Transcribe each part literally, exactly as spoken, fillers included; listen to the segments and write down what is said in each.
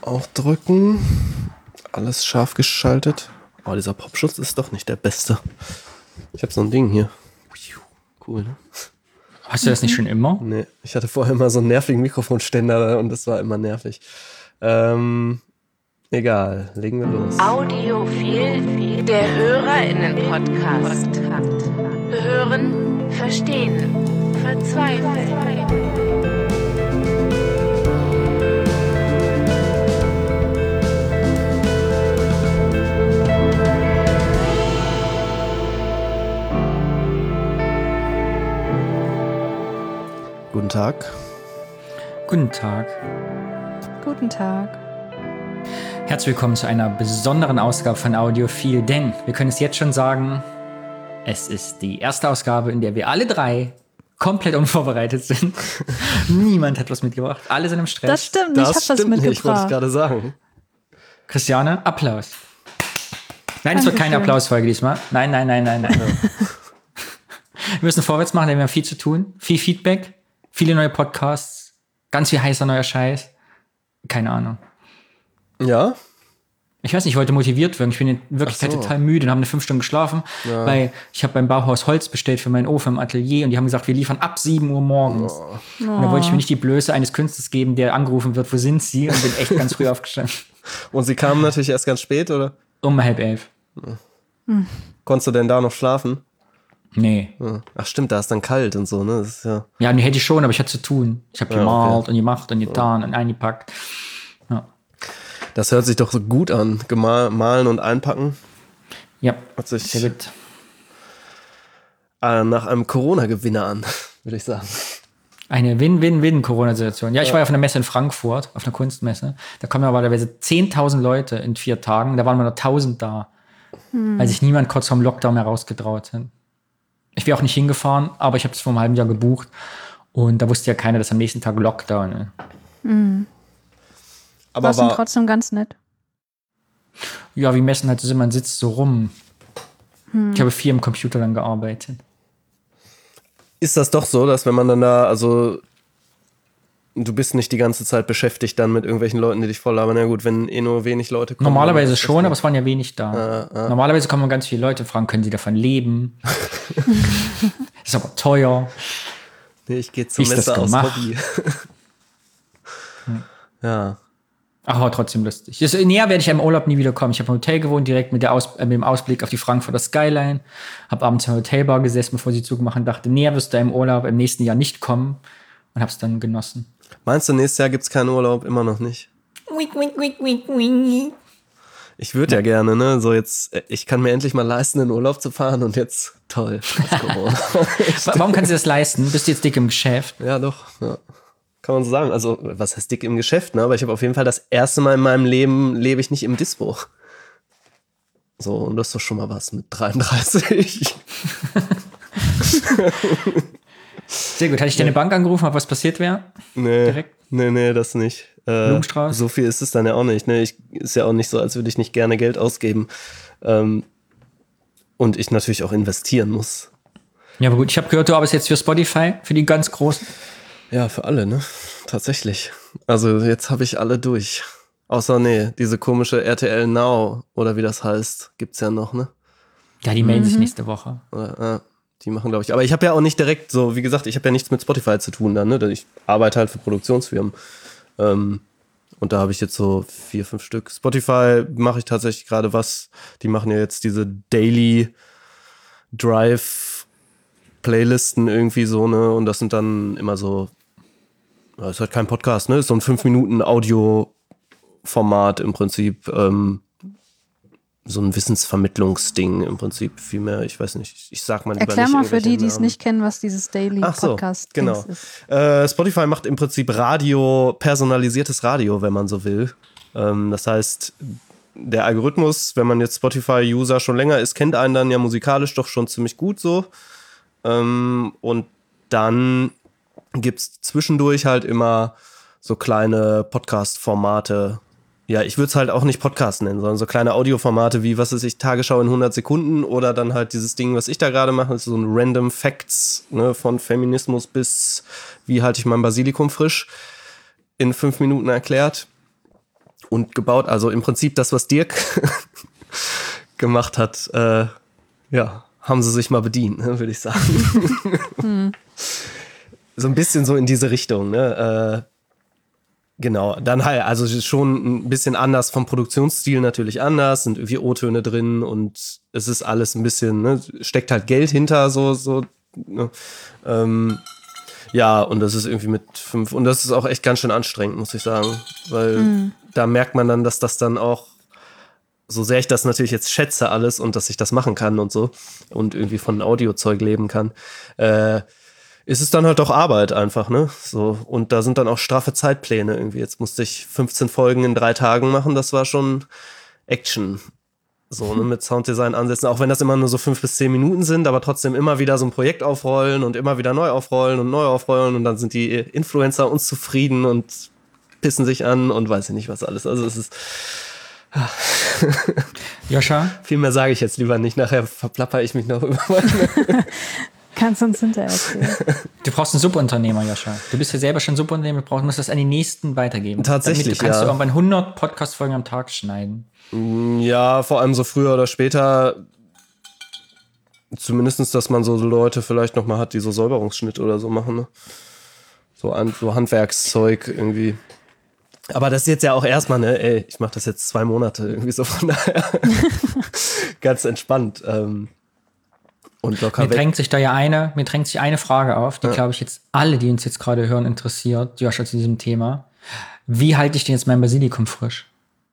auch drücken. Alles scharf geschaltet. Oh, dieser Popschutz ist doch nicht der beste. Ich habe so ein Ding hier. Cool, ne? Hast du das nicht schon immer? Nee, ich hatte vorher immer so einen nervigen Mikrofonständer und das war immer nervig. Ähm, egal, legen wir los. Audiophil, der HörerInnen-Podcast. Hören, verstehen, verzweifeln. Guten Tag. Guten Tag. Guten Tag. Herzlich willkommen zu einer besonderen Ausgabe von Audiophil, denn wir können es jetzt schon sagen, es ist die erste Ausgabe, in der wir alle drei komplett unvorbereitet sind. Niemand hat was mitgebracht. Alle sind im Stress. Das stimmt, Das ich habe was stimmt nicht, ich wollte es mitgebracht. gerade sagen. Christiane, Applaus. Nein, es wird keine Dankeschön. Applausfolge diesmal. Nein, nein, nein, nein, nein. Wir müssen vorwärts machen, denn wir haben viel zu tun. Viel Feedback, viele neue Podcasts, ganz viel heißer neuer Scheiß. Keine Ahnung. Ja? Ich weiß nicht, ich wollte motiviert werden. Ich bin in Wirklichkeit Ach so. total müde und habe eine fünf Stunden geschlafen, Ja. weil ich habe beim Bauhaus Holz bestellt für meinen Ofen im Atelier und die haben gesagt, wir liefern ab sieben Uhr morgens. Oh. Und da wollte ich mir nicht die Blöße eines Künstlers geben, der angerufen wird, wo sind sie? Und bin echt ganz früh aufgestanden. Und sie kamen natürlich erst ganz spät, oder? Um halb elf. Konntest du denn da noch schlafen? Nee. Ja. Ach stimmt, da ist dann kalt und so, ne? Das ist ja. Ja, nee, hätte ich schon, aber ich hatte zu tun. Ich habe Ja, gemalt okay. und gemacht und getan und eingepackt. Ja. Das hört sich doch so gut an. Gemal, malen und einpacken. Ja, Hört sich sehr gut. äh, nach einem Corona-Gewinner an, würde ich sagen. Eine Win-Win-Win-Corona-Situation. Ja, ich war ja auf einer Messe in Frankfurt, auf einer Kunstmesse. Da kommen normalerweise zehntausend Leute in vier Tagen. Da waren nur noch tausend da, weil sich niemand kurz vorm Lockdown mehr rausgetraut hat. Ich wäre auch nicht hingefahren, aber ich habe es vor einem halben Jahr gebucht. Und da wusste ja keiner, dass am nächsten Tag Lockdown ist. Aber War war, trotzdem ganz nett. Ja, wie Messen halt so sind, man sitzt so rum. Ich habe viel am Computer dann gearbeitet. ist das doch so, dass wenn man dann da, also du bist nicht die ganze Zeit beschäftigt dann mit irgendwelchen Leuten, die dich voll labern. Na gut, wenn eh nur wenig Leute kommen. Normalerweise dann ist das schon, nicht. aber es waren ja wenig da. Äh, äh. Normalerweise kommen ganz viele Leute und fragen, können sie davon leben? Ist aber teuer. Nee, ich gehe zum Wie ist das Messer aus gemacht? Hobby. Ja. Ach, aber trotzdem lustig. Das, näher werde ich im Urlaub nie wieder kommen. Ich habe im Hotel gewohnt, direkt mit, der Aus, äh, mit dem Ausblick auf die Frankfurter Skyline. Habe abends in der Hotelbar gesessen, bevor sie zugemacht haben. Dachte, näher wirst du im Urlaub im nächsten Jahr nicht kommen. Und habe es dann genossen. Meinst du, nächstes Jahr gibt's keinen Urlaub? Immer noch nicht. Ich würde ja gerne, ne? So jetzt, äh, ich kann mir endlich mal leisten, in Urlaub zu fahren und jetzt, toll. ist Corona. Wa- Warum kannst du das leisten? Bist du jetzt dick im Geschäft? Ja, doch. Ja. Kann man so sagen. Also, was heißt dick im Geschäft, ne? Aber ich habe auf jeden Fall das erste Mal in meinem Leben lebe ich nicht im Dispo. So, und das ist doch schon mal was mit dreiunddreißig. Sehr gut. Hatte ich deine Bank angerufen, ob was passiert wäre? Nee, Direkt? nee, nee, das nicht. Äh, Blumenstrauß? so viel ist es dann ja auch nicht. Ne? Ich, ist ja auch nicht so, als würde ich nicht gerne Geld ausgeben. Ähm, und ich natürlich auch investieren muss. Ja, aber gut. Ich habe gehört, du arbeitest jetzt für Spotify, für die ganz Großen. Ja, für alle, ne? Tatsächlich. Also jetzt habe ich alle durch. Außer, nee, diese komische R T L Now oder wie das heißt, gibt's ja noch, ne? Ja, die melden sich nächste Woche. Oder, äh, die machen, glaube ich. Aber ich habe ja auch nicht direkt so, wie gesagt, ich habe ja nichts mit Spotify zu tun dann, ne? Ich arbeite halt für Produktionsfirmen. Ähm, und da habe ich jetzt so vier, fünf Stück. Spotify mache ich tatsächlich gerade was. Die machen ja jetzt diese Daily Drive Playlisten irgendwie so, ne? Und das sind dann immer so, das ist halt kein Podcast, ne? Das ist so ein fünf Minuten Audio-Format im Prinzip, ähm, so ein Wissensvermittlungsding im Prinzip, viel mehr, ich weiß nicht, ich sag mal lieber Erklär nicht mal für die, irgendwelche die es Namen. nicht kennen, was dieses Daily Ach so, Podcast genau. ist. Äh, Spotify macht im Prinzip Radio, personalisiertes Radio, wenn man so will. Ähm, das heißt, der Algorithmus, wenn man jetzt Spotify-User schon länger ist, kennt einen dann ja musikalisch doch schon ziemlich gut so. Ähm, und dann gibt's zwischendurch halt immer so kleine Podcast-Formate. Ja, ich würde es halt auch nicht Podcast nennen, sondern so kleine Audioformate wie, was weiß ich, Tagesschau in hundert Sekunden oder dann halt dieses Ding, was ich da gerade mache, ist so ein Random Facts, ne, von Feminismus bis wie halte ich mein Basilikum frisch in fünf Minuten erklärt. und gebaut. Also im Prinzip das, was Dirk gemacht hat, äh, ja, haben sie sich mal bedient, ne, würde ich sagen. hm. So ein bisschen so in diese Richtung, ne? Äh, genau, dann halt, also schon ein bisschen anders vom Produktionsstil natürlich anders, sind irgendwie O-Töne drin und es ist alles ein bisschen, ne, steckt halt Geld hinter, so, so, ne? ähm, ja, und das ist irgendwie mit fünf, und das ist auch echt ganz schön anstrengend, muss ich sagen, weil mhm. da merkt man dann, dass das dann auch, so sehr ich das natürlich jetzt schätze alles und dass ich das machen kann und so und irgendwie von Audiozeug leben kann, äh, ist es dann halt auch Arbeit einfach, ne? So, und da sind dann auch straffe Zeitpläne irgendwie. Jetzt musste ich fünfzehn Folgen in drei Tagen machen, das war schon Action. So, ne, mit Sounddesign ansetzen, auch wenn das immer nur so fünf bis zehn Minuten sind, aber trotzdem immer wieder so ein Projekt aufrollen und immer wieder neu aufrollen und neu aufrollen und dann sind die Influencer unzufrieden und pissen sich an und weiß ich nicht was alles. Also es ist Joscha? Viel mehr sage ich jetzt lieber nicht, nachher verplapper ich mich noch über meine. Kannst du uns hinterher erzählen. Du brauchst einen Subunternehmer, Joscha. Du bist ja selber schon Subunternehmer, du brauchst, musst das an die Nächsten weitergeben. Tatsächlich, Damit du kannst ja. du irgendwann hundert Podcast-Folgen am Tag schneiden. Ja, vor allem so früher oder später. Zumindestens, dass man so Leute vielleicht noch mal hat, die so Säuberungsschnitt oder so machen. Ne? So, an, so Handwerkszeug irgendwie. Aber das ist jetzt ja auch erstmal, ne, ey, ich mache das jetzt zwei Monate irgendwie so, von daher ganz entspannt. Ähm, Und locker mir drängt sich da ja eine, mir drängt sich eine Frage auf, die, ja. glaube ich, jetzt alle, die uns jetzt gerade hören, interessiert, Joscha, zu diesem Thema. Wie halte ich denn jetzt mein Basilikum frisch?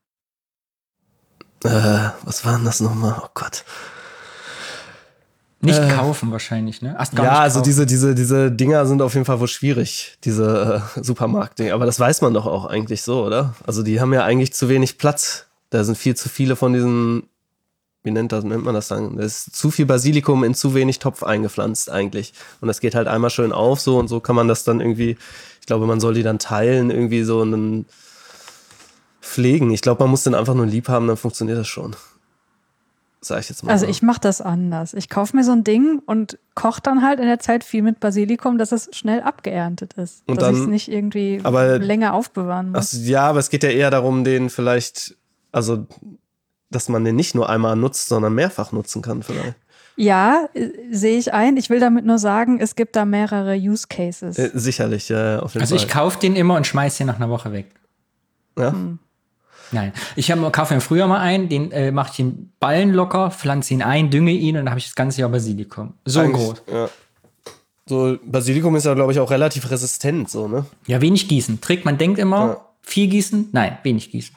Äh, was war denn das nochmal? Oh Gott. Nicht äh, kaufen wahrscheinlich, ne? Erst gar ja, nicht also kaufen. diese, diese, diese Dinger sind auf jeden Fall wohl schwierig, diese äh, Supermarkt-Dinger. Aber das weiß man doch auch eigentlich so, oder? Also die haben ja eigentlich zu wenig Platz. Da sind viel zu viele von diesen, wie nennt, das, nennt man das dann? Da ist zu viel Basilikum in zu wenig Topf eingepflanzt eigentlich. Und das geht halt einmal schön auf so und so kann man das dann irgendwie, ich glaube, man soll die dann teilen, irgendwie so und dann pflegen. Ich glaube, man muss den einfach nur lieb haben, dann funktioniert das schon. Sag ich jetzt mal. Also ich mache das anders. Ich kaufe mir so ein Ding und koche dann halt in der Zeit viel mit Basilikum, dass es schnell abgeerntet ist. Und dass dann, ich es nicht irgendwie aber, länger aufbewahren muss. Ach, ja, aber es geht ja eher darum, den vielleicht, also dass man den nicht nur einmal nutzt, sondern mehrfach nutzen kann vielleicht. Ja, äh, sehe ich ein. Ich will damit nur sagen, es gibt da mehrere Use Cases. Äh, sicherlich, ja, auf jeden also Fall. Also ich kaufe den immer und schmeiße den nach einer Woche weg. Ja? Hm. Nein, ich hab, kaufe mir früher mal einen, den äh, mache ich den Ballen locker, pflanze ihn ein, dünge ihn und dann habe ich das ganze Jahr Basilikum. So Eigentlich, groß. Ja. So, Basilikum ist ja, glaube ich, auch relativ resistent, so, ne? Ja, wenig gießen. Trick, man denkt immer, Ja. viel gießen. Nein, wenig gießen.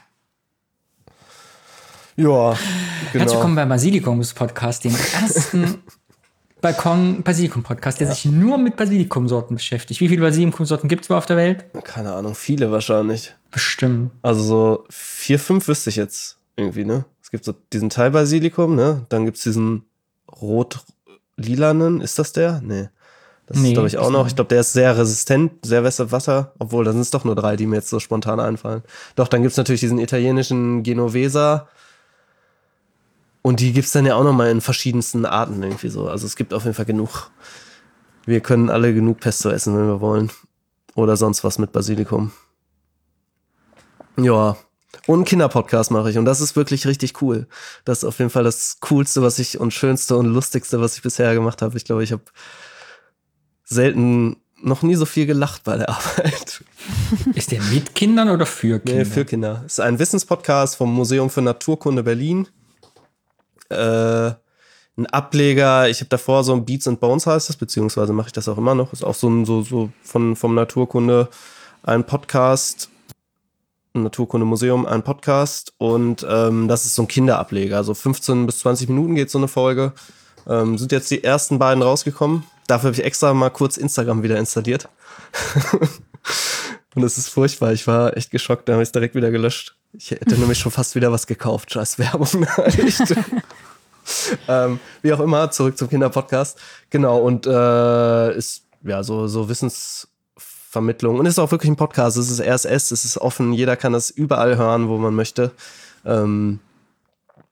Ja, genau. Herzlich willkommen beim Basilikum-Podcast, dem ersten Balkon-Basilikum-Podcast, der ja. sich nur mit Basilikumsorten beschäftigt. Wie viele Basilikumsorten gibt es auf der Welt? Keine Ahnung, viele wahrscheinlich. Bestimmt. Also so vier, fünf wüsste ich jetzt irgendwie, ne? Es gibt so diesen Thai-Basilikum, ne? Dann gibt es diesen rot-lilanen, ist das der? Nee. Das nee, ist, glaube ich, auch noch. Ich glaube, der ist sehr resistent, sehr Wasser, obwohl, da sind es doch nur drei, die mir jetzt so spontan einfallen. Doch, dann gibt es natürlich diesen italienischen Genovesa. Und die gibt es dann ja auch nochmal in verschiedensten Arten irgendwie so. Also es gibt auf jeden Fall genug. Wir können alle genug Pesto essen, wenn wir wollen. Oder sonst was mit Basilikum. Ja. Und einen Kinderpodcast mache ich. Und das ist wirklich richtig cool. Das ist auf jeden Fall das Coolste, was ich und Schönste und Lustigste, was ich bisher gemacht habe. Ich glaube, ich habe selten, noch nie so viel gelacht bei der Arbeit. Ist der mit Kindern oder für Kinder? Nee, für Kinder. Es ist ein Wissenspodcast vom Museum für Naturkunde Berlin. Äh, ein Ableger, ich habe davor so ein Beats and Bones heißt das, beziehungsweise mache ich das auch immer noch. Ist auch so ein so, so von, vom Naturkunde ein Podcast, ein Naturkundemuseum, ein Podcast und ähm, das ist so ein Kinderableger. Also fünfzehn bis zwanzig Minuten geht so eine Folge. Ähm, sind jetzt die ersten beiden rausgekommen. Dafür habe ich extra mal kurz Instagram wieder installiert. Und das ist furchtbar. Ich war echt geschockt, da habe ich es direkt wieder gelöscht. Ich hätte nämlich schon fast wieder was gekauft. Scheiß Werbung. ähm, wie auch immer, zurück zum Kinderpodcast. Genau, und äh, ist ja so, so Wissensvermittlung. Und ist auch wirklich ein Podcast. Es ist R S S, es ist offen. Jeder kann das überall hören, wo man möchte. Ähm,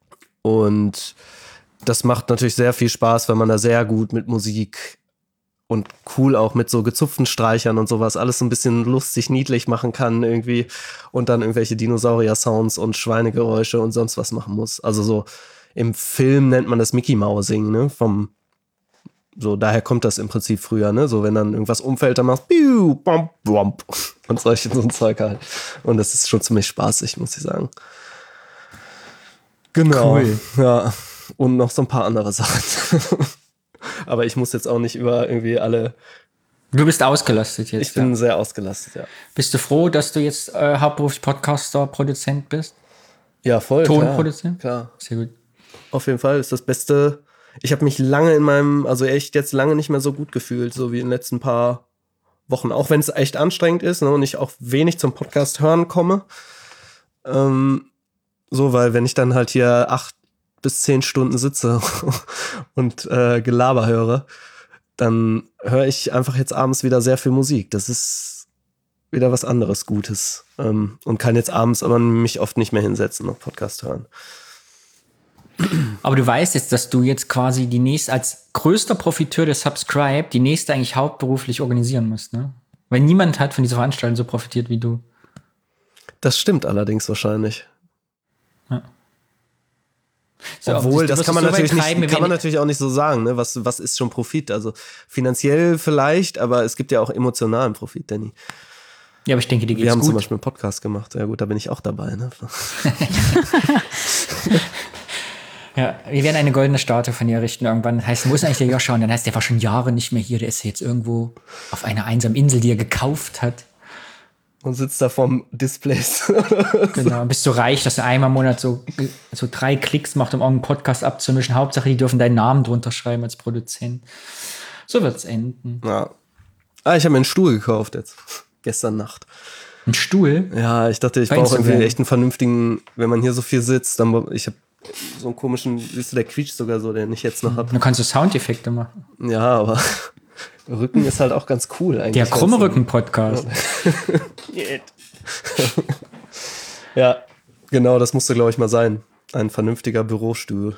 und das macht natürlich sehr viel Spaß, weil man da sehr gut mit Musik und cool auch mit so gezupften Streichern und sowas, alles so ein bisschen lustig, niedlich machen kann irgendwie und dann irgendwelche Dinosaurier-Sounds und Schweinegeräusche und sonst was machen muss. Also so im Film nennt man das Mickey Mousing, ne, vom so, daher kommt das im Prinzip früher, ne, so wenn dann irgendwas umfällt, dann machst du bom, bom, und solche so ein Zeug halt. Und das ist schon ziemlich spaßig, muss ich sagen. Genau. Cool. Ja, und noch so ein paar andere Sachen. Aber ich muss jetzt auch nicht über irgendwie alle. Du bist ausgelastet jetzt. Ich bin ja. sehr ausgelastet, ja. Bist du froh, dass du jetzt äh, hauptberuflich Podcaster, Produzent bist? Ja, voll. Tonproduzent? Klar, klar. Sehr gut. Auf jeden Fall ist das Beste. Ich habe mich lange in meinem, also echt jetzt lange nicht mehr so gut gefühlt, so wie in den letzten paar Wochen. Auch wenn es echt anstrengend ist, ne, und ich auch wenig zum Podcast hören komme. Ähm, so, weil wenn ich dann halt hier acht bis zehn Stunden sitze und äh, Gelaber höre, dann höre ich einfach jetzt abends wieder sehr viel Musik. Das ist wieder was anderes Gutes. Ähm, und kann jetzt abends aber mich oft nicht mehr hinsetzen und Podcast hören. Aber du weißt jetzt, dass du jetzt quasi die nächste, als größter Profiteur des Subscribe, die nächste eigentlich hauptberuflich organisieren musst, ne? Weil niemand hat von dieser Veranstaltung so profitiert wie du. Das stimmt allerdings wahrscheinlich. Ja. So, Obwohl, das, das kann man so natürlich nicht, treiben, kann man natürlich auch nicht so sagen, ne? Was, was ist schon Profit? Also finanziell vielleicht, aber es gibt ja auch emotionalen Profit, Danny. Ja, aber ich denke, dir geht's Wir haben gut. zum Beispiel einen Podcast gemacht. Ja gut, da bin ich auch dabei, ne? Ja, wir werden eine goldene Statue von dir errichten irgendwann. Heißt, wo ist eigentlich der Joscha? Und dann heißt, der war schon Jahre nicht mehr hier. Der ist jetzt irgendwo auf einer einsamen Insel, die er gekauft hat. Und sitzt da vorm Displays. Genau, bist so reich, dass er einmal im Monat so, so drei Klicks macht, um irgendeinen Podcast abzumischen. Hauptsache, die dürfen deinen Namen drunter schreiben als Produzent. So wird's enden. Ja. Ah, ich habe mir einen Stuhl gekauft jetzt. Gestern Nacht. Ein Stuhl? Ja, ich dachte, ich Bei brauche irgendwie Instagram. echt einen vernünftigen, wenn man hier so viel sitzt, dann ich habe so einen komischen, siehst du, der quietscht sogar so, den ich jetzt noch habe. Du kannst so Soundeffekte machen. Ja, aber Rücken ist halt auch ganz cool eigentlich. Der krumme Rücken-Podcast. Ja, genau, das musste, glaube ich, mal sein. Ein vernünftiger Bürostuhl.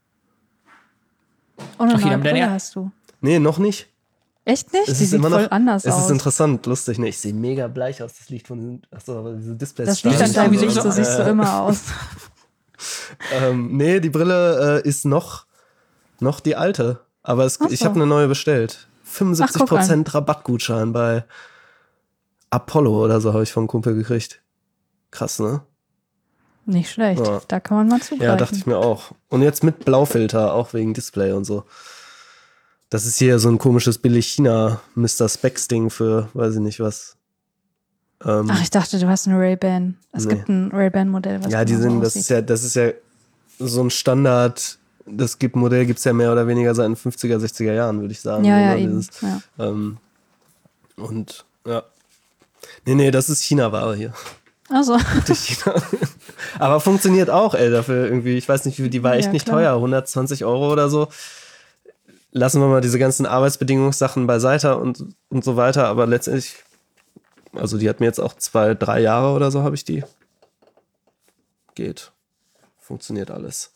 Und eine Okay, neue dann Brille ja- hast du. Nee, noch nicht. Echt nicht? Es Die ist sieht immer voll noch, anders es aus. ist interessant, lustig. Ne? Ich sehe mega bleich aus. Das liegt von den, achso, aber diese Displays. Das liegt an ist deinem irgendwie Gesicht, so- so siehst du äh, immer aus. Ähm, nee, die Brille äh, ist noch, noch die alte. Aber es, Ach so. ich habe eine neue bestellt. fünfundsiebzig Ach, guck Prozent Rabattgutschein bei Apollo oder so habe ich vom Kumpel gekriegt. Krass, ne? Nicht schlecht. Ja. Da kann man mal zugreifen. Ja, dachte ich mir auch. Und jetzt mit Blaufilter, auch wegen Display und so. Das ist hier so ein komisches Billig-China-Mister Specs-Ding für, weiß ich nicht was. Ähm, Ach, ich dachte, du hast eine Ray-Ban. Es Nee. gibt ein Ray-Ban-Modell, was ja, die genau so sind, das aussieht. ist ja, das ist ja so ein Standard. Das gibt Modell gibt's ja mehr oder weniger seit den fünfziger, sechziger Jahren, würde ich sagen. Ja, ja, Immer eben. dieses, Ja. ähm, und ja. Nee, nee, das ist China-Ware hier. Also, Durch China. Aber funktioniert auch, ey, dafür irgendwie, ich weiß nicht, wie viel, die war echt Ja, nicht klar. teuer, hundertzwanzig Euro oder so. Lassen wir mal diese ganzen Arbeitsbedingungssachen beiseite und, und so weiter, aber letztendlich, also die hat mir jetzt auch zwei, drei Jahre oder so habe ich die. Geht. Funktioniert alles.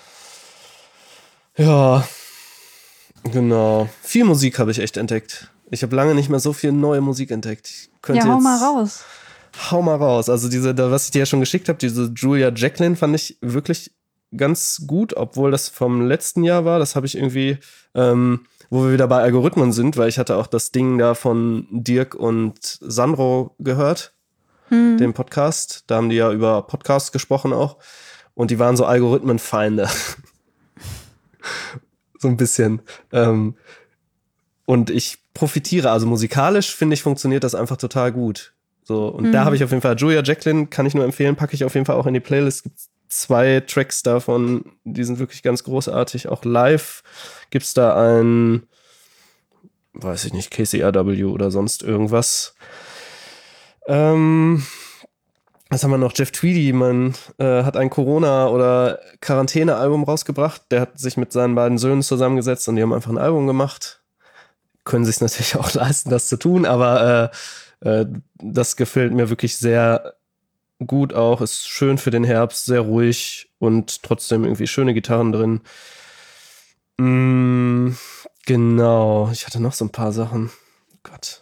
Ja, genau. Viel Musik habe ich echt entdeckt. Ich habe lange nicht mehr so viel neue Musik entdeckt. Ich könnte ja, hau jetzt, mal raus. Hau mal raus. Also diese, da, was ich dir ja schon geschickt habe, diese Julia Jacqueline fand ich wirklich ganz gut, obwohl das vom letzten Jahr war. Das habe ich irgendwie, ähm, wo wir wieder bei Algorithmen sind, weil ich hatte auch das Ding da von Dirk und Sandro gehört, Hm. den Podcast. Da haben die ja über Podcasts gesprochen auch. Und die waren so Algorithmenfeinde. So ein bisschen. Ähm, und ich profitiere, also musikalisch finde ich, funktioniert das einfach total gut. So, und Mhm. da habe ich auf jeden Fall Julia Jacqueline, kann ich nur empfehlen, packe ich auf jeden Fall auch in die Playlist. Es gibt zwei Tracks davon, die sind wirklich ganz großartig. Auch live gibt es da ein, weiß ich nicht, K C R W oder sonst irgendwas. Ähm, was haben wir noch? Jeff Tweedy, man äh, hat ein Corona- oder Quarantäne-Album rausgebracht. Der hat sich mit seinen beiden Söhnen zusammengesetzt und die haben einfach ein Album gemacht. Können sich natürlich auch leisten, das zu tun, aber äh, äh, das gefällt mir wirklich sehr gut auch. Ist schön für den Herbst, sehr ruhig und trotzdem irgendwie schöne Gitarren drin. Mm, Genau, ich hatte noch so ein paar Sachen. Gott.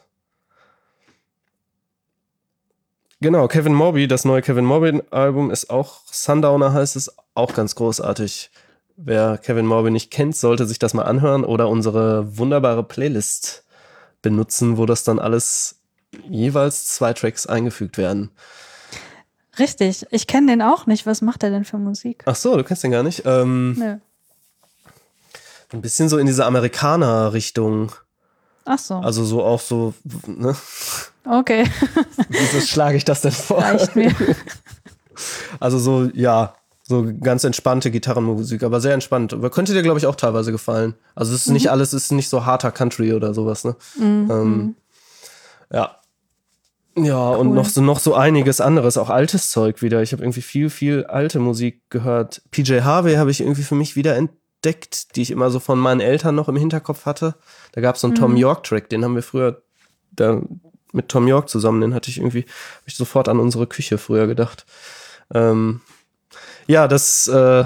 Genau, Kevin Morby, das neue Kevin Morby-Album ist auch, Sundowner heißt es, auch ganz großartig. Wer Kevin Morby nicht kennt, sollte sich das mal anhören oder unsere wunderbare Playlist benutzen, wo das dann alles jeweils zwei Tracks eingefügt werden. Richtig, ich kenne den auch nicht. Was macht er denn für Musik? Ach so, du kennst den gar nicht? Ähm, Nö. Ein bisschen so in diese Amerikaner-Richtung. Ach so. Also so auch so, ne? Okay. Wieso schlage ich das denn vor? Reicht mir. Also so, ja, so ganz entspannte Gitarrenmusik, aber sehr entspannt. Aber könnte dir, glaube ich, auch teilweise gefallen. Also es ist mhm. nicht alles, es ist nicht so harter Country oder sowas, ne? Mhm. Ähm, ja. Ja, cool. Und noch so, noch so einiges anderes, auch altes Zeug wieder. Ich habe irgendwie viel, viel alte Musik gehört. P J Harvey habe ich irgendwie für mich wieder entdeckt, die ich immer so von meinen Eltern noch im Hinterkopf hatte. Da gab es so einen mhm. Tom York-Track, den haben wir früher da mit Tom York zusammen, den hatte ich irgendwie, habe ich sofort an unsere Küche früher gedacht. Ähm, ja, das äh,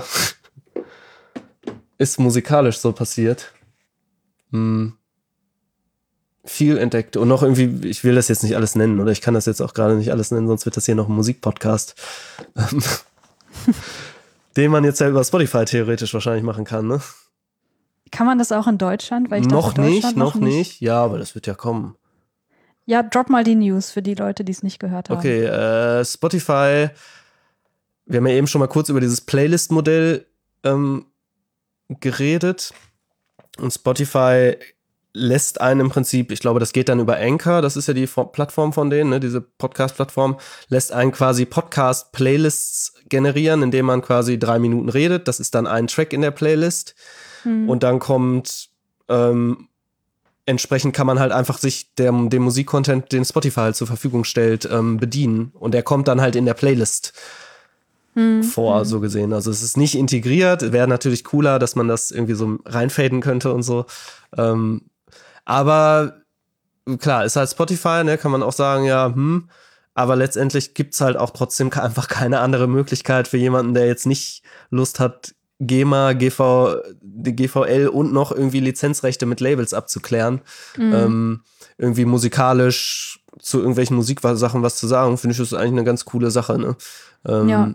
ist musikalisch so passiert. Hm. Viel entdeckt und noch irgendwie, ich will das jetzt nicht alles nennen oder ich kann das jetzt auch gerade nicht alles nennen, sonst wird das hier noch ein Musikpodcast, den man jetzt ja über Spotify theoretisch wahrscheinlich machen kann, ne? Kann man das auch in Deutschland? Weil ich noch dachte, nicht, Deutschland noch noch nicht. nicht. Ja, aber das wird ja kommen. Ja, drop mal die News für die Leute, die es nicht gehört haben. Okay, äh, Spotify, wir haben ja eben schon mal kurz über dieses Playlist-Modell ähm, geredet und Spotify lässt einen im Prinzip, ich glaube, das geht dann über Anchor, das ist ja die Plattform von denen, ne, diese Podcast-Plattform, lässt einen quasi Podcast-Playlists generieren, indem man quasi drei Minuten redet. Das ist dann ein Track in der Playlist. Hm. Und dann kommt, ähm, entsprechend kann man halt einfach sich dem, dem Musikcontent, den Spotify halt zur Verfügung stellt, ähm, bedienen. Und der kommt dann halt in der Playlist hm. vor, hm. so gesehen. Also es ist nicht integriert, wäre natürlich cooler, dass man das irgendwie so reinfaden könnte und so. Ähm, Aber klar, ist halt Spotify, ne, kann man auch sagen, ja, hm, aber letztendlich gibt's halt auch trotzdem einfach keine andere Möglichkeit für jemanden, der jetzt nicht Lust hat, GEMA, G V, G V L und noch irgendwie Lizenzrechte mit Labels abzuklären, mhm. ähm, irgendwie musikalisch zu irgendwelchen Musiksachen was zu sagen, finde ich, das ist eigentlich eine ganz coole Sache, ne? Ähm, ja.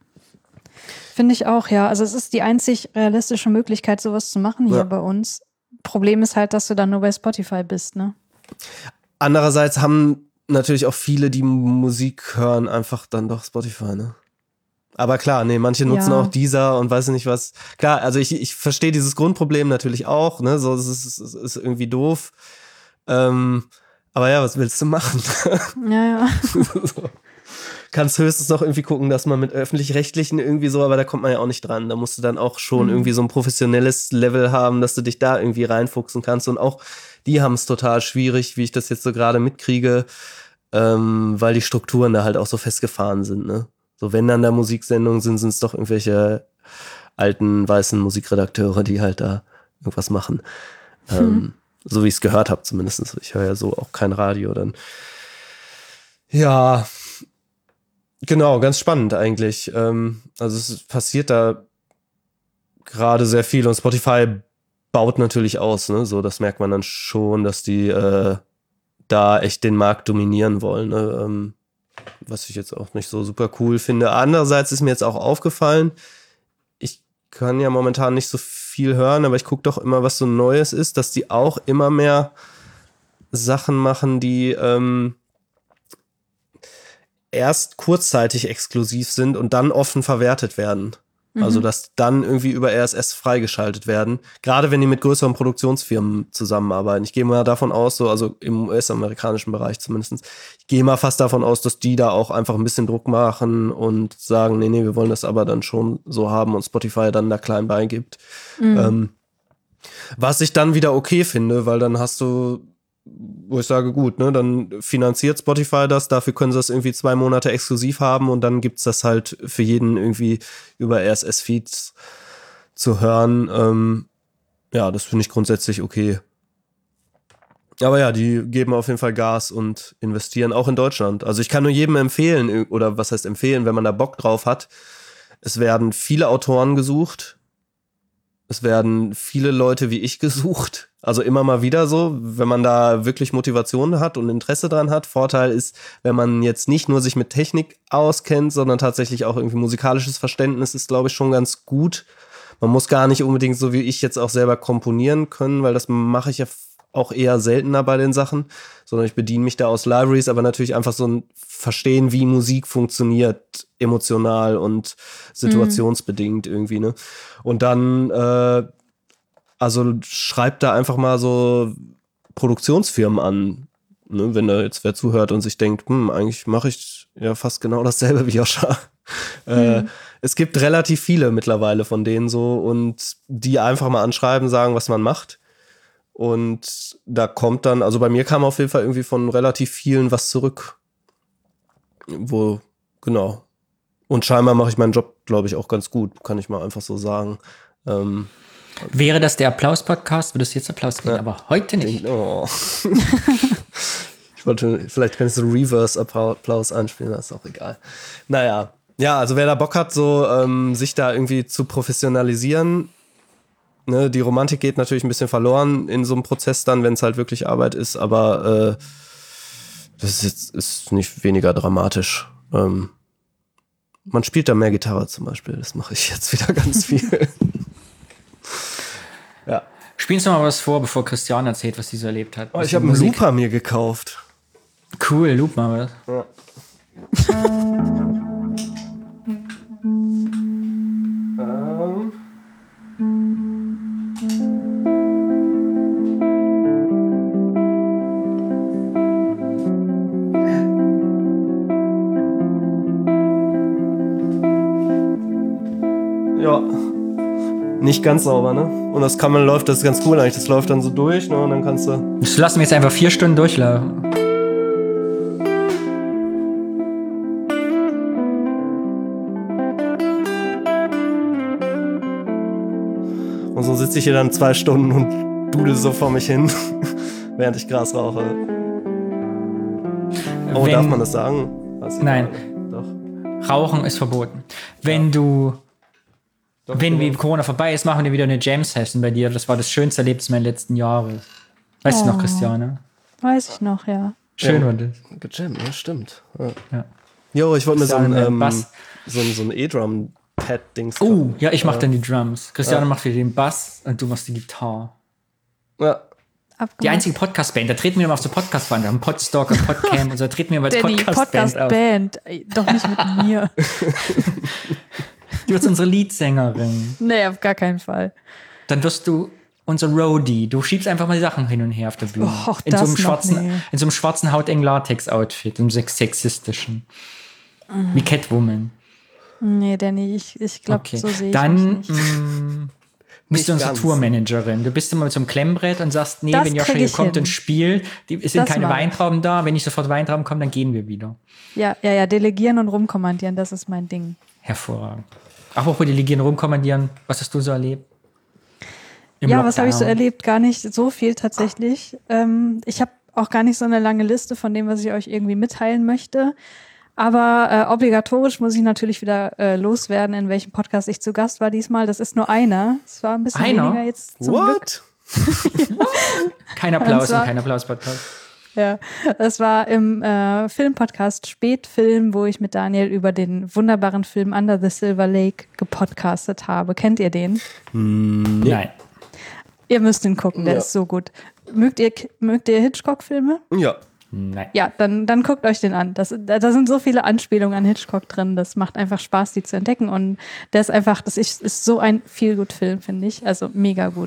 Finde ich auch, ja. Also es ist die einzig realistische Möglichkeit, sowas zu machen hier ja. bei uns. Problem ist halt, dass du dann nur bei Spotify bist, ne? Andererseits haben natürlich auch viele, die Musik hören, einfach dann doch Spotify, ne? Aber klar, nee, manche nutzen ja. auch Deezer und weiß nicht was. Klar, also ich, ich verstehe dieses Grundproblem natürlich auch, ne? So, es ist, es ist irgendwie doof. Ähm, aber ja, was willst du machen? Ja, ja. So. Kannst höchstens noch irgendwie gucken, dass man mit Öffentlich-Rechtlichen irgendwie so, aber da kommt man ja auch nicht dran. Da musst du dann auch schon mhm. irgendwie so ein professionelles Level haben, dass du dich da irgendwie reinfuchsen kannst. Und auch die haben es total schwierig, wie ich das jetzt so gerade mitkriege, ähm, weil die Strukturen da halt auch so festgefahren sind, ne? So, wenn dann da Musiksendungen sind, sind es doch irgendwelche alten, weißen Musikredakteure, die halt da irgendwas machen. Mhm. Ähm, so wie ich es gehört habe zumindest. Ich höre ja so auch kein Radio dann. Ja, genau, ganz spannend eigentlich. Ähm, also es passiert da gerade sehr viel und Spotify baut natürlich aus, ne? So, das merkt man dann schon, dass die äh, da echt den Markt dominieren wollen, ne? Ähm, was ich jetzt auch nicht so super cool finde. Andererseits ist mir jetzt auch aufgefallen, ich kann ja momentan nicht so viel hören, aber ich gucke doch immer, was so Neues ist, dass die auch immer mehr Sachen machen, die ähm, erst kurzzeitig exklusiv sind und dann offen verwertet werden. Mhm. Also, dass dann irgendwie über R S S freigeschaltet werden. Gerade wenn die mit größeren Produktionsfirmen zusammenarbeiten. Ich gehe mal davon aus, so, also im U S-amerikanischen Bereich zumindest, ich gehe mal fast davon aus, dass die da auch einfach ein bisschen Druck machen und sagen, nee, nee, wir wollen das aber dann schon so haben und Spotify dann da klein beigibt. Mhm. Ähm, was ich dann wieder okay finde, weil dann hast du, wo ich sage, gut, ne, dann finanziert Spotify das, dafür können sie das irgendwie zwei Monate exklusiv haben und dann gibt's das halt für jeden irgendwie über R S S-Feeds zu hören. Ähm, ja, das finde ich grundsätzlich okay. Aber ja, die geben auf jeden Fall Gas und investieren auch in Deutschland. Also ich kann nur jedem empfehlen, oder was heißt empfehlen, wenn man da Bock drauf hat. Es werden viele Autoren gesucht. Es werden viele Leute wie ich gesucht. Also immer mal wieder so, wenn man da wirklich Motivation hat und Interesse dran hat. Vorteil ist, wenn man jetzt nicht nur sich mit Technik auskennt, sondern tatsächlich auch irgendwie musikalisches Verständnis ist, glaube ich, schon ganz gut. Man muss gar nicht unbedingt so wie ich jetzt auch selber komponieren können, weil das mache ich ja auch eher seltener bei den Sachen, sondern ich bediene mich da aus Libraries, aber natürlich einfach so ein Verstehen, wie Musik funktioniert, emotional und situationsbedingt mhm. irgendwie, ne? Und dann, äh, also schreibt da einfach mal so Produktionsfirmen an, ne? Wenn da jetzt wer zuhört und sich denkt, hm, eigentlich mache ich ja fast genau dasselbe wie Joscha. Mhm. Äh, es gibt relativ viele mittlerweile von denen so und die einfach mal anschreiben, sagen, was man macht. Und da kommt dann, also bei mir kam auf jeden Fall irgendwie von relativ vielen was zurück. Wo, genau. Und scheinbar mache ich meinen Job, glaube ich, auch ganz gut, kann ich mal einfach so sagen. Ähm, Wäre das der Applaus-Podcast, würdest du jetzt Applaus kriegen, ja. aber heute nicht. Oh. Ich wollte, vielleicht kannst du Reverse-Applaus anspielen, das ist auch egal. Naja, ja, also wer da Bock hat, so ähm, sich da irgendwie zu professionalisieren, ne, die Romantik geht natürlich ein bisschen verloren in so einem Prozess dann, wenn es halt wirklich Arbeit ist, aber äh, das ist jetzt ist nicht weniger dramatisch. Ähm, man spielt da mehr Gitarre zum Beispiel, das mache ich jetzt wieder ganz viel. Ja. Spielst du mal was vor, bevor Christian erzählt, was sie so erlebt hat? Oh, ich habe einen Looper mir gekauft. Cool, loop mal was. Ja. ähm. Ja. Nicht ganz sauber, ne? Und das kann man, läuft, das ist ganz cool eigentlich. Das läuft dann so durch, ne? Und dann kannst du. Das lassen wir jetzt einfach vier Stunden durchlaufen. Und so sitze ich hier dann zwei Stunden und dudel so vor mich hin, während ich Gras rauche. Oh, Wenn, darf man das sagen? Nein. Doch. Rauchen ist verboten. Wenn ja. du Doch, Wenn wie Corona vorbei ist, machen wir wieder eine Jam-Session bei dir. Das war das schönste Erlebnis meiner letzten Jahre. Weißt oh. du noch, Christiane? Weiß ich noch, ja. Schön ja. war das. Gejammt, ja, stimmt. Ja. Ja. Jo, ich wollte mir so ein, ähm, so ein, so ein E-Drum-Pad-Dings. Oh, ja, ich mach ja. dann die Drums. Christiane ja. macht wieder den Bass und du machst die Gitarre. Ja. Abgemacht. Die einzige Podcast-Band, da treten wir immer auf so Podcast-Band, wir haben Podstalker, Podcamp und so, da treten wir immer als Podcast-Band auf. Podcast-Band, doch nicht mit mir. Du wirst unsere Leadsängerin. Nee, auf gar keinen Fall. Dann wirst du unser Roadie. Du schiebst einfach mal die Sachen hin und her auf der Bühne. Och, in, so einem das schwarzen, nee. in so einem schwarzen hautengen Latex-Outfit, in so einem sexistischen. Mm. Wie Catwoman. Nee, Danny, ich, ich glaube, okay. so sehe ich Dann, mich nicht. Mh, bist du unsere ganz. Tourmanagerin. Du bist immer mit so einem Klemmbrett und sagst, nee, Das wenn Joscha hier kommt hin. und spielt, die, es sind Das keine mal. Weintrauben da. Wenn nicht sofort Weintrauben kommen, dann gehen wir wieder. Ja, ja, ja, delegieren und rumkommandieren, das ist mein Ding. Hervorragend. Apropos delegieren, rumkommandieren, was hast du so erlebt? Im ja, Lockdown. was habe ich so erlebt? Gar nicht so viel tatsächlich. Ähm, ich habe auch gar nicht so eine lange Liste von dem, was ich euch irgendwie mitteilen möchte. Aber äh, obligatorisch muss ich natürlich wieder äh, loswerden, in welchem Podcast ich zu Gast war diesmal. Das ist nur einer. Es war ein bisschen einer? weniger jetzt zum What? Glück. Kein Applaus Und zwar- und kein Applaus-Podcast. Ja, es war im äh, Filmpodcast Spätfilm, wo ich mit Daniel über den wunderbaren Film Under the Silver Lake gepodcastet habe. Kennt ihr den? Nee. Nein. Ihr müsst ihn gucken, der Ja. ist so gut. Mögt ihr, mögt ihr Hitchcock-Filme? Ja. Nein. Ja, dann, dann guckt euch den an. Das, da, da sind so viele Anspielungen an Hitchcock drin. Das macht einfach Spaß, die zu entdecken. Und der ist einfach, das ist, ist so ein Feel-Good-Film, finde ich. Also mega gut.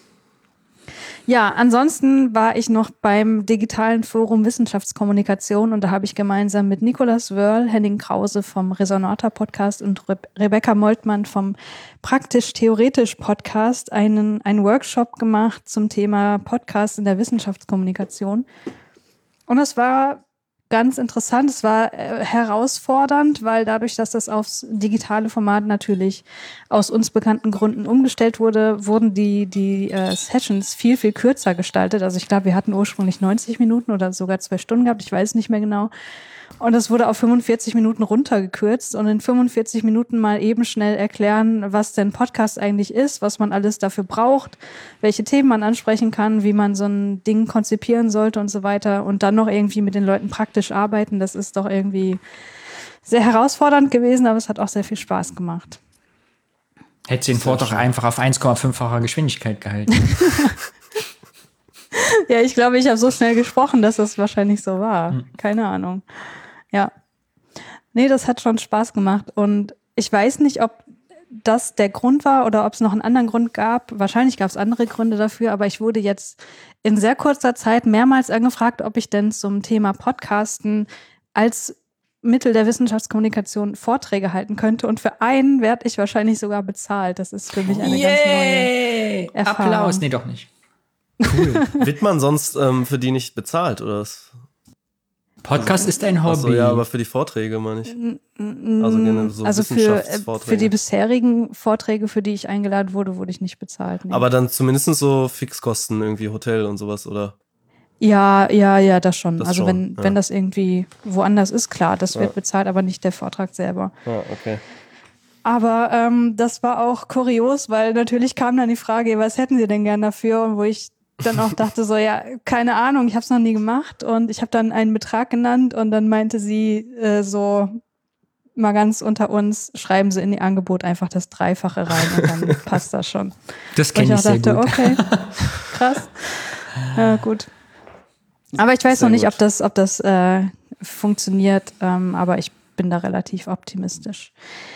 Ja, ansonsten war ich noch beim digitalen Forum Wissenschaftskommunikation und da habe ich gemeinsam mit Nicolas Wörl, Henning Krause vom Resonator-Podcast und Re- Rebecca Moltmann vom Praktisch-Theoretisch-Podcast einen, einen Workshop gemacht zum Thema Podcast in der Wissenschaftskommunikation. Und es war ganz interessant, es war äh, herausfordernd, weil dadurch, dass das aufs digitale Format natürlich aus uns bekannten Gründen umgestellt wurde, wurden die, die äh, Sessions viel, viel kürzer gestaltet. Also ich glaube, wir hatten ursprünglich neunzig Minuten oder sogar zwei Stunden gehabt, ich weiß nicht mehr genau. Und das wurde auf fünfundvierzig Minuten runtergekürzt und in fünfundvierzig Minuten mal eben schnell erklären, was denn Podcast eigentlich ist, was man alles dafür braucht, welche Themen man ansprechen kann, wie man so ein Ding konzipieren sollte und so weiter und dann noch irgendwie mit den Leuten praktisch arbeiten. Das ist doch irgendwie sehr herausfordernd gewesen, aber es hat auch sehr viel Spaß gemacht. Hätte sie den Vortrag einfach auf eins Komma fünffacher Geschwindigkeit gehalten. Ja, ich glaube, ich habe so schnell gesprochen, dass das wahrscheinlich so war. Hm. Keine Ahnung. Ja. Nee, das hat schon Spaß gemacht. Und ich weiß nicht, ob das der Grund war oder ob es noch einen anderen Grund gab. Wahrscheinlich gab es andere Gründe dafür, aber ich wurde jetzt in sehr kurzer Zeit mehrmals angefragt, ob ich denn zum Thema Podcasten als Mittel der Wissenschaftskommunikation Vorträge halten könnte. Und für einen werde ich wahrscheinlich sogar bezahlt. Das ist für mich eine Yay! ganz neue Erfahrung. Applaus. Nee, doch nicht. Cool. Wird man sonst ähm, für die nicht bezahlt, oder was? Podcast ist ein Hobby. Achso, ja, aber für die Vorträge meine ich. Also, gerne so also für, Wissenschaftsvorträge. für die bisherigen Vorträge, für die ich eingeladen wurde, wurde ich nicht bezahlt. Nee. Aber dann zumindest so Fixkosten, irgendwie Hotel und sowas, oder? Ja, ja, ja, das schon. Das also schon, wenn, ja. wenn das irgendwie woanders ist, klar, das wird Ja. bezahlt, aber nicht der Vortrag selber. Ja, okay. Aber ähm, das war auch kurios, weil natürlich kam dann die Frage, was hätten Sie denn gern dafür? Und wo ich dann auch dachte so, ja, keine Ahnung, ich habe es noch nie gemacht. Und ich habe dann einen Betrag genannt und dann meinte sie äh, so, mal ganz unter uns, schreiben Sie in Ihr Angebot einfach das Dreifache rein und dann passt das schon. Das Und ich kenne auch ich sehr dachte, gut. okay, krass. Ja, gut. Aber ich weiß Sehr noch nicht, gut. ob das, ob das äh, funktioniert, ähm, aber ich bin da relativ optimistisch.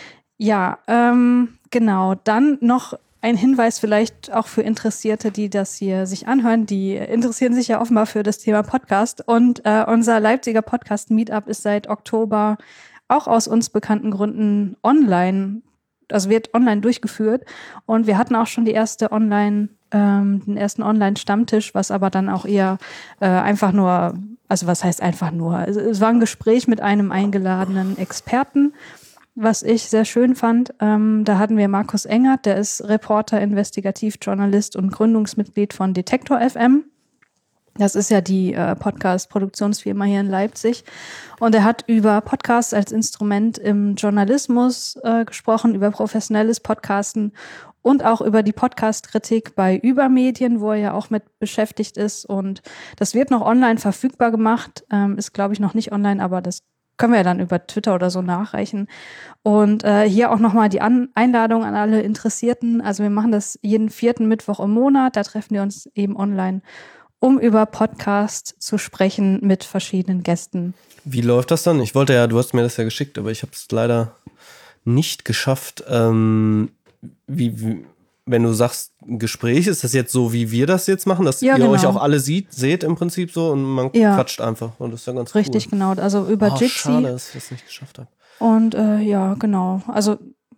Ja, ähm, genau. Dann noch ein Hinweis vielleicht auch für Interessierte, die das hier sich anhören. Die interessieren sich ja offenbar für das Thema Podcast. Und äh, unser Leipziger Podcast-Meetup ist seit Oktober auch aus uns bekannten Gründen online, also wird online durchgeführt. Und wir hatten auch schon die erste Online, ähm, den ersten Online-Stammtisch, was aber dann auch eher äh, einfach nur, also was heißt einfach nur? Es, es war ein Gespräch mit einem eingeladenen Experten, was ich sehr schön fand. Ähm, da hatten wir Markus Engert, der ist Reporter, Investigativjournalist und Gründungsmitglied von Detektor F M. Das ist ja die äh, Podcast-Produktionsfirma hier in Leipzig. Und er hat über Podcasts als Instrument im Journalismus äh, gesprochen, über professionelles Podcasten und auch über die Podcast-Kritik bei Übermedien, wo er ja auch mit beschäftigt ist. Und das wird noch online verfügbar gemacht, ähm, ist, glaube ich, noch nicht online, aber das können wir ja dann über Twitter oder so nachreichen. Und äh, hier auch nochmal die An- Einladung an alle Interessierten. Also wir machen das jeden vierten Mittwoch im Monat. Da treffen wir uns eben online, um über Podcast zu sprechen mit verschiedenen Gästen. Wie läuft das dann? Ich wollte ja, du hast mir das ja geschickt, aber ich habe es leider nicht geschafft. Ähm, wie, wie, wenn du sagst, ein Gespräch, ist das jetzt so, wie wir das jetzt machen, dass Ja, ihr genau. euch auch alle sieht, seht im Prinzip so und man Ja. quatscht einfach und das ist ja ganz Richtig, cool. genau. Also über Oh, Jitsi. schade, dass ich das nicht geschafft habe. Und äh, ja, genau. Also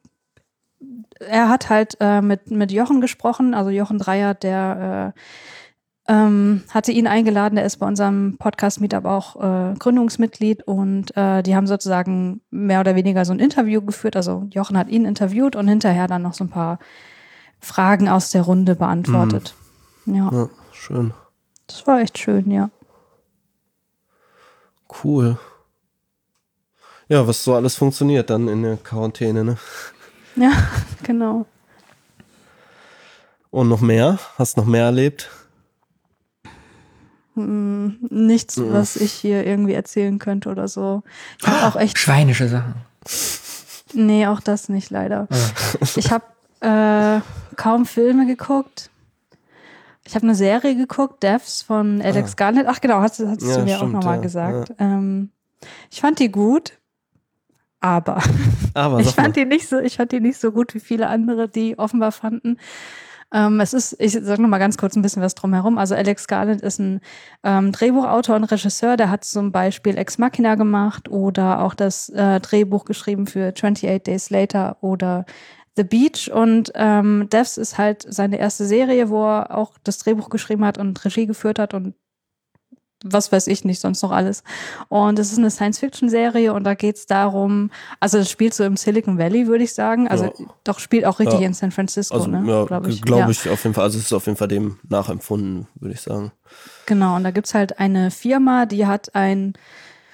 er hat halt äh, mit, mit Jochen gesprochen, also Jochen Dreier, der äh, ähm, hatte ihn eingeladen, der ist bei unserem Podcast-Meetup auch äh, Gründungsmitglied und äh, die haben sozusagen mehr oder weniger so ein Interview geführt. Also Jochen hat ihn interviewt und hinterher dann noch so ein paar Fragen aus der Runde beantwortet. Ja, Ja, schön. das war echt schön, ja. Cool. Ja, was so alles funktioniert dann in der Quarantäne, ne? Ja, genau. Und noch mehr? Hast noch mehr erlebt? Hm, nichts, was ich hier irgendwie erzählen könnte oder so. Ich habe auch echt, Schweinische Sachen. nee, auch das nicht leider. Ich habe äh, kaum Filme geguckt. Ich habe eine Serie geguckt, Devs von Alex Garnett. Ach genau, hast, hast Ja, du mir stimmt, auch nochmal ja, gesagt. Ähm, ich fand die gut, aber Aber ich sag mal. fand die nicht so, ich fand die nicht so gut wie viele andere, die offenbar fanden. Ähm, es ist, ich sage noch mal ganz kurz ein bisschen was drumherum. Also Alex Garland ist ein ähm, Drehbuchautor und Regisseur, der hat zum Beispiel Ex Machina gemacht oder auch das äh, Drehbuch geschrieben für twenty-eight Days Later oder The Beach. Und ähm, Devs ist halt seine erste Serie, wo er auch das Drehbuch geschrieben hat und Regie geführt hat und was weiß ich nicht, sonst noch alles. Und es ist eine Science-Fiction-Serie und da geht es darum, also es spielt so im Silicon Valley, würde ich sagen. Also Ja. doch spielt auch richtig Ja. in San Francisco, Also, ne? ja, glaube ich. glaube Ja. ich auf jeden Fall. Also, es ist auf jeden Fall dem nachempfunden, würde ich sagen. Genau, und da gibt's halt eine Firma, die hat ein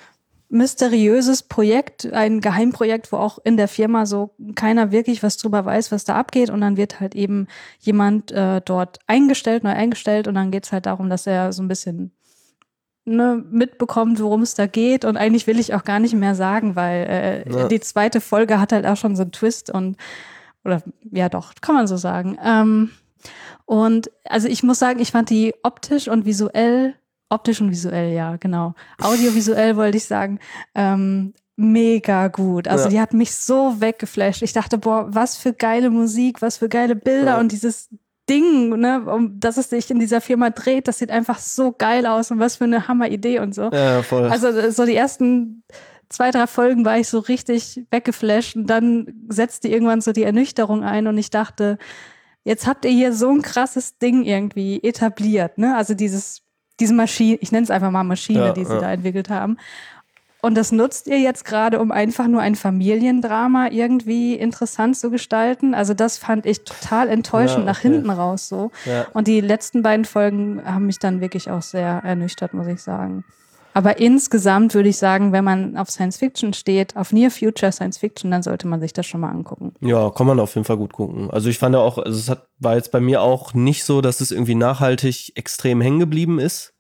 mysteriöses Projekt, ein Geheimprojekt, wo auch in der Firma so keiner wirklich was drüber weiß, was da abgeht. Und dann wird halt eben jemand äh, dort eingestellt, neu eingestellt. Und dann geht's halt darum, dass er so ein bisschen ne, mitbekommt, worum es da geht. Und eigentlich will ich auch gar nicht mehr sagen, weil äh, Ja. die zweite Folge hat halt auch schon so einen Twist und oder ja doch, kann man so sagen. Ähm, und also ich muss sagen, ich fand die optisch und visuell, optisch und visuell, ja, genau. Audiovisuell wollte ich sagen, ähm, mega gut. Also Ja. die hat mich so weggeflasht. Ich dachte, boah, was für geile Musik, was für geile Bilder Ja. und dieses Ding, ne, um das es sich in dieser Firma dreht, das sieht einfach so geil aus und was für eine Hammeridee und so. Ja, voll. Also so die ersten zwei, drei Folgen war ich so richtig weggeflasht und dann setzte irgendwann so die Ernüchterung ein und ich dachte, jetzt habt ihr hier so ein krasses Ding irgendwie etabliert, ne? Also dieses, diese Maschine, ich nenne es einfach mal Maschine, Ja, die sie ja. da entwickelt haben. Und das nutzt ihr jetzt gerade, um einfach nur ein Familiendrama irgendwie interessant zu gestalten. Also das fand ich total enttäuschend Ja, nach okay. hinten raus so. Ja. Und die letzten beiden Folgen haben mich dann wirklich auch sehr ernüchtert, muss ich sagen. Aber insgesamt würde ich sagen, wenn man auf Science Fiction steht, auf Near Future Science Fiction, dann sollte man sich das schon mal angucken. Ja, kann man auf jeden Fall gut gucken. Also ich fand ja auch, also es hat, war jetzt bei mir auch nicht so, dass es irgendwie nachhaltig extrem hängen geblieben ist.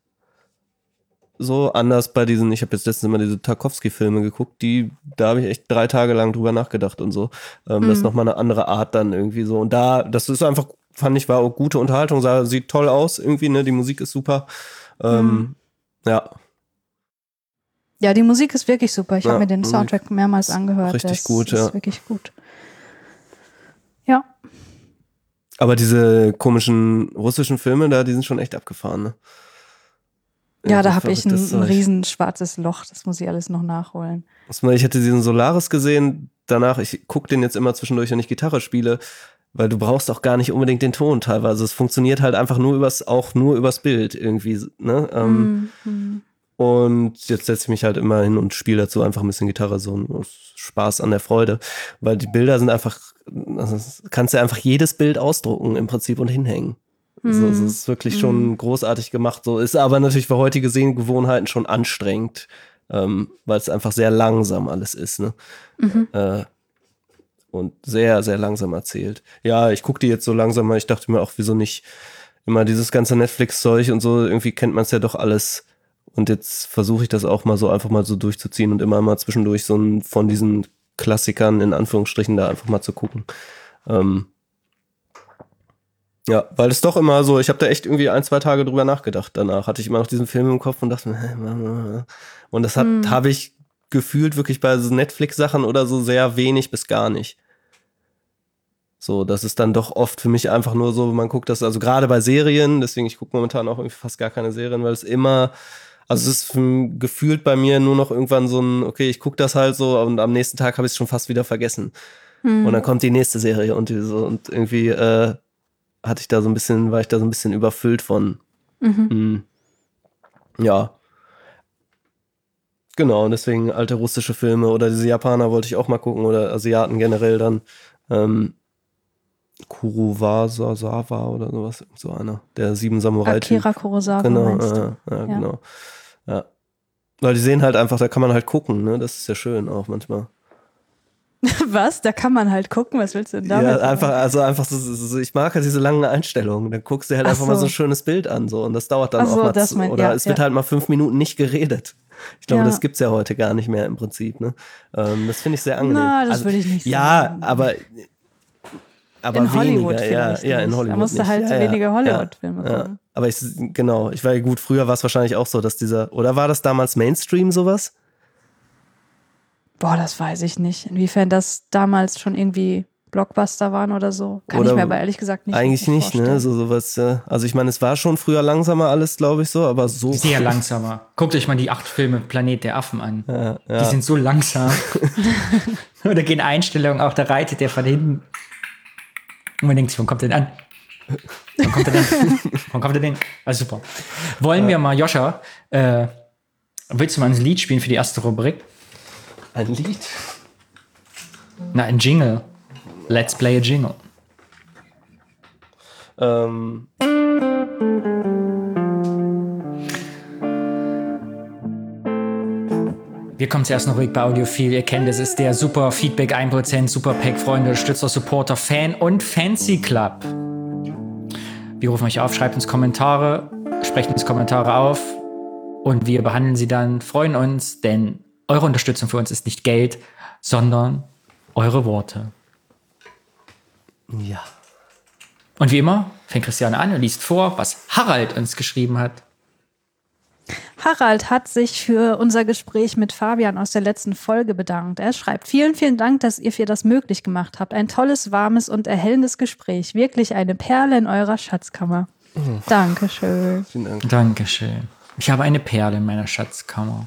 So anders bei diesen, ich habe jetzt letztens immer diese Tarkovsky-Filme geguckt, die, da habe ich echt drei Tage lang drüber nachgedacht und so. Ähm, Das ist nochmal eine andere Art dann irgendwie so. Und da, das ist einfach, fand ich, war auch gute Unterhaltung, sah, sieht toll aus irgendwie, ne, die Musik ist super. Ähm, Ja, Ja, die Musik ist wirklich super. Ich Ja, habe mir den Musik Soundtrack mehrmals angehört. richtig das gut, ist ja. wirklich gut. Ja. aber diese komischen russischen Filme da, die sind schon echt abgefahren, ne? Ja, da Irgendwie habe ich ein, verrücktes ein Zeug. riesen schwarzes Loch. Das muss ich alles noch nachholen. Ich hätte diesen Solaris gesehen, danach, ich gucke den jetzt immer zwischendurch, wenn ich Gitarre spiele, weil du brauchst auch gar nicht unbedingt den Ton teilweise. Es funktioniert halt einfach nur übers, auch nur übers Bild irgendwie, ne? Ähm, Mhm. Und jetzt setze ich mich halt immer hin und spiele dazu einfach ein bisschen Gitarre, so aus Spaß an der Freude. Weil die Bilder sind einfach, also das kannst du einfach jedes Bild ausdrucken im Prinzip und hinhängen. So, es ist wirklich schon großartig gemacht. So ist aber natürlich für heutige Sehgewohnheiten schon anstrengend, ähm, weil es einfach sehr langsam alles ist, ne? Äh, und sehr, sehr langsam erzählt. Ja, ich gucke die jetzt so langsam mal. Ich dachte mir auch, wieso nicht immer dieses ganze Netflix-Zeug und so, irgendwie kennt man es ja doch alles. Und jetzt versuche ich das auch mal so einfach mal so durchzuziehen und immer mal zwischendurch so ein, von diesen Klassikern in Anführungsstrichen da einfach mal zu gucken. Ähm, ja, weil es doch immer so, ich habe da echt irgendwie ein, zwei Tage drüber nachgedacht danach. Hatte ich immer noch diesen Film im Kopf und dachte mir, hä, und das hat habe ich gefühlt wirklich bei so Netflix-Sachen oder so sehr wenig bis gar nicht. So, das ist dann doch oft für mich einfach nur so, man guckt das, also gerade bei Serien, deswegen ich gucke momentan auch irgendwie fast gar keine Serien, weil es immer, also es ist für, gefühlt bei mir nur noch irgendwann so ein, okay, ich gucke das halt so und am nächsten Tag habe ich es schon fast wieder vergessen. Und dann kommt die nächste Serie und die so, und irgendwie äh, hatte ich da so ein bisschen, war ich da so ein bisschen überfüllt von. Mhm. Ja. Genau, und deswegen alte russische Filme oder diese Japaner wollte ich auch mal gucken oder Asiaten generell dann. Ähm, Kurosawa Sawa oder sowas, so einer, der sieben Samurai-Typ. Akira Kurosawa Genau, meinst du? äh, ja, genau. Ja. Weil die sehen halt einfach, da kann man halt gucken, ne? Das ist ja schön auch manchmal. Was? Da kann man halt gucken. Was willst du denn damit? Ja, sagen? einfach, also einfach so, so, ich mag halt diese langen Einstellungen. Dann guckst du halt Ach einfach mal so. so ein schönes Bild an, so und das dauert dann Ach so, auch mal das zu, mein- oder ja, es wird ja. halt mal fünf Minuten nicht geredet. Ich glaube, Ja. das gibt's ja heute gar nicht mehr im Prinzip, ne? Ähm, das finde ich sehr angenehm. Na, das also, würde ich nicht ja, sagen. aber aber In Hollywood weniger, ja, vielleicht ja, in nicht. Da Hollywood musst du nicht. halt ja, weniger ja, Hollywood-Filme ja, gucken. ja. Aber ich, genau, ich war ja gut, früher war es wahrscheinlich auch so, dass dieser, oder war das damals Mainstream sowas? Boah, das weiß ich nicht. Inwiefern das damals schon irgendwie Blockbuster waren oder so. Kann Oder ich mir aber ehrlich gesagt nicht eigentlich richtig nicht, ne? vorstellen. So sowas. äh, Also ich meine, es war schon früher langsamer alles, glaube ich so, aber so. Sehr langsamer. Guckt euch mal die acht Filme Planet der Affen an. Ja, ja. Die sind so langsam. Und da gehen Einstellungen, auch da reitet der von hinten. Und man denkt sich, wann kommt der denn an? Wann kommt der denn? Wann kommt der denn? Also super. Wollen wir mal, Joscha, äh, willst du mal ein Lied spielen für die erste Rubrik? Ein Lied? Na, ein Jingle. Let's play a Jingle. Ähm. Wir kommen zuerst noch ruhig bei Audiophil. Ihr kennt, es ist der Super Feedback ein Prozent, Super Pack, Freunde, Stützer, Supporter, Fan und Fancy Club. Wir rufen euch auf, schreibt uns Kommentare, sprecht uns Kommentare auf und wir behandeln sie dann, freuen uns, denn eure Unterstützung für uns ist nicht Geld, sondern eure Worte. Ja. Und wie immer fängt Christiane an und liest vor, was Harald uns geschrieben hat. Harald hat sich für unser Gespräch mit Fabian aus der letzten Folge bedankt. Er schreibt, vielen, vielen Dank, dass ihr für das möglich gemacht habt. Ein tolles, warmes und erhellendes Gespräch. Wirklich eine Perle in eurer Schatzkammer. Mhm. Dankeschön. Vielen Dank. Dankeschön. Ich habe eine Perle in meiner Schatzkammer.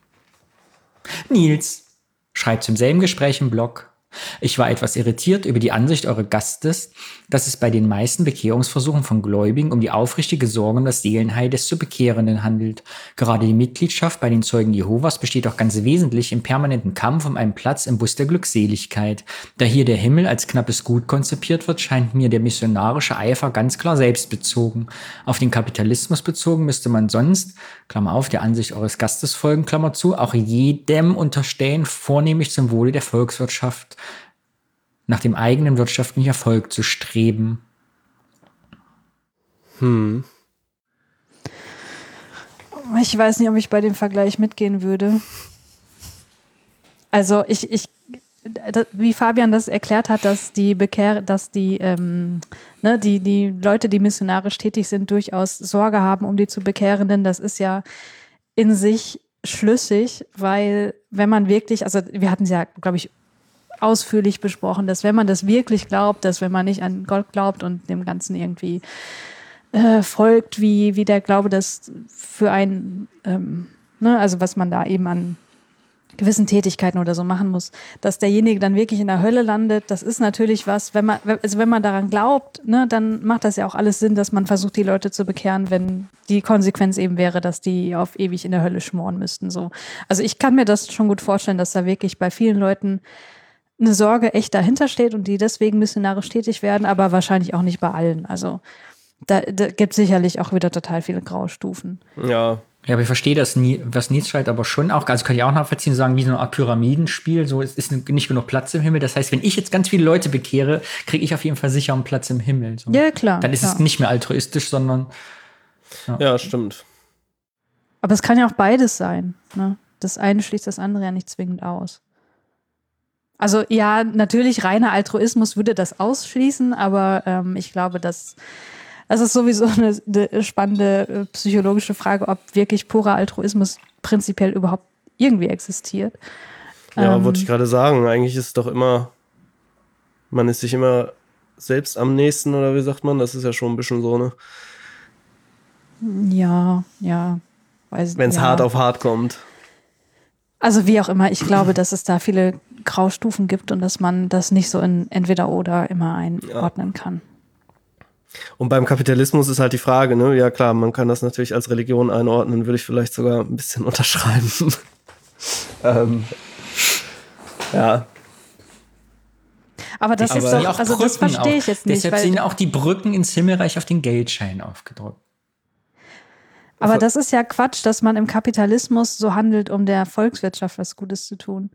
Nils schreibt im selben Gespräch im Blog, ich war etwas irritiert über die Ansicht eures Gastes, dass es bei den meisten Bekehrungsversuchen von Gläubigen um die aufrichtige Sorge um das Seelenheil des zu Bekehrenden handelt. Gerade die Mitgliedschaft bei den Zeugen Jehovas besteht auch ganz wesentlich im permanenten Kampf um einen Platz im Bus der Glückseligkeit. Da hier der Himmel als knappes Gut konzipiert wird, scheint mir der missionarische Eifer ganz klar selbstbezogen. Auf den Kapitalismus bezogen müsste man sonst, Klammer auf, der Ansicht eures Gastes folgen, Klammer zu, auch jedem unterstellen, vornehmlich zum Wohle der Volkswirtschaft nach dem eigenen wirtschaftlichen Erfolg zu streben. Hm. Ich weiß nicht, ob ich bei dem Vergleich mitgehen würde. Also ich, ich wie Fabian das erklärt hat, dass die Bekehr, dass die, ähm, ne, die, die Leute, die missionarisch tätig sind, durchaus Sorge haben um die zu Bekehrenden, das ist ja in sich schlüssig, weil wenn man wirklich, also wir hatten es ja, glaube ich, ausführlich besprochen, dass wenn man das wirklich glaubt, dass wenn man nicht an Gott glaubt und dem Ganzen irgendwie äh, folgt, wie, wie der Glaube das für einen, ähm, ne, also was man da eben an gewissen Tätigkeiten oder so machen muss, dass derjenige dann wirklich in der Hölle landet, das ist natürlich was, wenn man, also wenn man daran glaubt, ne, dann macht das ja auch alles Sinn, dass man versucht, die Leute zu bekehren, wenn die Konsequenz eben wäre, dass die auf ewig in der Hölle schmoren müssten, so. Also ich kann mir das schon gut vorstellen, dass da wirklich bei vielen Leuten eine Sorge echt dahinter steht und die deswegen missionarisch tätig werden, aber wahrscheinlich auch nicht bei allen. Also da, da gibt es sicherlich auch wieder total viele Graustufen. Ja. Ja, aber ich verstehe das, nie, was Nils schreibt, aber schon auch, also kann ich auch nachvollziehen, sagen, wie so eine Art Pyramidenspiel, so, es ist nicht genug Platz im Himmel. Das heißt, wenn ich jetzt ganz viele Leute bekehre, kriege ich auf jeden Fall sicher einen Platz im Himmel. So. Ja, klar. Dann ist klar. es nicht mehr altruistisch, sondern Ja, ja stimmt. Aber es kann ja auch beides sein. Ne? Das eine schließt das andere ja nicht zwingend aus. Also ja, natürlich reiner Altruismus würde das ausschließen, aber ähm, ich glaube, dass das ist sowieso eine, eine spannende äh, psychologische Frage, ob wirklich purer Altruismus prinzipiell überhaupt irgendwie existiert. Ja, ähm, wollte ich gerade sagen. Eigentlich ist es doch immer, man ist sich immer selbst am nächsten, oder wie sagt man? Das ist ja schon ein bisschen so, ne? Ja, ja. Wenn es ja. hart auf hart kommt. Also wie auch immer, ich glaube, dass es da viele Graustufen gibt und dass man das nicht so in entweder oder immer einordnen Ja. kann. Und beim Kapitalismus ist halt die Frage, ne? Ja klar, man kann das natürlich als Religion einordnen, würde ich vielleicht sogar ein bisschen unterschreiben. ähm, ja. Aber das Aber ist doch, also das verstehe ich jetzt nicht. Deshalb Weil, sind auch die Brücken ins Himmelreich auf den Geldschein aufgedruckt. aber das ist ja Quatsch, dass man im Kapitalismus so handelt, um der Volkswirtschaft was Gutes zu tun.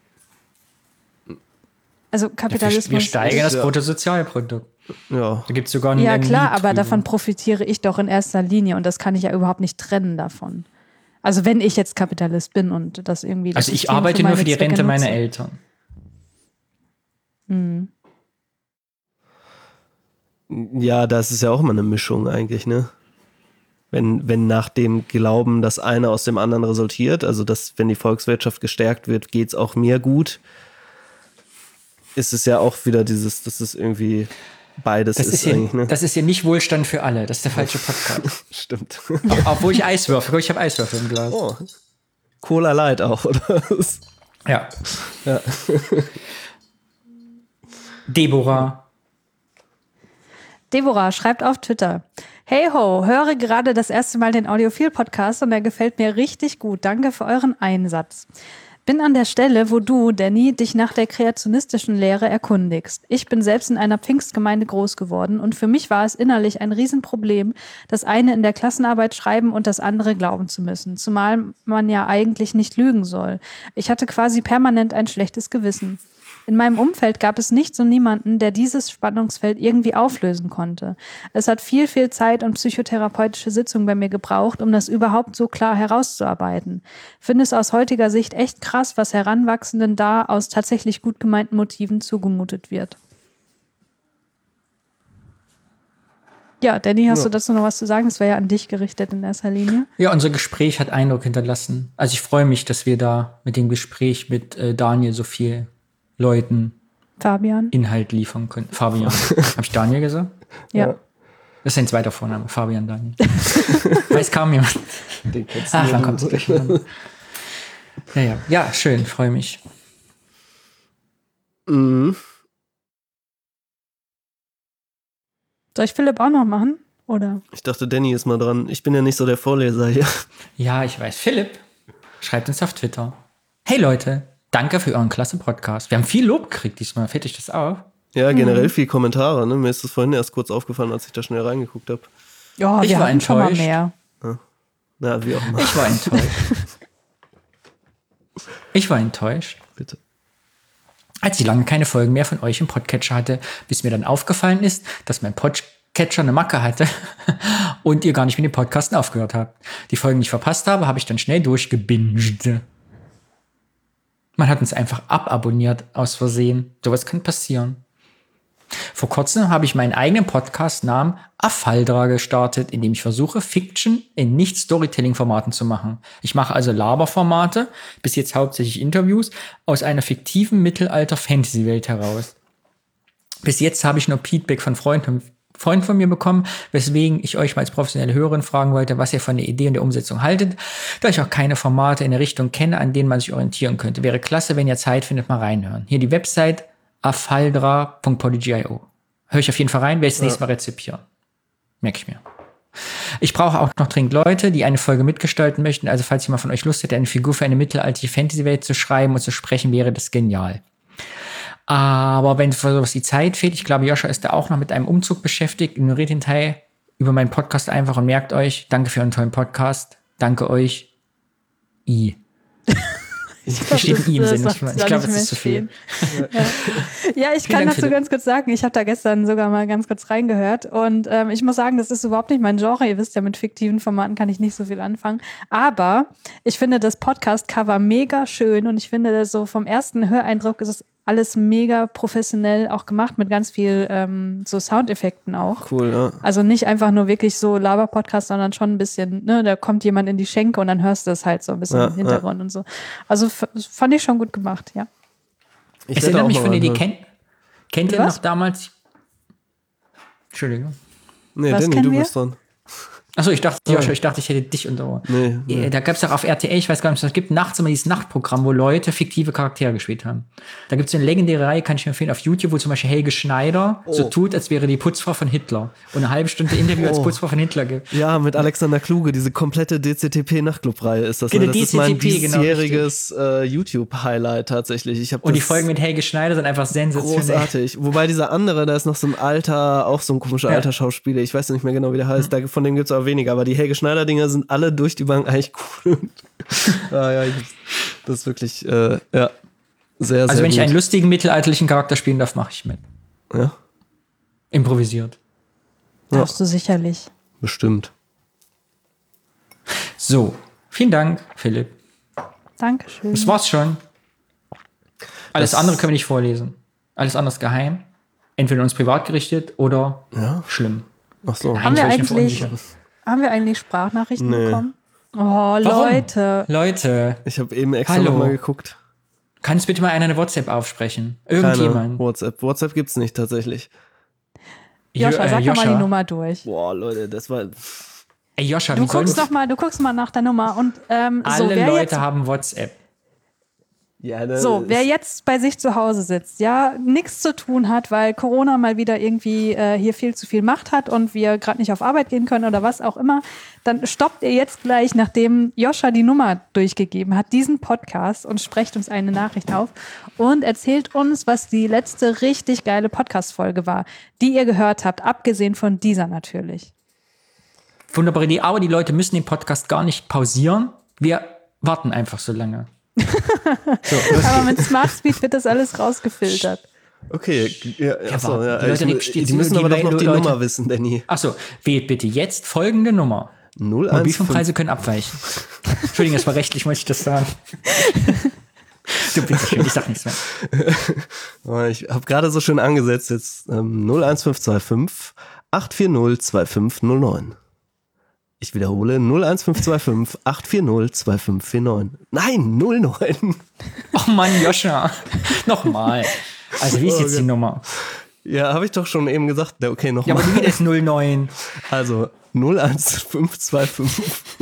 Also Kapitalismus. Ja, wir, wir steigern das ja. Bruttosozialprodukt. Ja. Da gibt es sogar einen Ja einen klar, Lied aber drüber. davon profitiere ich doch in erster Linie und das kann ich ja überhaupt nicht trennen davon. Also wenn ich jetzt Kapitalist bin und das irgendwie... das Also ich System arbeite für nur meine für die Zwecke Rente meiner nutze. Eltern. Mhm. Ja, das ist ja auch immer eine Mischung eigentlich, ne? Wenn, wenn nach dem Glauben das eine aus dem anderen resultiert, also dass, wenn die Volkswirtschaft gestärkt wird, geht es auch mir gut, ist es ja auch wieder dieses, dass es irgendwie beides Das ist, ist, hier, eigentlich, ne? das ist hier nicht Wohlstand für alle. Das ist der falsche Podcast. Stimmt. Obwohl ich Eiswürfel, guck, ich habe Eiswürfel im Glas. Oh. Cola Light auch, oder? Ja. Ja. Deborah. Deborah schreibt auf Twitter: Hey ho, höre gerade das erste Mal den Audiophil-Podcast und der gefällt mir richtig gut. Danke für euren Einsatz. Bin an der Stelle, wo du, Danny, dich nach der kreationistischen Lehre erkundigst. Ich bin selbst in einer Pfingstgemeinde groß geworden und für mich war es innerlich ein Riesenproblem, das eine in der Klassenarbeit schreiben und das andere glauben zu müssen, zumal man ja eigentlich nicht lügen soll. Ich hatte quasi permanent ein schlechtes Gewissen. In meinem Umfeld gab es nichts und niemanden, der dieses Spannungsfeld irgendwie auflösen konnte. Es hat viel, viel Zeit und psychotherapeutische Sitzungen bei mir gebraucht, um das überhaupt so klar herauszuarbeiten. Finde es aus heutiger Sicht echt krass, was Heranwachsenden da aus tatsächlich gut gemeinten Motiven zugemutet wird. Ja, Danny, hast Ja. du dazu noch was zu sagen? Das war ja an dich gerichtet in erster Linie. Ja, unser Gespräch hat Eindruck hinterlassen. Also ich freue mich, dass wir da mit dem Gespräch mit äh, Daniel so viel Leuten Fabian? Inhalt liefern können. Fabian. Habe ich Daniel gesagt? Ja. Ja. Das ist ein zweiter Vorname. Fabian Daniel. Weiß kaum jemand. Den kennst Ach, nur dann du. kommt es gleich an. Ja, ja. Ja, schön. Freue mich. Mhm. Soll ich Philipp auch noch machen? Oder? Ich dachte, Danny ist mal dran. Ich bin ja nicht so der Vorleser hier. Ja, ich weiß. Philipp, schreibt uns auf Twitter. Hey Leute, danke für euren klasse Podcast. Wir haben viel Lob gekriegt diesmal. Fällt euch das auf? Ja, generell viel Kommentare. Ne? Mir ist das vorhin erst kurz aufgefallen, als ich da schnell reingeguckt habe. Ja, Ich wir war hatten schon mal enttäuscht. mehr. Na, wie auch immer. Ich war enttäuscht. Ich war enttäuscht. Bitte. Als ich lange keine Folgen mehr von euch im Podcatcher hatte, bis mir dann aufgefallen ist, dass mein Podcatcher eine Macke hatte und ihr gar nicht mit dem Podcasten aufgehört habt. Die Folgen, die ich verpasst habe, habe ich dann schnell durchgebinged. Man hat uns einfach ababonniert aus Versehen. Sowas kann passieren. Vor kurzem habe ich meinen eigenen Podcast namens Affaldra gestartet, in dem ich versuche, Fiction in Nicht-Storytelling-Formaten zu machen. Ich mache also Laberformate, bis jetzt hauptsächlich Interviews, aus einer fiktiven Mittelalter-Fantasy-Welt heraus. Bis jetzt habe ich nur Feedback von Freunden, Freunden von mir bekommen, weswegen ich euch mal als professionelle Hörerin fragen wollte, was ihr von der Idee und der Umsetzung haltet, da ich auch keine Formate in der Richtung kenne, an denen man sich orientieren könnte. Wäre klasse, wenn ihr Zeit findet, mal reinhören. Hier die Website affaldra punkt podigy punkt io. Höre ich auf jeden Fall rein, werde ich das nächste Mal rezipieren. Merke ich mir. Ich brauche auch noch dringend Leute, die eine Folge mitgestalten möchten. Also falls jemand von euch Lust hätte, eine Figur für eine mittelalterliche Fantasy-Welt zu schreiben und zu sprechen, wäre das genial. Aber wenn für sowas die Zeit fehlt, ich glaube, Joscha ist da auch noch mit einem Umzug beschäftigt, ignoriert den Teil über meinen Podcast einfach und merkt euch, danke für euren tollen Podcast. Danke euch. I. Hier steht ein I im Sinn. Ich glaube, das ist zu viel. Ja, ja, ich Vielen kann Dank, dazu Philipp. ganz kurz sagen, ich habe da gestern sogar mal ganz kurz reingehört und ähm, ich muss sagen, das ist überhaupt nicht mein Genre. Ihr wisst ja, mit fiktiven Formaten kann ich nicht so viel anfangen. Aber ich finde das Podcast-Cover mega schön und ich finde, das so vom ersten Höreindruck ist es alles mega professionell auch gemacht mit ganz viel ähm, so Soundeffekten auch. Cool, ja. Also nicht einfach nur wirklich so Laber-Podcast, sondern schon ein bisschen, ne, da kommt jemand in die Schenke und dann hörst du es halt so ein bisschen Ja, im Hintergrund und so. Also f- fand ich schon gut gemacht, ja. Ich Es werde erinnert auch mich mal von der Idee. reinhören. Kennt, kennt ihr Was? noch damals? Entschuldigung. Nee, Was Danny, kennen du wir? bist dran. Achso, ich dachte, Joscha, ich dachte, ich hätte dich unter Ohren. Nee, nee. Äh, Da gab es auch auf R T L, ich weiß gar nicht, es gibt nachts immer dieses Nachtprogramm, wo Leute fiktive Charaktere gespielt haben. Da gibt es eine legendäre Reihe, kann ich mir empfehlen, auf YouTube, wo zum Beispiel Helge Schneider so Oh. tut, als wäre die Putzfrau von Hitler. Und eine halbe Stunde Interview als Oh. Putzfrau von Hitler gibt. Ja, mit Alexander Kluge, diese komplette D C T P-Nachtclub-Reihe ist das. Genau, ne? Das ist mein D C T P, genau, diesjähriges äh, YouTube-Highlight tatsächlich. Ich hab Und die das Folgen mit Helge Schneider sind einfach sensationell. großartig. Wobei dieser andere, da ist noch so ein alter, auch so ein komischer Ja. alter Schauspieler, ich weiß nicht mehr genau, wie der heißt, da, von dem gibt es auch weniger, aber die Helge Schneider-Dinger sind alle durch die Bank eigentlich cool. ah, ja, ich, das ist wirklich, äh, ja, sehr, sehr Also wenn ich gut. einen lustigen mittelalterlichen Charakter spielen darf, mache ich mit. Ja, Improvisiert. Darfst du sicherlich. bestimmt. So, vielen Dank, Philipp. Dankeschön. Das war's schon. Alles Das- andere können wir nicht vorlesen. Alles andere ist geheim. Entweder uns privat gerichtet oder Ja. schlimm. Ach so. Haben wir Eigentlich bin ich mir eigentlich, verunsichert. haben wir eigentlich Sprachnachrichten Nee. bekommen? Oh, Warum? Leute. Leute, Ich habe eben extra Hallo. nochmal geguckt. kann es bitte mal einer eine WhatsApp aufsprechen? Keine Irgendjemand. WhatsApp. WhatsApp gibt's nicht tatsächlich. Joscha, Jo- äh, sag doch mal Joscha. die Nummer durch. Boah, Leute, das war. Ey, Joscha, Du wie sollen guckst doch mal, du guckst mal nach der Nummer und ähm, so alle wer Leute jetzt, haben WhatsApp. Ja, das So, wer ist- jetzt bei sich zu Hause sitzt, ja, nichts zu tun hat, weil Corona mal wieder irgendwie äh, hier viel zu viel Macht hat und wir gerade nicht auf Arbeit gehen können oder was auch immer, dann stoppt ihr jetzt gleich, nachdem Joscha die Nummer durchgegeben hat, diesen Podcast und sprecht uns eine Nachricht auf und erzählt uns, was die letzte richtig geile Podcast-Folge war, die ihr gehört habt, abgesehen von dieser natürlich. Wunderbare Idee, aber die Leute müssen den Podcast gar nicht pausieren. Wir warten einfach so lange. So, los Aber geht's. mit Smart Speed wird das alles rausgefiltert. Okay, ja, achso, warte, ja, die Leute- ich, die- die müssen die aber doch noch die Leute- Nummer wissen, Danny. Achso, wählt bitte jetzt folgende Nummer. null eins fünf Mobilfunkpreise können abweichen. Entschuldigung, das war rechtlich, muss ich das sagen. Du bist schön, ich sag nichts mehr. Oh, ich habe gerade so schön angesetzt jetzt ähm, null eins fünf zwei fünf acht vier null zwei fünf null neun. Ich wiederhole null eins fünf zwei fünf acht vier null zwei fünf vier neun. Nein, null neun. Oh Mann, Joscha. Nochmal. Also, wie ist jetzt die Nummer? Ja, habe ich doch schon eben gesagt. Ja, okay, Ja, nochmal. aber wie geht es null neun? Also null eins fünf zwei fünf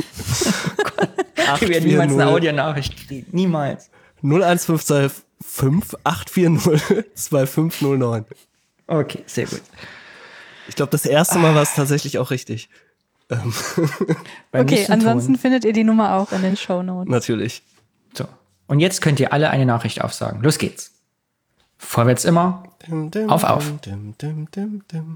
Wir werden niemals eine Audionachricht kriegen. Niemals. null eins fünf zwei fünf acht vier null zwei fünf null neun. Okay, sehr gut. Ich glaube, das erste Mal war es tatsächlich auch richtig. Beim Okay, nächsten ansonsten Ton. findet ihr die Nummer auch in den Shownotes. Natürlich. So. Und jetzt könnt ihr alle eine Nachricht aufsagen. Los geht's. Vorwärts immer. Dim, dim, Auf, auf. Dim, dim, dim, dim.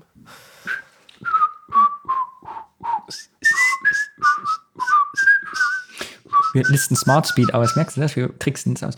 Wir listen Smart Speed aus. Merkst du das? Wir tricksen es aus.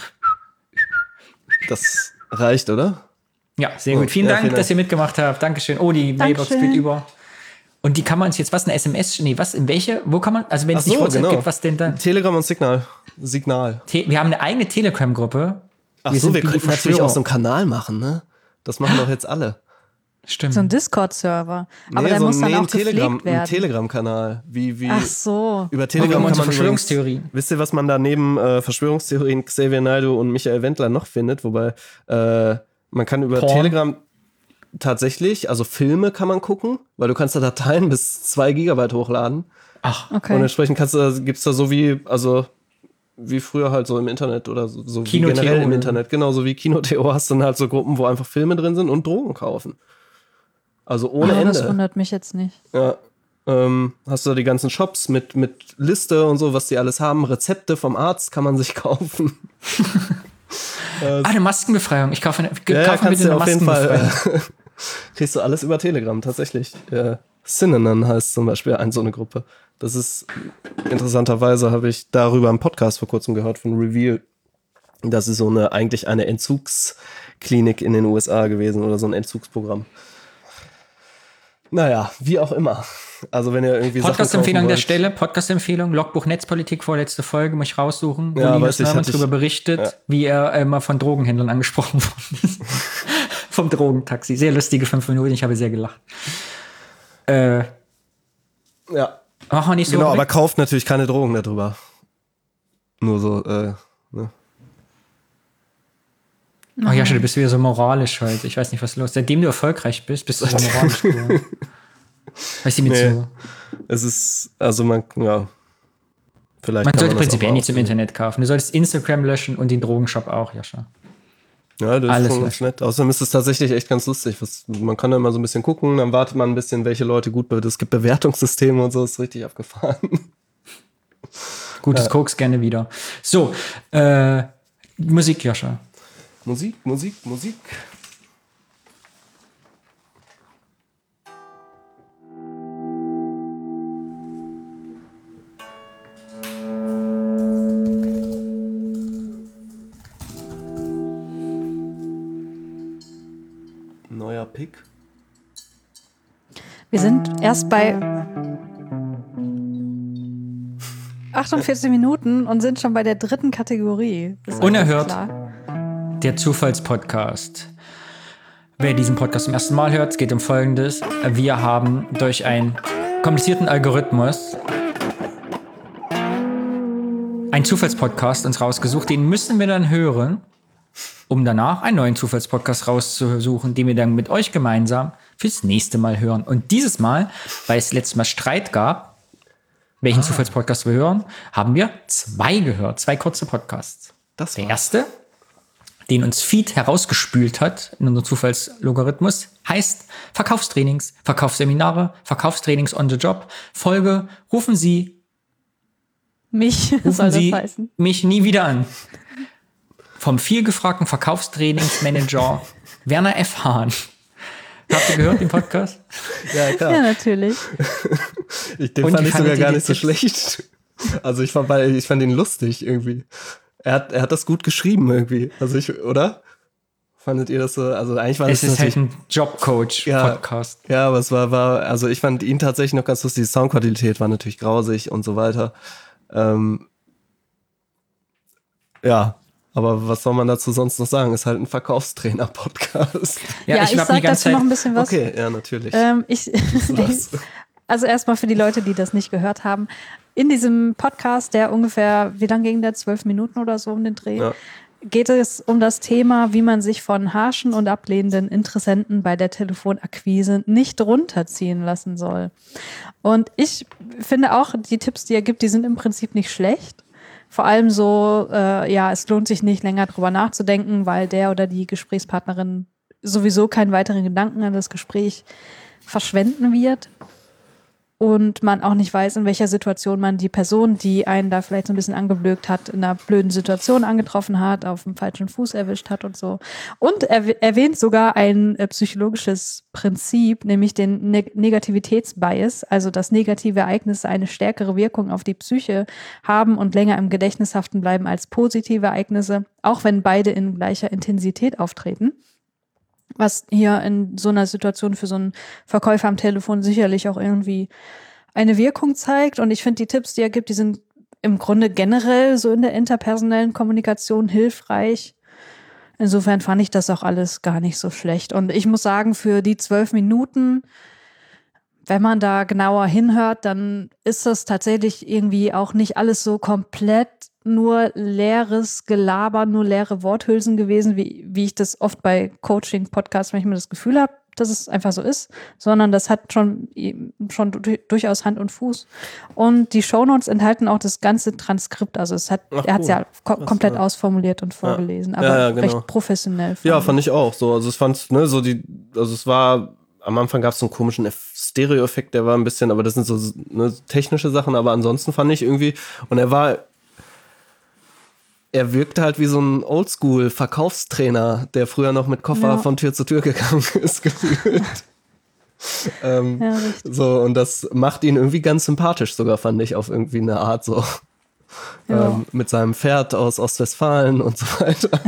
Das reicht, oder? Ja, sehr Oh, gut. Vielen ja, Dank, vielen dass Dank. ihr mitgemacht habt. Dankeschön. Oh, die Mailbox Dankeschön. spielt über. Und die kann man uns jetzt, was, eine S M S? Nee, was, in welche? Wo kann man, also wenn es Ach nicht so, WhatsApp genau. gibt, was denn dann? Telegram und Signal. Signal. Te wir haben eine eigene Telegram-Gruppe. Ach Wir so, sind wir die könnten natürlich Verschwörer. auch so einen Kanal machen, ne? Das machen doch jetzt alle. Stimmt. So ein Discord-Server. Aber Nee, der so muss dann nee, auch ein Telegram, gepflegt ein werden. Telegram-Kanal. Wie, wie Ach so. über wir Telegram haben kann unsere man übrigens, Verschwörungstheorien. wisst ihr, was man da neben äh, Verschwörungstheorien Xavier Naidoo und Michael Wendler noch findet? Wobei äh, man kann über Porn. Telegram tatsächlich, also Filme kann man gucken, weil du kannst da Dateien bis zwei Gigabyte hochladen. Ach, Okay. Und entsprechend kannst du, gibt's da so wie, also wie früher halt so im Internet oder so, so wie Kino.to generell im oder- Internet. Genau, so wie Kino.to hast du dann halt so Gruppen, wo einfach Filme drin sind und Drogen kaufen. Also ohne Ah, das Ende. wundert mich jetzt nicht. Ja. Ähm, hast du da die ganzen Shops mit, mit Liste und so, was die alles haben. Rezepte vom Arzt kann man sich kaufen. ah, eine Maskenbefreiung. Ich kaufe eine, Ja, ja, kaufe kannst bitte du eine auf jeden Maskenbefreiung. Fall. Kriegst du alles über Telegram, tatsächlich. Äh, Synanon heißt zum Beispiel ein, so eine Gruppe. Das ist, interessanterweise habe ich darüber einen Podcast vor kurzem gehört von Reveal. Das ist so eine, eigentlich eine Entzugsklinik in den U S A gewesen oder so ein Entzugsprogramm. Naja, wie auch immer. Also wenn ihr irgendwie Sachen Podcast-Empfehlung an kaufen der wollt- Stelle. Podcast-Empfehlung, Logbuch Netzpolitik, vorletzte Folge, muss ich raussuchen. Wo Ja, Linus weiß ich, Neumann hatte ich- darüber berichtet, ja. wie er immer von Drogenhändlern angesprochen worden ist. Vom Drogentaxi. Sehr lustige fünf Minuten, ich habe sehr gelacht. Äh, Ja, machen wir nicht so. genau, aber weg. kauft natürlich keine Drogen darüber. Nur so, äh, ne? Oh Jascha, du bist wieder so moralisch heute. Ich weiß nicht, was los ist. Seitdem du erfolgreich bist, bist du so moralisch geworden. Weißt du, mit Nee. so. Es ist, also man, ja. Vielleicht Man kann sollte das prinzipiell auch nichts im ausprobieren. Internet kaufen. Du solltest Instagram löschen und den Drogenshop auch, Jascha. Ja, das Alles ist schon löschen. ganz nett. Außerdem ist es tatsächlich echt ganz lustig. Was, man kann da immer so ein bisschen gucken, dann wartet man ein bisschen, welche Leute gut be- Es gibt Bewertungssysteme und so, ist richtig abgefahren. Gutes Koks gerne wieder. So, äh, Musik, Jascha. Musik, Musik, Musik. Neuer Pick. Wir sind erst bei achtundvierzig Minuten und sind schon bei der dritten Kategorie. Das ist Unerhört. einfach klar. Der Zufallspodcast. Wer diesen Podcast zum ersten Mal hört, es geht um Folgendes. Wir haben durch einen komplizierten Algorithmus einen Zufallspodcast uns rausgesucht. Den müssen wir dann hören, um danach einen neuen Zufallspodcast rauszusuchen, den wir dann mit euch gemeinsam fürs nächste Mal hören. Und dieses Mal, weil es letztes Mal Streit gab, welchen Zufallspodcast wir hören, haben wir zwei gehört. Zwei kurze Podcasts. Das Der war. erste den uns Feed herausgespült hat in unserem Zufallslogarithmus, heißt Verkaufstrainings, Verkaufsseminare, Verkaufstrainings on the Job. Folge, rufen Sie, Mich rufen soll das Sie heißen. mich nie wieder an. Vom vielgefragten Verkaufstrainingsmanager Werner F. Hahn. Habt ihr gehört, den Podcast? Ja, klar. Ja, natürlich. Ich, den Und fand wie ich sogar fandet ihr gar die nicht so Tipps? schlecht. Also ich fand, ich fand ihn lustig irgendwie. Er hat, er hat das gut geschrieben irgendwie. Also ich, oder? Fandet ihr das so? Also eigentlich war Es das ist halt natürlich- ein Jobcoach-Podcast. Ja, aber es war, war, also ich fand ihn tatsächlich noch ganz lustig. Die Soundqualität war natürlich grausig und so weiter. Ähm, ja, aber was soll man dazu sonst noch sagen? Ist halt ein Verkaufstrainer-Podcast. Ja, ich, hab sag dazu noch ein bisschen was. Okay, ja, natürlich. Ähm, ich, Was? also erstmal für die Leute, die das nicht gehört haben. In diesem Podcast, der ungefähr, wie lang ging der? Zwölf Minuten oder so um den Dreh, Ja. geht es um das Thema, wie man sich von harschen und ablehnenden Interessenten bei der Telefonakquise nicht runterziehen lassen soll. Und ich finde auch, die Tipps, die er gibt, die sind im Prinzip nicht schlecht. Vor allem so, äh, ja, es lohnt sich nicht länger drüber nachzudenken, weil der oder die Gesprächspartnerin sowieso keinen weiteren Gedanken an das Gespräch verschwenden wird. Und man auch nicht weiß, in welcher Situation man die Person, die einen da vielleicht so ein bisschen angeblökt hat, in einer blöden Situation angetroffen hat, auf dem falschen Fuß erwischt hat und so. Und er erwähnt sogar ein äh, psychologisches Prinzip, nämlich den Neg- Negativitätsbias, also dass negative Ereignisse eine stärkere Wirkung auf die Psyche haben und länger im Gedächtnis haften bleiben als positive Ereignisse, auch wenn beide in gleicher Intensität auftreten. Was hier in so einer Situation für so einen Verkäufer am Telefon sicherlich auch irgendwie eine Wirkung zeigt. Und ich finde, die Tipps, die er gibt, die sind im Grunde generell so in der interpersonellen Kommunikation hilfreich. Insofern fand ich das auch alles gar nicht so schlecht. Und ich muss sagen, für die zwölf Minuten, wenn man da genauer hinhört, dann ist das tatsächlich irgendwie auch nicht alles so komplett nur leeres Gelaber, nur leere Worthülsen gewesen, wie, wie ich das oft bei Coaching-Podcasts manchmal das Gefühl habe, dass es einfach so ist, sondern das hat schon, schon du- durchaus Hand und Fuß. Und die Shownotes enthalten auch das ganze Transkript, also es hat, Ach, er hat es cool. ja ko- komplett ja. ausformuliert und vorgelesen, aber Ja, ja, genau. recht professionell. Ja, fand ich auch. So, also es fand, ne, so die, also es war, am Anfang gab es so einen komischen Eff- Stereo-Effekt, der war ein bisschen, aber das sind so ne, technische Sachen, aber ansonsten fand ich irgendwie, und er war, er wirkte halt wie so ein Oldschool-Verkaufstrainer, der früher noch mit Koffer Ja. von Tür zu Tür gegangen ist, gefühlt. ähm, Ja, richtig. so, und das macht ihn irgendwie ganz sympathisch sogar, fand ich, auf irgendwie eine Art so. Ja. Ähm, mit seinem Pferd aus Ostwestfalen und so weiter.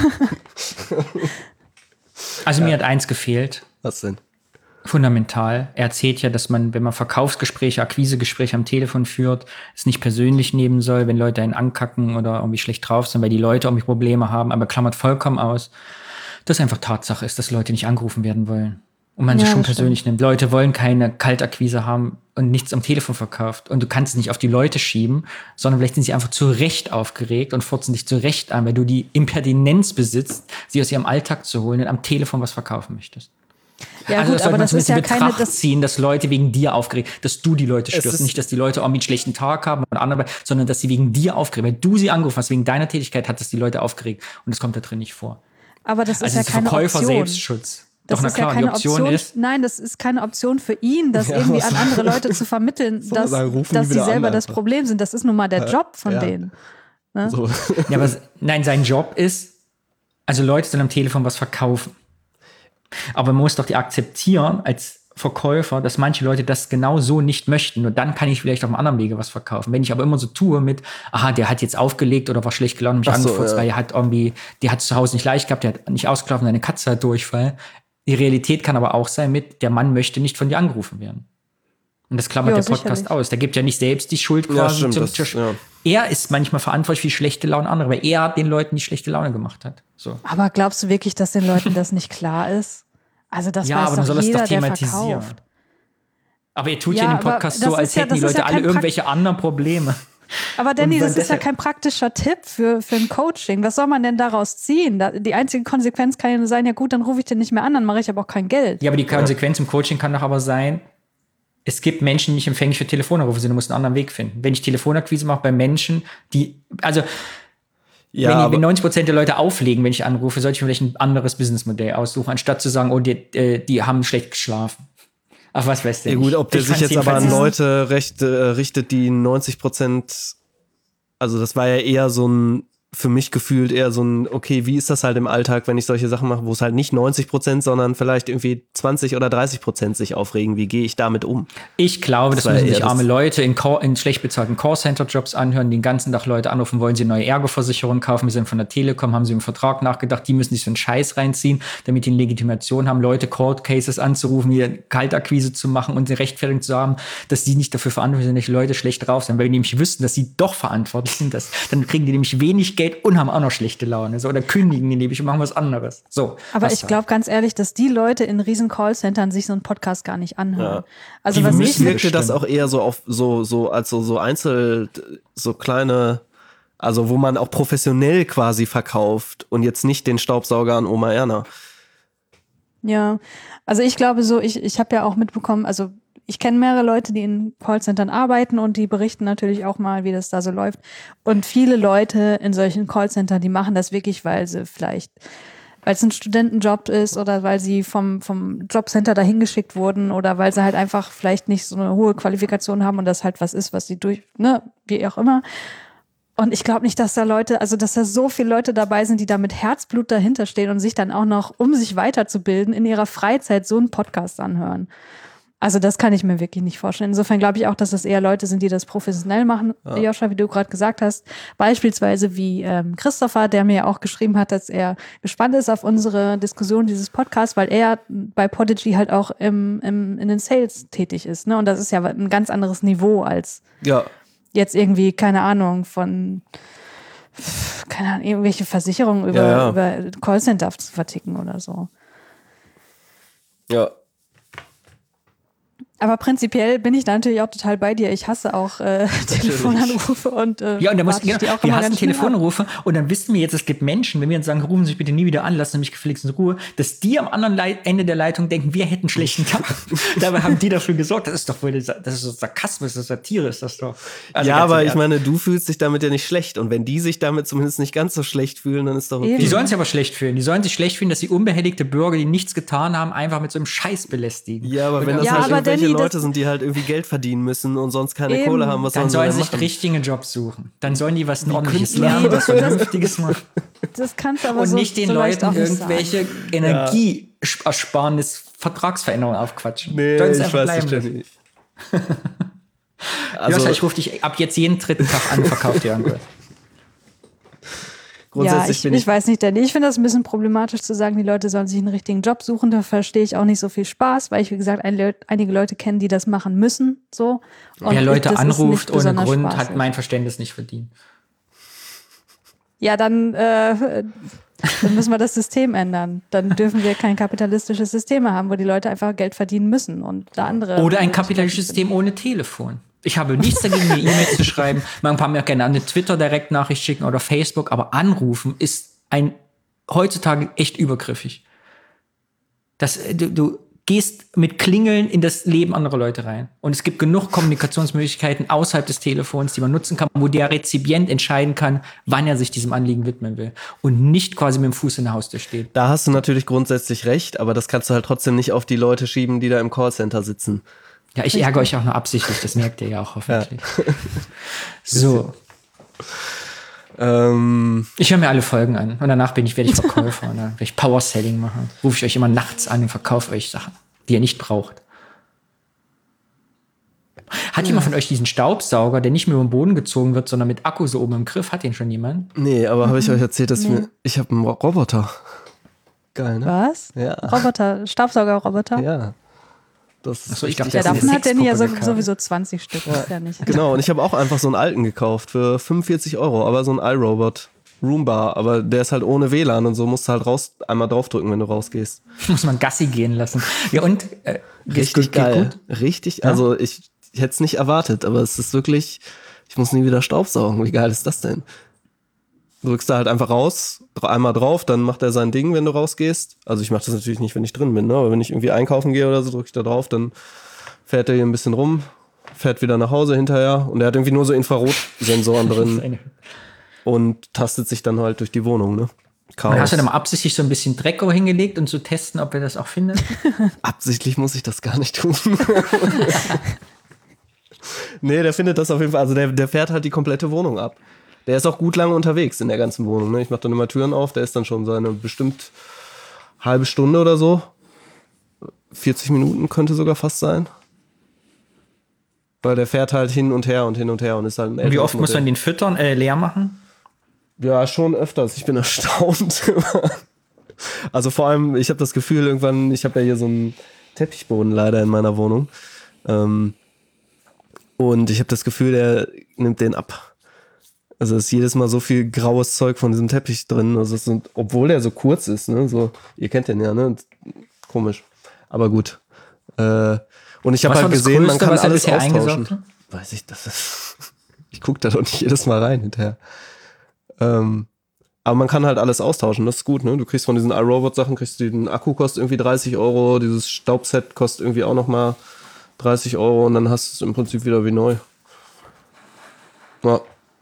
Also mir hat eins gefehlt, Was denn? fundamental. Er erzählt ja, dass man, wenn man Verkaufsgespräche, Akquisegespräche am Telefon führt, es nicht persönlich nehmen soll, wenn Leute einen ankacken oder irgendwie schlecht drauf sind, weil die Leute irgendwie Probleme haben, aber klammert vollkommen aus, dass einfach Tatsache ist, dass Leute nicht angerufen werden wollen. Und man Ja, sich schon das persönlich nimmt. Leute wollen keine Kaltakquise haben und nichts am Telefon verkauft. Und du kannst es nicht auf die Leute schieben, sondern vielleicht sind sie einfach zu Recht aufgeregt und furzen dich zu Recht an, weil du die Impertinenz besitzt, sie aus ihrem Alltag zu holen und am Telefon was verkaufen möchtest. Ja, Also gut, das sollte aber man das ist zumindest in ja keine, Betracht das, ziehen, dass Leute wegen dir aufgeregt, dass du die Leute Es störst. ist- Nicht, dass die Leute irgendwie einen schlechten Tag haben und andere, sondern dass sie wegen dir aufgeregt, weil du sie angerufen hast, wegen deiner Tätigkeit hat das die Leute aufgeregt. Und das kommt da drin nicht vor. aber das ist Also ja das ist keine Verkäufer Option. Selbstschutz. Das Doch, na ist klar, ja keine die Option, Option, ist, nein, das ist keine Option für ihn, das Ja, irgendwie was- an andere Leute zu vermitteln, Soll man dass, sagen, rufen dass die sie wieder selber an das einfach. Problem sind. Das ist nun mal der Job von ja. denen. So. ja, aber nein, sein Job ist, also Leute sollen am Telefon was verkaufen. Aber man muss doch die akzeptieren als Verkäufer, dass manche Leute das genau so nicht möchten. Nur dann kann ich vielleicht auf einem anderen Wege was verkaufen. Wenn ich aber immer so tue mit, aha, der hat jetzt aufgelegt oder war schlecht gelaunt, mich Ach so, angefurzt, ja. weil er hat irgendwie, der hat es zu Hause nicht leicht gehabt, der hat nicht ausgeschlafen, seine Katze hat Durchfall. Die Realität kann aber auch sein mit, der Mann möchte nicht von dir angerufen werden. Und das klammert Ja, der Podcast sicherlich. aus. Der gibt ja nicht selbst die Schuld quasi. Ja, stimmt, zum, das- zur- ja. Er ist manchmal verantwortlich für die schlechte Laune anderer, weil er den Leuten die schlechte Laune gemacht hat. So. Aber glaubst du wirklich, dass den Leuten das nicht klar ist? Also das Ja, weiß aber man doch soll es jeder, doch der thematisieren. verkauft. Aber ihr tut Ja, ja, in dem aber Podcast das so, ist als ja- hätten die das ist Leute ja alle kein irgendwelche anderen Probleme. Aber Danny, Und das dann ist ja deshalb- kein praktischer Tipp für, für ein Coaching. Was soll man denn daraus ziehen? Da, die einzige Konsequenz kann ja nur sein, ja gut, dann rufe ich den nicht mehr an, dann mache ich aber auch kein Geld. Ja, aber die Konsequenz im Coaching kann doch aber sein, es gibt Menschen, die nicht empfänglich für Telefonanrufe sind, du musst einen anderen Weg finden. Wenn ich Telefonakquise mache bei Menschen, die, also Ja, wenn, die, aber- wenn neunzig Prozent der Leute auflegen, wenn ich anrufe, sollte ich mir vielleicht ein anderes Businessmodell aussuchen, anstatt zu sagen, oh, die, äh, die haben schlecht geschlafen. Ach, was weiß der Ja gut, nicht. ob der Ich sich fand's jetzt aber an jedenfalls- Leute recht, äh, richtet, die neunzig Prozent, also das war ja eher so ein, für mich gefühlt eher so ein, okay, wie ist das halt im Alltag, wenn ich solche Sachen mache, wo es halt nicht neunzig Prozent, sondern vielleicht irgendwie zwanzig oder dreißig Prozent sich aufregen, wie gehe ich damit um? Ich glaube, das, Das war müssen eher sich arme das- Leute in, Call, in schlecht bezahlten Callcenter-Jobs anhören, die den ganzen Tag Leute anrufen, wollen sie eine neue Ergo-Versicherung kaufen, wir sind von der Telekom, haben sie im Vertrag nachgedacht, die müssen sich so einen Scheiß reinziehen, damit die eine Legitimation haben, Leute Cold Cases anzurufen, hier Kaltakquise zu machen und eine Rechtfertigung zu haben, dass die nicht dafür verantwortlich sind, dass die Leute schlecht drauf sind, weil die nämlich wüssten, dass sie doch verantwortlich sind, dass, dann kriegen die nämlich wenig Geld und haben auch noch schlechte Laune, so, oder kündigen die nämlich und machen was anderes. So. Aber was ich da? glaube ganz ehrlich, dass die Leute in riesen Callcentern sich so einen Podcast gar nicht anhören. Ja. Also Die was müssen ich Mich wir- mit, wirkte das bestimmt. auch eher so auf so, so als so, so einzel, so kleine, also wo man auch professionell quasi verkauft und jetzt nicht den Staubsauger an Oma Erna. ja, also ich glaube so, ich, ich habe ja auch mitbekommen, also ich kenne mehrere Leute, die in Callcentern arbeiten und die berichten natürlich auch mal, wie das da so läuft. Und viele Leute in solchen Callcentern, die machen das wirklich, weil sie vielleicht, weil es ein Studentenjob ist oder weil sie vom, vom Jobcenter dahin geschickt wurden oder weil sie halt einfach vielleicht nicht so eine hohe Qualifikation haben und das halt was ist, was sie durch, ne, wie auch immer. Und ich glaube nicht, dass da Leute, also dass da so viele Leute dabei sind, die da mit Herzblut dahinter stehen und sich dann auch noch, um sich weiterzubilden, in ihrer Freizeit so einen Podcast anhören. Also das kann ich mir wirklich nicht vorstellen. Insofern glaube ich auch, dass das eher Leute sind, die das professionell machen. Ja. Joscha, wie du gerade gesagt hast, beispielsweise wie ähm, Christopher, der mir ja auch geschrieben hat, dass er gespannt ist auf unsere Diskussion dieses Podcasts, weil er bei Podigy halt auch im, im, in den Sales tätig ist. Ne? Und das ist ja ein ganz anderes Niveau als Ja. jetzt irgendwie, keine Ahnung, von keine Ahnung, irgendwelche Versicherungen über, Ja, ja. über Callcenter zu verticken oder so. Ja. Aber prinzipiell bin ich da natürlich auch total bei dir. Ich hasse auch äh, Telefonanrufe und äh, Ja, und da muss, warte ich genau, die auch wir immer hassen ganz schnell ab. Telefonanrufe und dann wissen wir jetzt, es gibt Menschen, wenn wir uns sagen, rufen Sie sich bitte nie wieder an, lassen Sie mich gefälligst in Ruhe, dass die am anderen Leit- Ende der Leitung denken, wir hätten einen schlechten Tag. Dabei haben die dafür gesorgt. Das ist doch wohl, das ist so Sarkasmus, das ist Satire, ist das doch. Also ja, ganz aber im ich Ernst. meine, du fühlst dich damit ja nicht schlecht. Und wenn die sich damit zumindest nicht ganz so schlecht fühlen, dann ist doch okay. Die sollen sich aber schlecht fühlen. Die sollen sich schlecht fühlen, dass sie unbehelligte Bürger, die nichts getan haben, einfach mit so einem Scheiß belästigen. Ja, aber wenn das Ja, halt aber irgendwelche Danny, das- Leute sind, die halt irgendwie Geld verdienen müssen und sonst keine Eben. Kohle haben, was Dann sollen sollen sie sie denn sich machen? richtigen Job suchen. Dann sollen die was Ordentliches Künstler. lernen, was Vernünftiges machen. Das kannst du aber Und so, nicht den so leicht Leuten auch nicht Ja. irgendwelche Energieersparnis Vertragsveränderungen aufquatschen. Nee, Sollen sie ich einfach weiß bleiben nicht, lassen. nicht. Joscha, Also ich rufe dich ab jetzt jeden dritten Tag an und verkaufe dir irgendwas. Ja, grundsätzlich ich, bin ich ich, weiß nicht, denn ich finde das ein bisschen problematisch zu sagen, die Leute sollen sich einen richtigen Job suchen. Da verstehe ich auch nicht so viel Spaß, weil ich, wie gesagt, ein, Leut- einige Leute kenne, die das machen müssen. So. Und Wer ich- Leute das ist anruft nicht ohne besonders Grund, spaßig. hat mein Verständnis nicht verdient. Ja, dann, äh, dann müssen wir das System ändern. Dann dürfen wir kein kapitalistisches System mehr haben, wo die Leute einfach Geld verdienen müssen und da andere. Oder ein kapitalistisches System ohne Telefon. Ich habe nichts dagegen, mir E-Mails zu schreiben. Man kann mir auch gerne an eine Twitter-Direktnachricht schicken oder Facebook, aber anrufen ist ein heutzutage echt übergriffig. Das, du, du gehst mit Klingeln in das Leben anderer Leute rein. Und es gibt genug Kommunikationsmöglichkeiten außerhalb des Telefons, die man nutzen kann, wo der Rezipient entscheiden kann, wann er sich diesem Anliegen widmen will. Und nicht quasi mit dem Fuß in der Haustür steht. da hast du natürlich grundsätzlich recht, aber das kannst du halt trotzdem nicht auf die Leute schieben, die da im Callcenter sitzen. Ja, ich ärgere euch auch nur absichtlich, das merkt ihr ja auch hoffentlich. So, Ähm, ich höre mir alle Folgen an und danach bin ich, werde ich Verkäufer und dann werde ich Power-Selling machen. Rufe ich euch immer nachts an und verkaufe euch Sachen, die ihr nicht braucht. Hat jemand von euch diesen Staubsauger, der nicht mehr über den Boden gezogen wird, sondern mit Akku so oben im Griff? Hat den schon jemand? nee, aber habe ich euch erzählt, dass ich Nee. mir, ich habe einen Ro- Roboter. Geil, ne? Was? Ja. Roboter, Staubsaugerroboter? Ja. Das ist Ach so, ich richtig dachte, Ja, das ist davon eine hat Danny ja so, Sexpuppe gekauft. sowieso zwanzig Stück. Ist ja nicht. Genau, und ich habe auch einfach so einen alten gekauft für fünfundvierzig Euro, aber so ein iRobot Roomba, aber der ist halt ohne W L A N und so musst du halt raus einmal draufdrücken, wenn du rausgehst. Muss man Gassi gehen lassen. Ja, und äh, geht's Richtig gut, geht geil. gut? Richtig, also ich, ich hätte es nicht erwartet, aber es ist wirklich, ich muss nie wieder Staubsaugen. Wie geil ist das denn? Du drückst da halt einfach raus, dr- einmal drauf, dann macht er sein Ding, wenn du rausgehst. Also ich mache das natürlich nicht, wenn ich drin bin, ne? Aber wenn ich irgendwie einkaufen gehe oder so, drücke ich da drauf, dann fährt er hier ein bisschen rum, fährt wieder nach Hause hinterher und er hat irgendwie nur so Infrarotsensoren drin. Eine- und tastet sich dann halt durch die Wohnung, ne? Chaos. Hast du dann mal absichtlich so ein bisschen Dreck hingelegt und so testen, ob wir das auch finden? Absichtlich muss ich das gar nicht tun. Nee, der findet das auf jeden Fall. Also der, der fährt halt die komplette Wohnung ab. Der ist auch gut lange unterwegs in der ganzen Wohnung. Ne? Ich mache dann immer Türen auf, der ist dann schon seine bestimmt halbe Stunde oder so. vierzig Minuten könnte sogar fast sein. Weil der fährt halt hin und her und hin und her und ist halt ein Und wie oft muss man den füttern, äh, leer machen? Ja, schon öfters. Ich bin erstaunt. Also vor allem, ich habe das Gefühl, irgendwann, ich habe ja hier so einen Teppichboden leider in meiner Wohnung. Ähm, und ich habe das Gefühl, der nimmt den ab. Also es ist jedes Mal so viel graues Zeug von diesem Teppich drin. Also es sind, obwohl der so kurz ist, ne? So, ihr kennt den ja, ne? Komisch. Aber gut. Äh, und ich habe halt gesehen, Größte, man kann alles austauschen. Weiß ich, das ist. Ich gucke da doch nicht jedes Mal rein hinterher. Ähm, aber man kann halt alles austauschen, das ist gut, ne? Du kriegst von diesen iRobot-Sachen, kriegst du den Akku kostet irgendwie dreißig Euro, dieses Staubset kostet irgendwie auch nochmal dreißig Euro und dann hast du es im Prinzip wieder wie neu. Ja.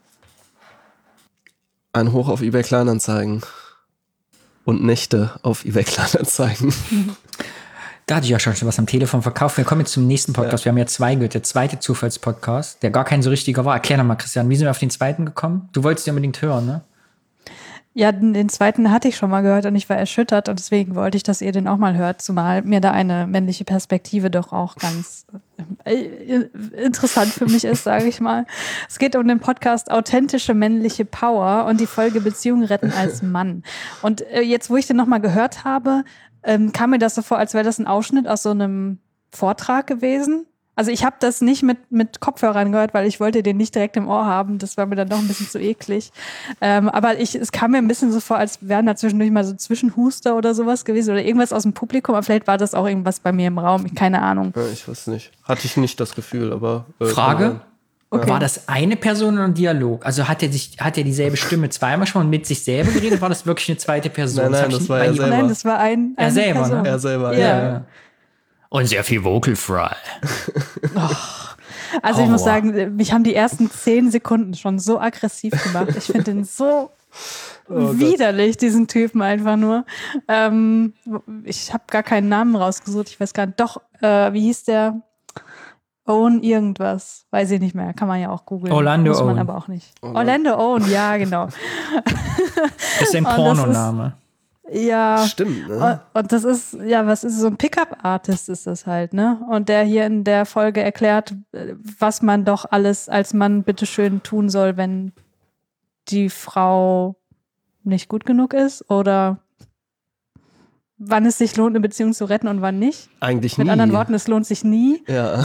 Ein Hoch auf eBay Kleinanzeigen. Und Nächte auf eBay Kleinanzeigen. Da hatte ich ja schon was am Telefon verkauft. Wir kommen jetzt zum nächsten Podcast. Ja. Wir haben ja zwei gehört. Der zweite Zufallspodcast, der gar kein so richtiger war. Erklär doch mal, Christian, wie sind wir auf den zweiten gekommen? Du wolltest ja unbedingt hören, ne? Ja, den, den zweiten hatte ich schon mal gehört und ich war erschüttert und deswegen wollte ich, dass ihr den auch mal hört, zumal mir da eine männliche Perspektive doch auch ganz äh, interessant für mich ist, sage ich mal. Es geht um den Podcast Authentische männliche Power und die Folge Beziehungen retten als Mann. Und äh, jetzt, wo ich den nochmal gehört habe, ähm, kam mir das so vor, als wäre das ein Ausschnitt aus so einem Vortrag gewesen. Also ich habe das nicht mit, mit Kopfhörern gehört, weil ich wollte den nicht direkt im Ohr haben. Das war mir dann doch ein bisschen zu eklig. Ähm, aber ich, es kam mir ein bisschen so vor, als wären da zwischendurch mal so Zwischenhuster oder sowas gewesen oder irgendwas aus dem Publikum. Aber vielleicht war das auch irgendwas bei mir im Raum. Keine Ahnung. Ja, ich weiß nicht. Hatte ich nicht das Gefühl, aber... Äh, Frage? Okay. War das eine Person oder ein Dialog? Also hat er sich, hat er dieselbe Stimme zweimal schon mit sich selber geredet? War das wirklich eine zweite Person? Nein, nein, das, das war er selber. Nein, das war ein, er selber, Person. ne? Er selber, ja. ja. ja. Und sehr viel Vocal Fry. Oh. Also ich muss sagen, mich haben die ersten zehn Sekunden schon so aggressiv gemacht. Ich finde den so oh widerlich, diesen Typen einfach nur. Ähm, ich habe gar keinen Namen rausgesucht. Ich weiß gar nicht. Doch, äh, wie hieß der? Owen irgendwas. Weiß ich nicht mehr. Kann man ja auch googeln. Orlando Muss man Owen. aber auch nicht. Orlando Owen, ja, genau. Das ist ein Pornoname. Ja, stimmt, ne? Und, und das ist, ja, was ist so ein Pickup-Artist ist das halt, ne? Und der hier in der Folge erklärt, was man doch alles als Mann bitteschön tun soll, wenn die Frau nicht gut genug ist oder wann es sich lohnt, eine Beziehung zu retten und wann nicht. Eigentlich Mit nie. Mit anderen Worten, es lohnt sich nie. Ja.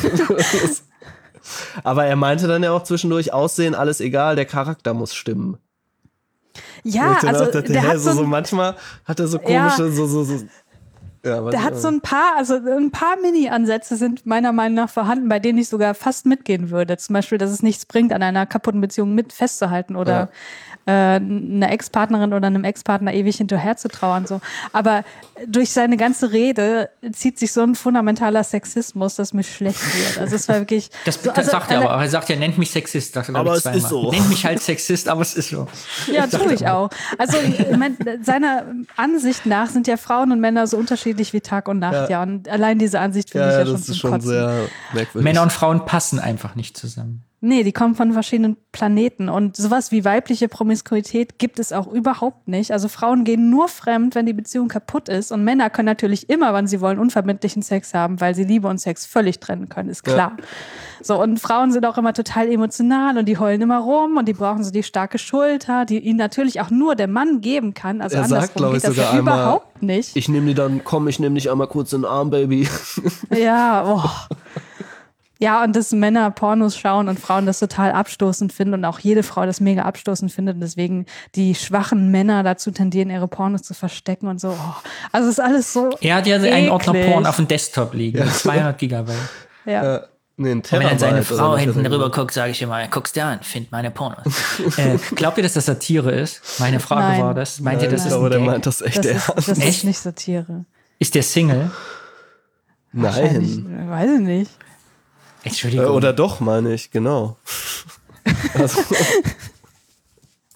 Aber er meinte dann ja auch zwischendurch, Aussehen, alles egal, der Charakter muss stimmen. Ja, also dachte, der hä, hat so, so, so manchmal hat er so komische, ja, so, so, so. Ja, der hat so ein paar, also ein paar Mini-Ansätze sind meiner Meinung nach vorhanden, bei denen ich sogar fast mitgehen würde. Zum Beispiel, dass es nichts bringt, an einer kaputten Beziehung mit festzuhalten oder ja. äh, einer Ex-Partnerin oder einem Ex-Partner ewig hinterher zu trauern. So. Aber durch seine ganze Rede zieht sich so ein fundamentaler Sexismus, dass mir schlecht wird. Also es war wirklich. Das, so, das also, sagt er aber. Er sagt ja, nennt mich Sexist. Sagt er, aber ich, es zweimal. ist so. Nennt mich halt Sexist, aber es ist so. Ja, tue ich auch. Also ich mein, seiner Ansicht nach sind ja Frauen und Männer so unterschiedlich wie Tag und Nacht. Ja, ja. Und allein diese Ansicht finde ja, ich ja, ja schon das zum ist schon Kotzen. sehr merkwürdig. Männer und Frauen passen einfach nicht zusammen. Nee, die kommen von verschiedenen Planeten und sowas wie weibliche Promiskuität gibt es auch überhaupt nicht. Also Frauen gehen nur fremd, wenn die Beziehung kaputt ist und Männer können natürlich immer, wann sie wollen, unverbindlichen Sex haben, weil sie Liebe und Sex völlig trennen können, ist klar. Ja. So, und Frauen sind auch immer total emotional und die heulen immer rum und die brauchen so die starke Schulter, die ihnen natürlich auch nur der Mann geben kann. Also er andersrum sagt, geht ich, das sogar ja einmal, überhaupt nicht. Ich nehme die dann, komm, ich nehme dich einmal kurz in den Arm, Baby. Ja, oh. Ja, und dass Männer Pornos schauen und Frauen das total abstoßend finden und auch jede Frau das mega abstoßend findet und deswegen die schwachen Männer dazu tendieren, ihre Pornos zu verstecken und so. Oh. Also es ist alles so Er hat ja eklig. einen Ordner Porn auf dem Desktop liegen, mit zweihundert Gigabyte. Ja. Äh, nee, ein und wenn dann seine Frau oder hinten drüber guckt, sage ich immer, guck's dir an, find meine Pornos. äh, glaubt ihr, dass das Satire ist? Meine Frage Nein. war das. Meint Nein, ihr, das ich ist glaube, ein der Gag? meint das echt Das ernst. ist, das Echt? ist nicht Satire. Ist der Single? Nein. Weiß ich nicht. Entschuldigung. Äh, oder doch, meine ich, genau. Also,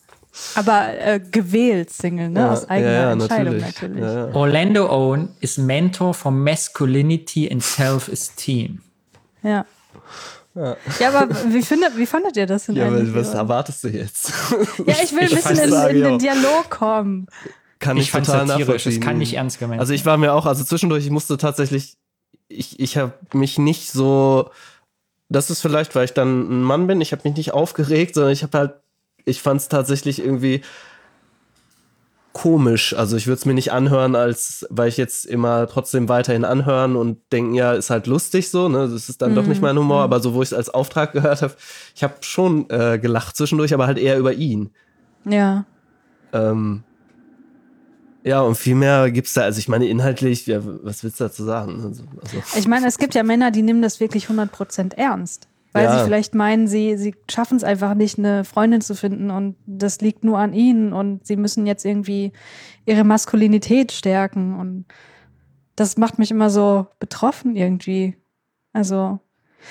Aber äh, gewählt Single, ne? Ja, Aus eigener ja, ja, Entscheidung natürlich. natürlich. Ja, ja. Orlando Owen ist Mentor for Masculinity and Self-Esteem. Ja. Ja, ja, aber wie findet, wie fandet ihr das denn Ja, eigentlich? was erwartest du jetzt? Ja, ich will ein Ich bisschen fand- in, sage in den auch. Dialog kommen. Kann Ich ich fand total satirisch, nachvollziehen. das kann nicht ernst gemeint Also ich war mir auch, also zwischendurch, ich musste tatsächlich, ich, ich habe mich nicht so, das ist vielleicht, weil ich dann ein Mann bin, ich habe mich nicht aufgeregt, sondern ich habe halt, ich fand es tatsächlich irgendwie komisch. Also ich würde es mir nicht anhören, als weil ich jetzt immer trotzdem weiterhin anhören und denken, ja, ist halt lustig so, ne? Das ist dann Mhm. doch nicht mein Humor, aber so, wo ich es als Auftrag gehört habe, ich habe schon äh, gelacht zwischendurch, aber halt eher über ihn. Ja. Ähm, ja, und viel mehr gibt's da, also ich meine, inhaltlich, ja, was willst du dazu sagen? Also, also, Ich meine, es gibt ja Männer, die nehmen das wirklich hundert Prozent ernst. Weil Ja. sie vielleicht meinen, sie, sie schaffen es einfach nicht, eine Freundin zu finden und das liegt nur an ihnen und sie müssen jetzt irgendwie ihre Maskulinität stärken und das macht mich immer so betroffen irgendwie. Also,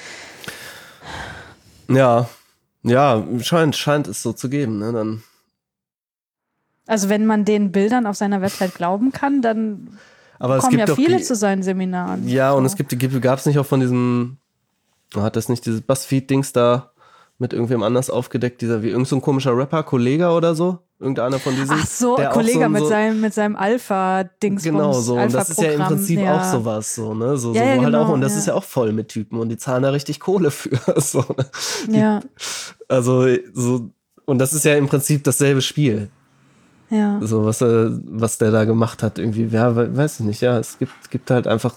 ja, ja, scheint, scheint es so zu geben, ne? Dann, also wenn man den Bildern auf seiner Website glauben kann, dann aber es kommen gibt ja doch viele die, zu seinen Seminaren. Ja, und So. es gibt, gibt gab es nicht auch von diesem, hat das nicht dieses Buzzfeed-Dings da mit irgendwem anders aufgedeckt, dieser wie irgend so ein komischer Rapper, Kollege oder so? Irgendeiner von diesen. Ach so, der auch Kollege so ein- mit so, seinem, mit seinem Alpha-Dings. Genau, so. Und das ist ja im Alpha-Programm. Prinzip Ja. auch sowas, so, ne? So, Ja, so, ja, wo halt genau, auch, und das ja. ist ja auch voll mit Typen und die zahlen da richtig Kohle für. So, ne? Ja, Also, so, und das ist ja im Prinzip dasselbe Spiel. ja. So, was er, was der da gemacht hat, irgendwie, ja, we- weiß ich nicht, ja, es gibt, gibt halt einfach,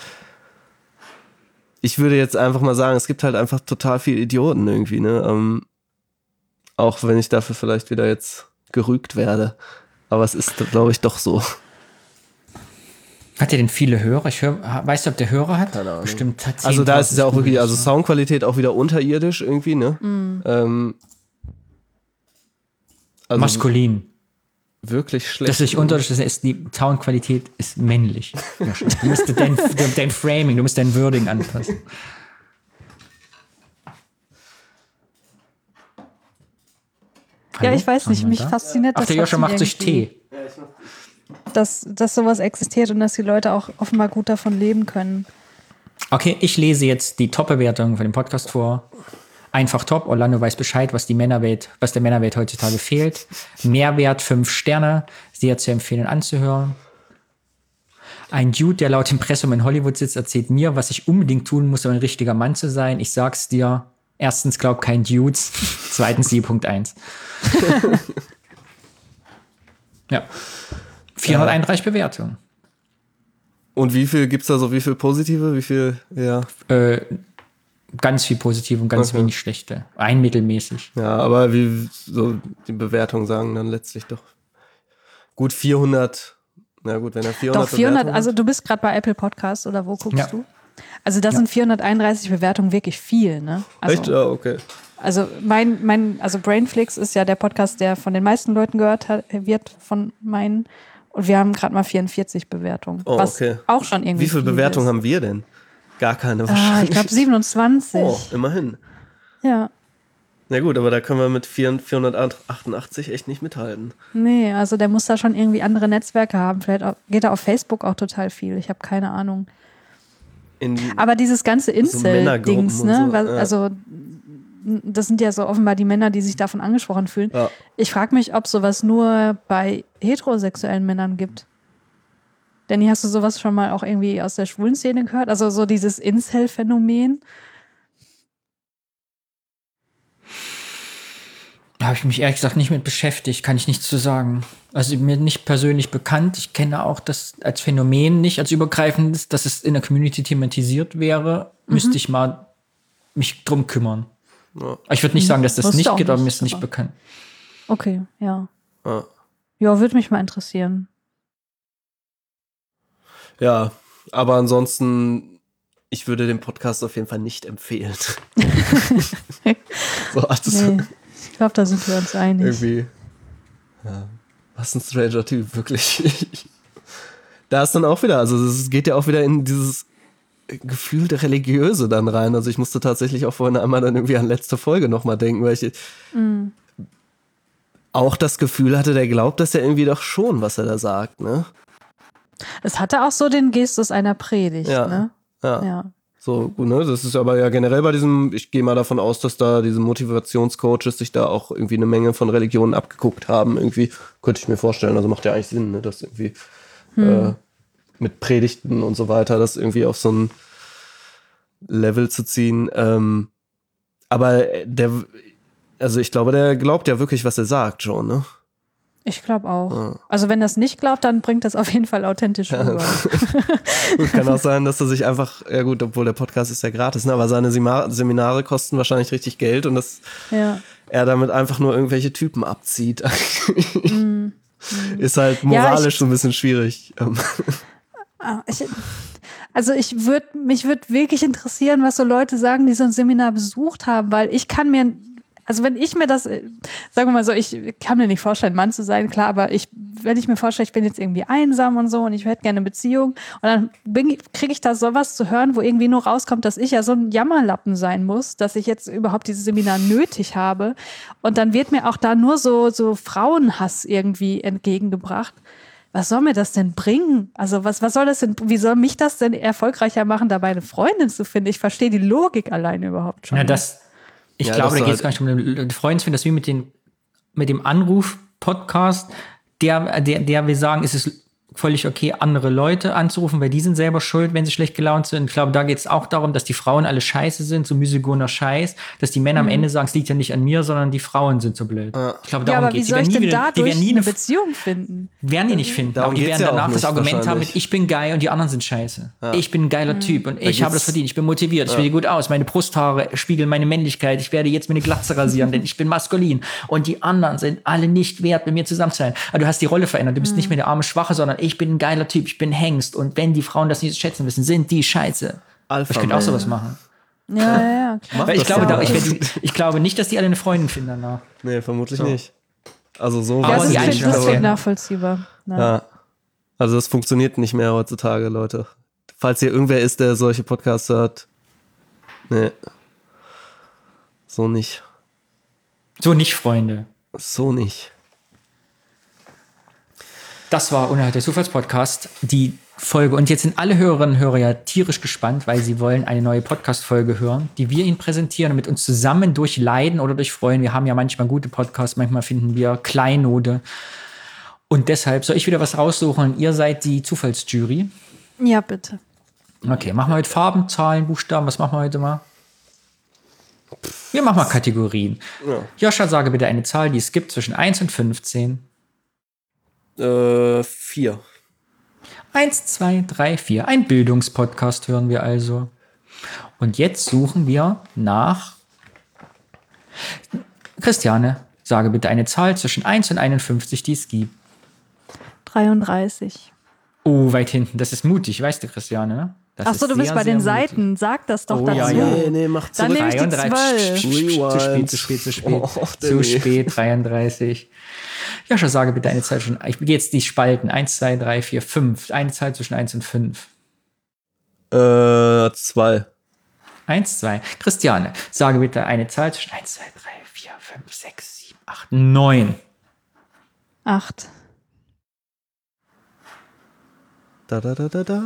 ich würde jetzt einfach mal sagen, es gibt halt einfach total viele Idioten irgendwie, ne, ähm, auch wenn ich dafür vielleicht wieder jetzt gerügt werde, aber es ist, glaube ich, doch so. Hat er denn viele Hörer? Ich hör, weißt du, ob der Hörer hat? Keine Ahnung. Bestimmt hat Also da ist es ja auch wirklich, also so. Soundqualität auch wieder unterirdisch irgendwie, ne, ähm, also Maskulin. wirklich schlecht. Das ist nicht unterschiedlich, das ist die Soundqualität ist männlich. Du musst dein, dein Framing, du musst dein Wording anpassen. Ja, Hallo? ich weiß nicht, Haben wir mich da? fasziniert das. Ach, der Joscha trotzdem macht sich irgendwie, Tee. Dass, dass sowas existiert und dass die Leute auch offenbar gut davon leben können. Okay, ich lese jetzt die Top-Bewertung von dem Podcast vor. Einfach top. Orlando weiß Bescheid, was die Männerwelt, was der Männerwelt heutzutage fehlt. Mehrwert fünf Sterne. Sehr zu empfehlen anzuhören. Ein Dude, der laut Impressum in Hollywood sitzt, erzählt mir, was ich unbedingt tun muss, um ein richtiger Mann zu sein. Ich sag's dir. Erstens, glaub kein Dudes. Zweitens, sieben Punkt eins. Ja. vierhunderteinunddreißig Bewertungen. Und wie viel gibt's da so, wie viel positive, wie viel, ja. Äh, ganz viel positive und ganz Okay. wenig schlechte. Ein mittelmäßig. Ja, aber wie so die Bewertungen sagen dann letztlich doch gut vierhundert. Na gut, wenn er vierhundert Doch, vierhundert, Bewertungen also hat. du bist gerade bei Apple Podcasts oder wo guckst Ja. du? Also da sind vierhunderteinunddreißig Bewertungen wirklich viel, ne? Also, Echt? Ja, okay. Also mein, mein, also Brainflix ist ja der Podcast, der von den meisten Leuten gehört hat, wird von meinen. Und wir haben gerade mal vierundvierzig Bewertungen. Oh, was okay. auch schon irgendwie. Wie viele viel Bewertungen ist. haben wir denn? Gar keine Ah, wahrscheinlich. ich glaube siebenundzwanzig. Oh, immerhin. Ja. Na gut, aber da können wir mit vierhundertachtundachtzig echt nicht mithalten. Nee, also der muss da schon irgendwie andere Netzwerke haben. Vielleicht auch, geht er auf Facebook auch total viel. Ich habe keine Ahnung. In, Aber dieses ganze Incel-Dings, Männergruppen ne? und so, Was, ja. Also, n- das sind ja so offenbar die Männer, die sich davon angesprochen fühlen. ja. Ich frage mich, ob sowas nur bei heterosexuellen Männern gibt. Danny, hast du sowas schon mal auch irgendwie aus der schwulen Szene gehört? Also so dieses Incel-Phänomen? Da habe ich mich ehrlich gesagt nicht mit beschäftigt, kann ich nichts zu sagen. Also mir nicht persönlich bekannt. Ich kenne auch das als Phänomen nicht, als übergreifendes, dass es in der Community thematisiert wäre. Mhm. Müsste ich mal mich drum kümmern. Ja. Ich würde nicht sagen, dass das Wusste nicht auch gibt, aber mir nicht, ist nicht aber- bekannt. Okay, ja. Ja. Ja, würde mich mal interessieren. Ja, aber ansonsten, ich würde den Podcast auf jeden Fall nicht empfehlen. so, das Nee, ich glaube, da sind wir uns einig. irgendwie. Ja, was ein stranger Typ, wirklich. Da ist dann auch wieder, also es geht ja auch wieder in dieses gefühlte Religiöse dann rein. Also ich musste tatsächlich auch vorhin einmal dann irgendwie an letzte Folge nochmal denken, weil ich. Mm. auch das Gefühl hatte, der glaubt das ja irgendwie doch schon, was er da sagt, ne? Es hatte auch so den Gestus einer Predigt, Ja. ne? Ja. Ja. So, gut, ne? Das ist aber ja generell bei diesem, ich gehe mal davon aus, dass da diese Motivationscoaches sich da auch irgendwie eine Menge von Religionen abgeguckt haben. Irgendwie könnte ich mir vorstellen, also macht ja eigentlich Sinn, ne? Das irgendwie hm. äh, mit Predigten und so weiter, das irgendwie auf so ein Level zu ziehen. Ähm, aber der, also ich glaube, der glaubt ja wirklich, was er sagt schon, ne? Ich glaube auch. Ja. Also wenn das nicht glaubt, dann bringt das auf jeden Fall authentisch rüber. Gut, kann auch sein, dass er sich einfach, ja gut, obwohl der Podcast ist ja gratis, ne, aber seine Sema- Seminare kosten wahrscheinlich richtig Geld und dass ja. er damit einfach nur irgendwelche Typen abzieht. mm. Ist halt moralisch ja, ich, so ein bisschen schwierig. ich, also ich würde, mich würde wirklich interessieren, was so Leute sagen, die so ein Seminar besucht haben, weil ich kann mir Also wenn ich mir das, sagen wir mal so, ich kann mir nicht vorstellen, Mann zu sein, klar, aber ich, wenn ich mir vorstelle, ich bin jetzt irgendwie einsam und so und ich hätte gerne eine Beziehung und dann kriege ich da sowas zu hören, wo irgendwie nur rauskommt, dass ich ja so ein Jammerlappen sein muss, dass ich jetzt überhaupt dieses Seminar nötig habe und dann wird mir auch da nur so, so Frauenhass irgendwie entgegengebracht. Was soll mir das denn bringen? Also was, was soll das denn, wie soll mich das denn erfolgreicher machen, dabei eine Freundin zu finden? Ich verstehe die Logik alleine überhaupt schon. Ja, das Ich ja, glaube, da geht es halt gar nicht um den Freund, das ist wie mit, den, mit dem Anruf-Podcast, der, der, der wir sagen, es ist völlig okay, andere Leute anzurufen, weil die sind selber schuld, wenn sie schlecht gelaunt sind. Ich glaube, da geht es auch darum, dass die Frauen alle scheiße sind, so misogyner Scheiß, dass die Männer mhm. am Ende sagen, es liegt ja nicht an mir, sondern die Frauen sind so blöd. Ja. Ich glaube, ja, darum aber wie geht's. soll ich die denn wieder, dadurch die werden nie eine eine Beziehung finden? Werden die nicht finden, Darum aber die geht's werden ja danach auch das nicht, Argument haben mit, wahrscheinlich. ich bin geil und die anderen sind scheiße. Ja. Ich bin ein geiler Mhm. Typ und Da ich habe das geht's- verdient, ich bin motiviert, ich Ja. sehe gut aus, meine Brusthaare spiegeln meine Männlichkeit, ich werde jetzt meine Glatze rasieren, denn ich bin maskulin und die anderen sind alle nicht wert, mit mir zusammen zu sein. Aber du hast die Rolle verändert, du bist Mhm. nicht mehr der arme Schwache, sondern ich bin ein geiler Typ, ich bin Hengst und wenn die Frauen das nicht schätzen wissen, sind die scheiße. Alpha Ich könnte auch Man. sowas machen. Ja, ja, ja. Mach Weil ich das glaube, doch da, ich, mal. werde- ich glaube nicht, dass die alle eine Freundin finden danach. Nee, vermutlich So. nicht. Also so Aber Ja, weiß das die ich klingt, nicht. Einstellung das ist klingt ja- nachvollziehbar. Ja. Ja. Also das funktioniert nicht mehr heutzutage, Leute. Falls hier irgendwer ist, der solche Podcasts hört. Nee. So nicht. So nicht, Freunde. So nicht. Das war Unerhört der Zufallspodcast, die Folge. Und jetzt sind alle Hörerinnen und Hörer ja tierisch gespannt, weil sie wollen eine neue Podcast-Folge hören, die wir ihnen präsentieren und mit uns zusammen durchleiden oder durchfreuen. Wir haben ja manchmal gute Podcasts, manchmal finden wir Kleinode. Und deshalb soll ich wieder was raussuchen und ihr seid die Zufallsjury. Ja, bitte. Okay, machen wir heute Farben, Zahlen, Buchstaben. Was machen wir heute mal? Wir machen mal Kategorien. Ja. Joscha, sage bitte eine Zahl, die es gibt zwischen eins und fünfzehn. Äh, vier. Eins, zwei, drei, vier. Ein Bildungspodcast hören wir also. Und jetzt suchen wir nach. Christiane, sage bitte eine Zahl zwischen eins und einundfünfzig, die es gibt. dreiunddreißig. Oh, weit hinten. Das ist mutig, weißt du, Christiane? Das Achso, ist du bist sehr, bei den sehr mutig. Seiten. Sag das doch Oh, dazu. ja, ja. Nee, nee, mach Dann zurück. nehme ich die dreiunddreißig. zwölf. Zu spät, Rewind. zu spät, zu spät. Oh, zu Danny. spät, dreiunddreißig. Joscha, sage bitte eine Zahl zwischen. Ich gehe jetzt die Spalten. eins, zwei, drei, vier, fünf. Eine Zahl zwischen eins und fünf. Äh, zwei. eins, zwei. Christiane, sage bitte eine Zahl zwischen eins, zwei, drei, vier, fünf, sechs, sieben, acht, neun. Acht. Da, da, da, da, da.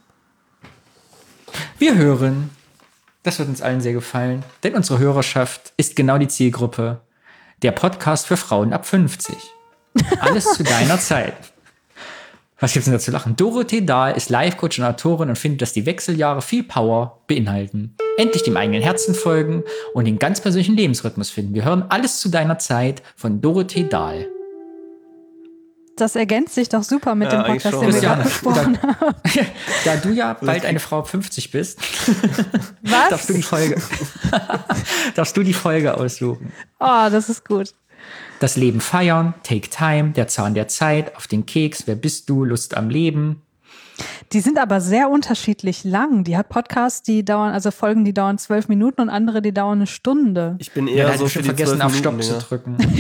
Wir hören, das wird uns allen sehr gefallen, denn unsere Hörerschaft ist genau die Zielgruppe. Der Podcast für Frauen ab fünfzig. Alles zu deiner Zeit. Was gibt's denn da zu lachen? Dorothee Dahl ist Life-Coach und Autorin und findet, dass die Wechseljahre viel Power beinhalten. Endlich dem eigenen Herzen folgen und den ganz persönlichen Lebensrhythmus finden. Wir hören Alles zu deiner Zeit von Dorothee Dahl. Das ergänzt sich doch super mit Ja, dem eigentlich Podcast, schon. den wir Christiane, gerade besprochen haben. da du ja bald eine Frau ab fünfzig bist, Was? darfst du die Folge, darfst du die Folge aussuchen. Oh, das ist gut. Das Leben feiern, Take Time, Der Zahn der Zeit, Auf den Keks, Wer bist du, Lust am Leben. Die sind aber sehr unterschiedlich lang. Die hat Podcasts, die dauern, also Folgen, die dauern zwölf Minuten und andere, die dauern eine Stunde. Ich bin Ja, eher da hat so so für schon die vergessen, auf Stopp zwölf zu Minuten drücken.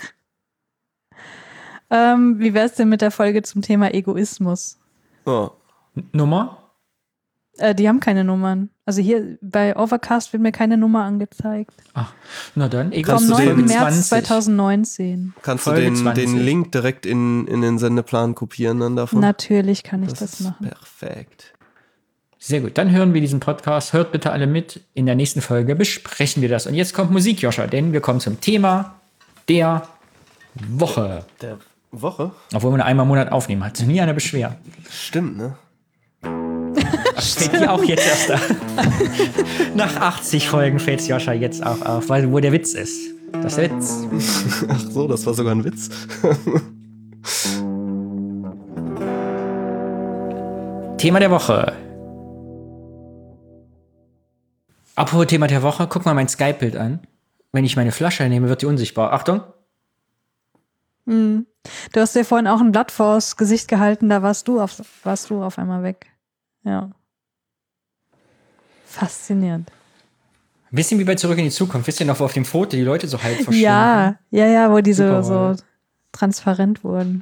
Ähm, wie wär's denn mit der Folge zum Thema Egoismus? Dinger. Oh. Nummer? Äh, die haben keine Nummern. Also hier bei Overcast wird mir keine Nummer angezeigt. Ach, na dann, egal. Kannst Vom du den- neunten März zwanzig. zweitausendneunzehn. Kannst Folge du den, zwanzig. den Link direkt in, in den Sendeplan kopieren dann davon? Natürlich kann ich das, das ist machen. perfekt. Sehr gut, dann hören wir diesen Podcast. Hört bitte alle mit. In der nächsten Folge besprechen wir das. Und jetzt kommt Musik, Joscha, denn wir kommen zum Thema der Woche. Der Woche? Obwohl wir nur einmal im Monat aufnehmen, hat sich nie einer beschwert. Stimmt, ne? Das fällt dir auch jetzt erst auf. Nach achtzig Folgen fällt es Joscha jetzt auch auf, weil wo der Witz ist. Das ist der Witz. Ach so, das war sogar ein Witz. Thema der Woche. Apropos Thema der Woche, guck mal mein Skype-Bild an. Wenn ich meine Flasche nehme, wird die unsichtbar. Achtung. Du hast dir vorhin auch ein Blatt vors Gesicht gehalten, da warst du auf, warst du auf einmal weg. Ja. Faszinierend. Ein bisschen wie bei Zurück in die Zukunft. Wisst ihr noch, wo auf dem Foto die Leute so halb verschwinden? Ja, ja, ja, wo die so, Super so Rolle. transparent wurden.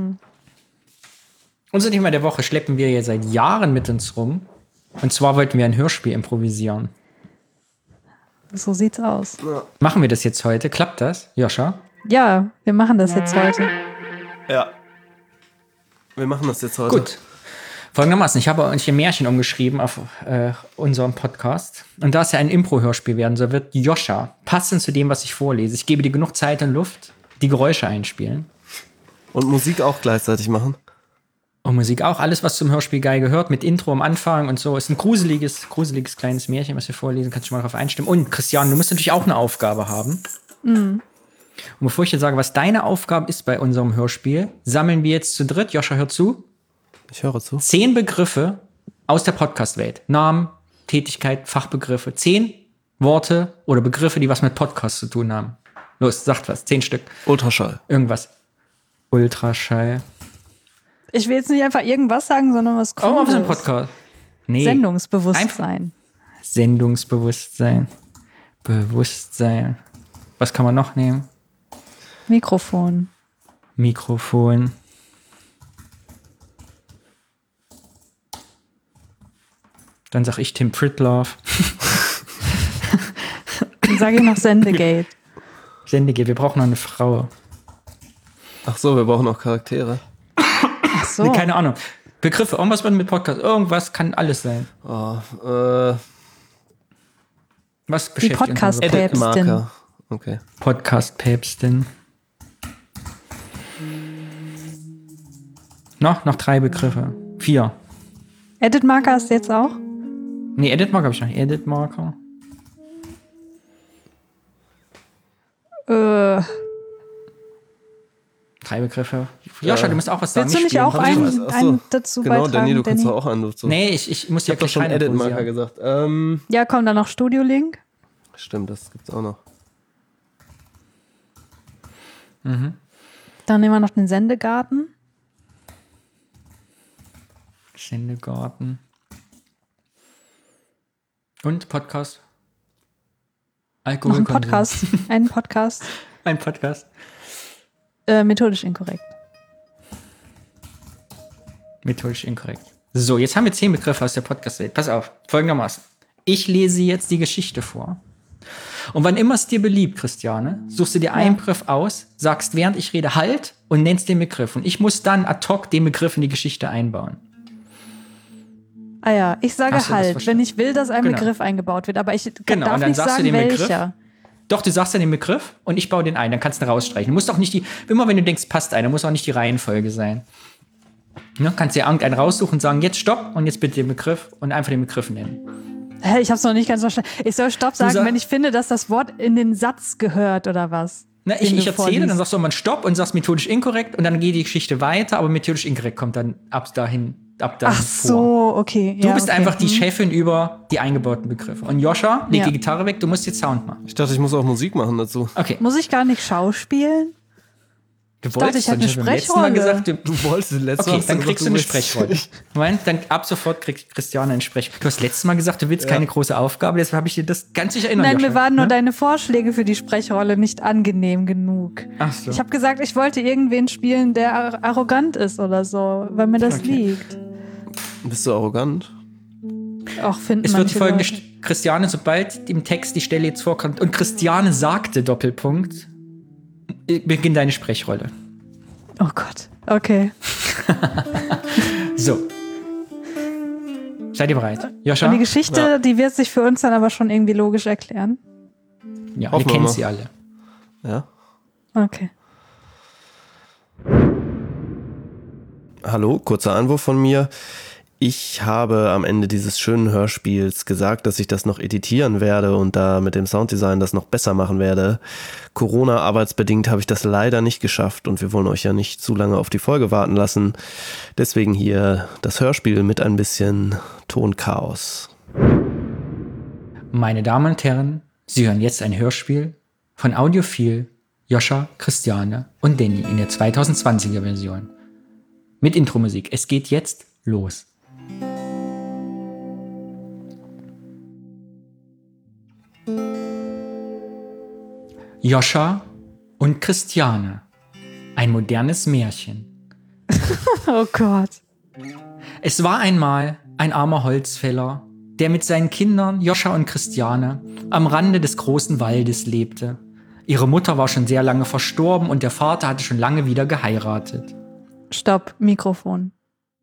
Unser Thema der Woche schleppen wir jetzt seit Jahren mit uns rum. Und zwar wollten wir ein Hörspiel improvisieren. So sieht's aus. Machen wir das jetzt heute? Klappt das, Joscha? Ja, wir machen das jetzt heute. Ja. Wir machen das jetzt heute. Gut. Folgendermaßen, ich habe euch ein Märchen umgeschrieben auf äh, unserem Podcast. Und da es ja ein Impro-Hörspiel werden soll, wird Joscha, passend zu dem, was ich vorlese, ich gebe dir genug Zeit und Luft, die Geräusche einspielen. Und Musik auch gleichzeitig machen. Und Musik auch. Alles, was zum Hörspiel geil gehört, mit Intro am Anfang und so. Ist ein gruseliges, gruseliges kleines Märchen, was wir vorlesen. Kannst du mal darauf einstimmen. Und Christian, du musst natürlich auch eine Aufgabe haben. Mhm. Und bevor ich dir sage, was deine Aufgabe ist bei unserem Hörspiel, sammeln wir jetzt zu dritt, Joscha, hör zu, Ich höre zu. zehn Begriffe aus der Podcast-Welt. Namen, Tätigkeit, Fachbegriffe. Zehn Worte oder Begriffe, die was mit Podcast zu tun haben. Los, sagt was. Zehn Stück. Ultraschall. Irgendwas. Ultraschall. Ich will jetzt nicht einfach irgendwas sagen, sondern was Oh, was Cooles. im Podcast. Nee. Sendungsbewusstsein. Sendungsbewusstsein. Bewusstsein. Was kann man noch nehmen? Mikrofon. Mikrofon. Dann sag ich Tim Pritlove. Dann sage ich noch Sendegate. Sendegate, wir brauchen noch eine Frau. Ach so, wir brauchen auch Charaktere. Ach so. Nee, keine Ahnung. Begriffe, irgendwas mit Podcast. Irgendwas kann alles sein. Oh, äh, Was Die beschäftigt uns? Podcast-Päpstin. Edit-Marker. Okay. Podcast-Päpstin. Noch, noch drei Begriffe. Vier. Edit-Marker ist jetzt auch? Nee, Edit-Marker habe ich noch. Edit-Marker. Äh, Drei Begriffe. Joscha, du musst auch was sagen. willst du nicht spielen. auch Hab ich einen, schon was? Ach so. einen dazu Genau, beitragen? Danny, du kannst Danny? doch auch an. So. Nee, ich, ich muss Ich ja hab doch schon Edit-Marker gesagt. Ähm, Ja, komm, dann noch Studio-Link. stimmt, das gibt's auch noch. Dann nehmen wir noch den Sendegarten. Sendegarten. Und Podcast. Noch Alkohol. ein Podcast. Einen Podcast. Ein Podcast. Äh, methodisch inkorrekt. Methodisch inkorrekt. So, jetzt haben wir zehn Begriffe aus der Podcast-Welt. Pass auf, folgendermaßen. Ich lese jetzt die Geschichte vor. Und wann immer es dir beliebt, Christiane, suchst du dir einen Begriff aus, sagst, während ich rede, halt und nennst den Begriff. Und ich muss dann ad hoc den Begriff in die Geschichte einbauen. Ah ja, ich sage Hast du das halt, verstanden? wenn ich will, dass ein Genau. Begriff eingebaut wird. Aber ich kann, Genau, darf und dann nicht sagst du sagen, den Begriff. welcher. Doch, du sagst dann den Begriff und ich baue den ein. Dann kannst du rausstreichen. Du musst auch nicht die, immer wenn du denkst, passt einer, muss auch nicht die Reihenfolge sein. Ne? Kannst dir irgendeinen raussuchen und sagen, jetzt stopp und jetzt bitte den Begriff und einfach den Begriff nennen. Hä, ich hab's noch nicht ganz verstanden. Ich soll Stopp sagen, sag- wenn ich finde, dass das Wort in den Satz gehört oder was? Na, ich Den ich du erzähle, vorliest. dann sagst du mal Stopp und sagst methodisch inkorrekt und dann geht die Geschichte weiter, aber methodisch inkorrekt kommt dann ab dahin, ab dahin Ach vor. so, okay. Du ja, bist okay. einfach die Hm. Chefin über die eingebauten Begriffe. Und Joscha, leg Ja. die Gitarre weg, du musst jetzt Sound machen. Ich dachte, ich muss auch Musik machen dazu. Okay. Muss ich gar nicht schauspielen? Du dachte, ich hätte und eine hab beim letzten Mal Sprechrolle. gesagt, du, Du wolltest letztes okay, Mal dann gesagt, kriegst du eine willst- Sprechrolle. Moment, dann ab sofort kriegt Christiane eine Sprechrolle. Du hast letztes Mal gesagt, du willst keine große Aufgabe, deshalb habe ich dir das ganz sicher erinnert. Nein, mir Joscha, waren nur ne? deine Vorschläge für die Sprechrolle nicht angenehm genug. Ach so. Ich habe gesagt, ich wollte irgendwen spielen, der ar- arrogant ist oder so, weil mir das Okay. liegt. Bist du arrogant? auch finden. Es wird die folgende Leute. St- Christiane, sobald im Text die Stelle jetzt vorkommt und Christiane sagte Doppelpunkt, beginnt deine Sprechrolle. Oh Gott. Okay. So. Seid ihr bereit? Joscha? Und die Geschichte, Ja. die wird sich für uns dann aber schon irgendwie logisch erklären. Ja, ihr Hoffen wir kennt mal. sie alle. Ja. Okay. Hallo, kurzer Einwurf von mir. Ich habe am Ende dieses schönen Hörspiels gesagt, dass ich das noch editieren werde und da mit dem Sounddesign das noch besser machen werde. Corona-arbeitsbedingt habe ich das leider nicht geschafft und wir wollen euch ja nicht zu lange auf die Folge warten lassen. Deswegen hier das Hörspiel mit ein bisschen Tonchaos. Meine Damen und Herren, Sie hören jetzt ein Hörspiel von Audiophil, Joscha, Christiane und Danny in der zweitausendzwanziger Version. Mit Intro-Musik. Es geht jetzt los. Joscha und Christiane. Ein modernes Märchen. Oh Gott. Es war einmal ein armer Holzfäller, der mit seinen Kindern Joscha und Christiane am Rande des großen Waldes lebte. Ihre Mutter war schon sehr lange verstorben und der Vater hatte schon lange wieder geheiratet. Stopp. Mikrofon.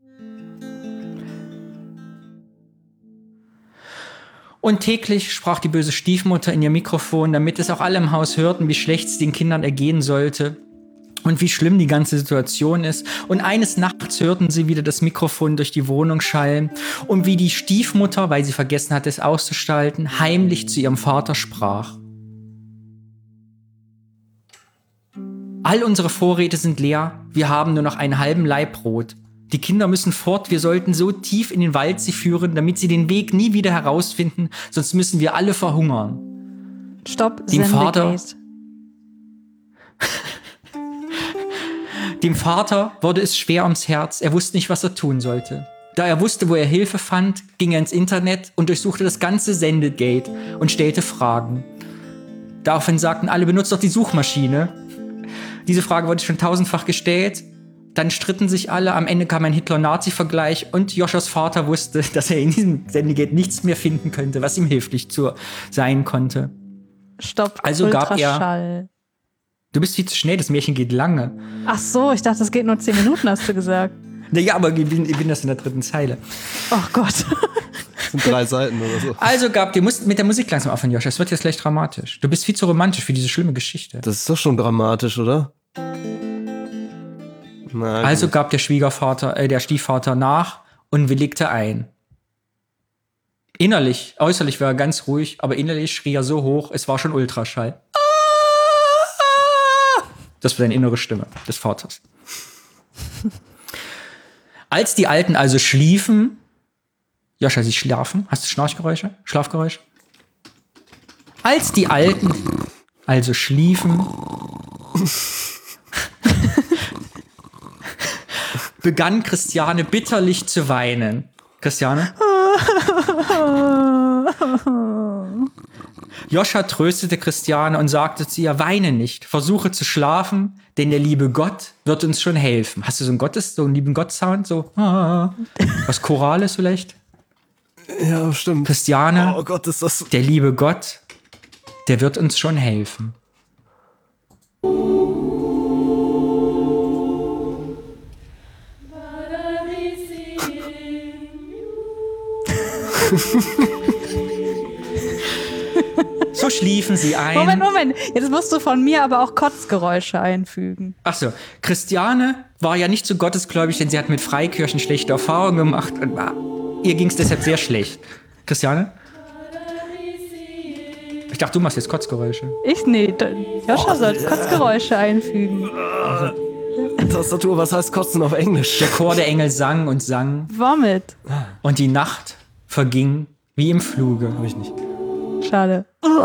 Und täglich sprach die böse Stiefmutter in ihr Mikrofon, damit es auch alle im Haus hörten, wie schlecht es den Kindern ergehen sollte und wie schlimm die ganze Situation ist. Und eines Nachts hörten sie wieder das Mikrofon durch die Wohnung schallen und wie die Stiefmutter, weil sie vergessen hatte, es auszuschalten, heimlich zu ihrem Vater sprach. All unsere Vorräte sind leer, wir haben nur noch einen halben Laib Brot. Die Kinder müssen fort, wir sollten so tief in den Wald sie führen, damit sie den Weg nie wieder herausfinden, sonst müssen wir alle verhungern. Stopp. Dem Vater- Sendegate. Dem Vater wurde es schwer ums Herz, er wusste nicht, was er tun sollte. Da er wusste, wo er Hilfe fand, ging er ins Internet und durchsuchte das ganze Sendegate und stellte Fragen. Daraufhin sagten alle, benutzt doch die Suchmaschine. Diese Frage wurde schon tausendfach gestellt. Dann stritten sich alle, am Ende kam ein Hitler-Nazi-Vergleich und Joschas Vater wusste, dass er in diesem Sendegate nichts mehr finden könnte, was ihm hilflich zu sein konnte. Stopp. Also gab er- Ultraschall. Du bist viel zu schnell, das Märchen geht lange. Ach so, ich dachte, es geht nur zehn Minuten, hast du gesagt. Naja, aber ich bin, ich bin das in der dritten Zeile. Oh Gott. Das sind drei Seiten oder so. Also gab, du musst mit der Musik langsam aufhören, Joscha, es wird jetzt gleich dramatisch. Du bist viel zu romantisch für diese schlimme Geschichte. Das ist doch schon dramatisch, oder? Na, Also gut. gab der Schwiegervater, äh, der Stiefvater nach und willigte ein. Innerlich, äußerlich war er ganz ruhig, aber innerlich schrie er so hoch, es war schon Ultraschall. Das war seine innere Stimme des Vaters. Als die Alten also schliefen, Joscha, sie schlafen, hast du Schnarchgeräusche, Schlafgeräusche? Als die Alten also schliefen, begann Christiane bitterlich zu weinen. Christiane? Joscha tröstete Christiane und sagte zu ihr, weine nicht, versuche zu schlafen, denn der liebe Gott wird uns schon helfen. Hast du so einen Gottes, so einen lieben Gott-Sound? So, ah, was Chorales vielleicht? Ja, stimmt. Christiane, Oh Gott, ist das... der liebe Gott, der wird uns schon helfen. So schliefen sie ein. Moment, Moment. Jetzt musst du von mir aber auch Kotzgeräusche einfügen. Ach so, Christiane war ja nicht so gottesgläubig, denn sie hat mit Freikirchen schlechte Erfahrungen gemacht. Und war, ihr ging es deshalb sehr schlecht. Christiane? Ich dachte, du machst jetzt Kotzgeräusche. Ich nee. da- Joscha soll Kotzgeräusche einfügen. Tastatur, was heißt kotzen auf Englisch? Der Chor der Engel sang und sang Vomit. und die Nacht verging wie im Fluge. Hab ich nicht. Schade.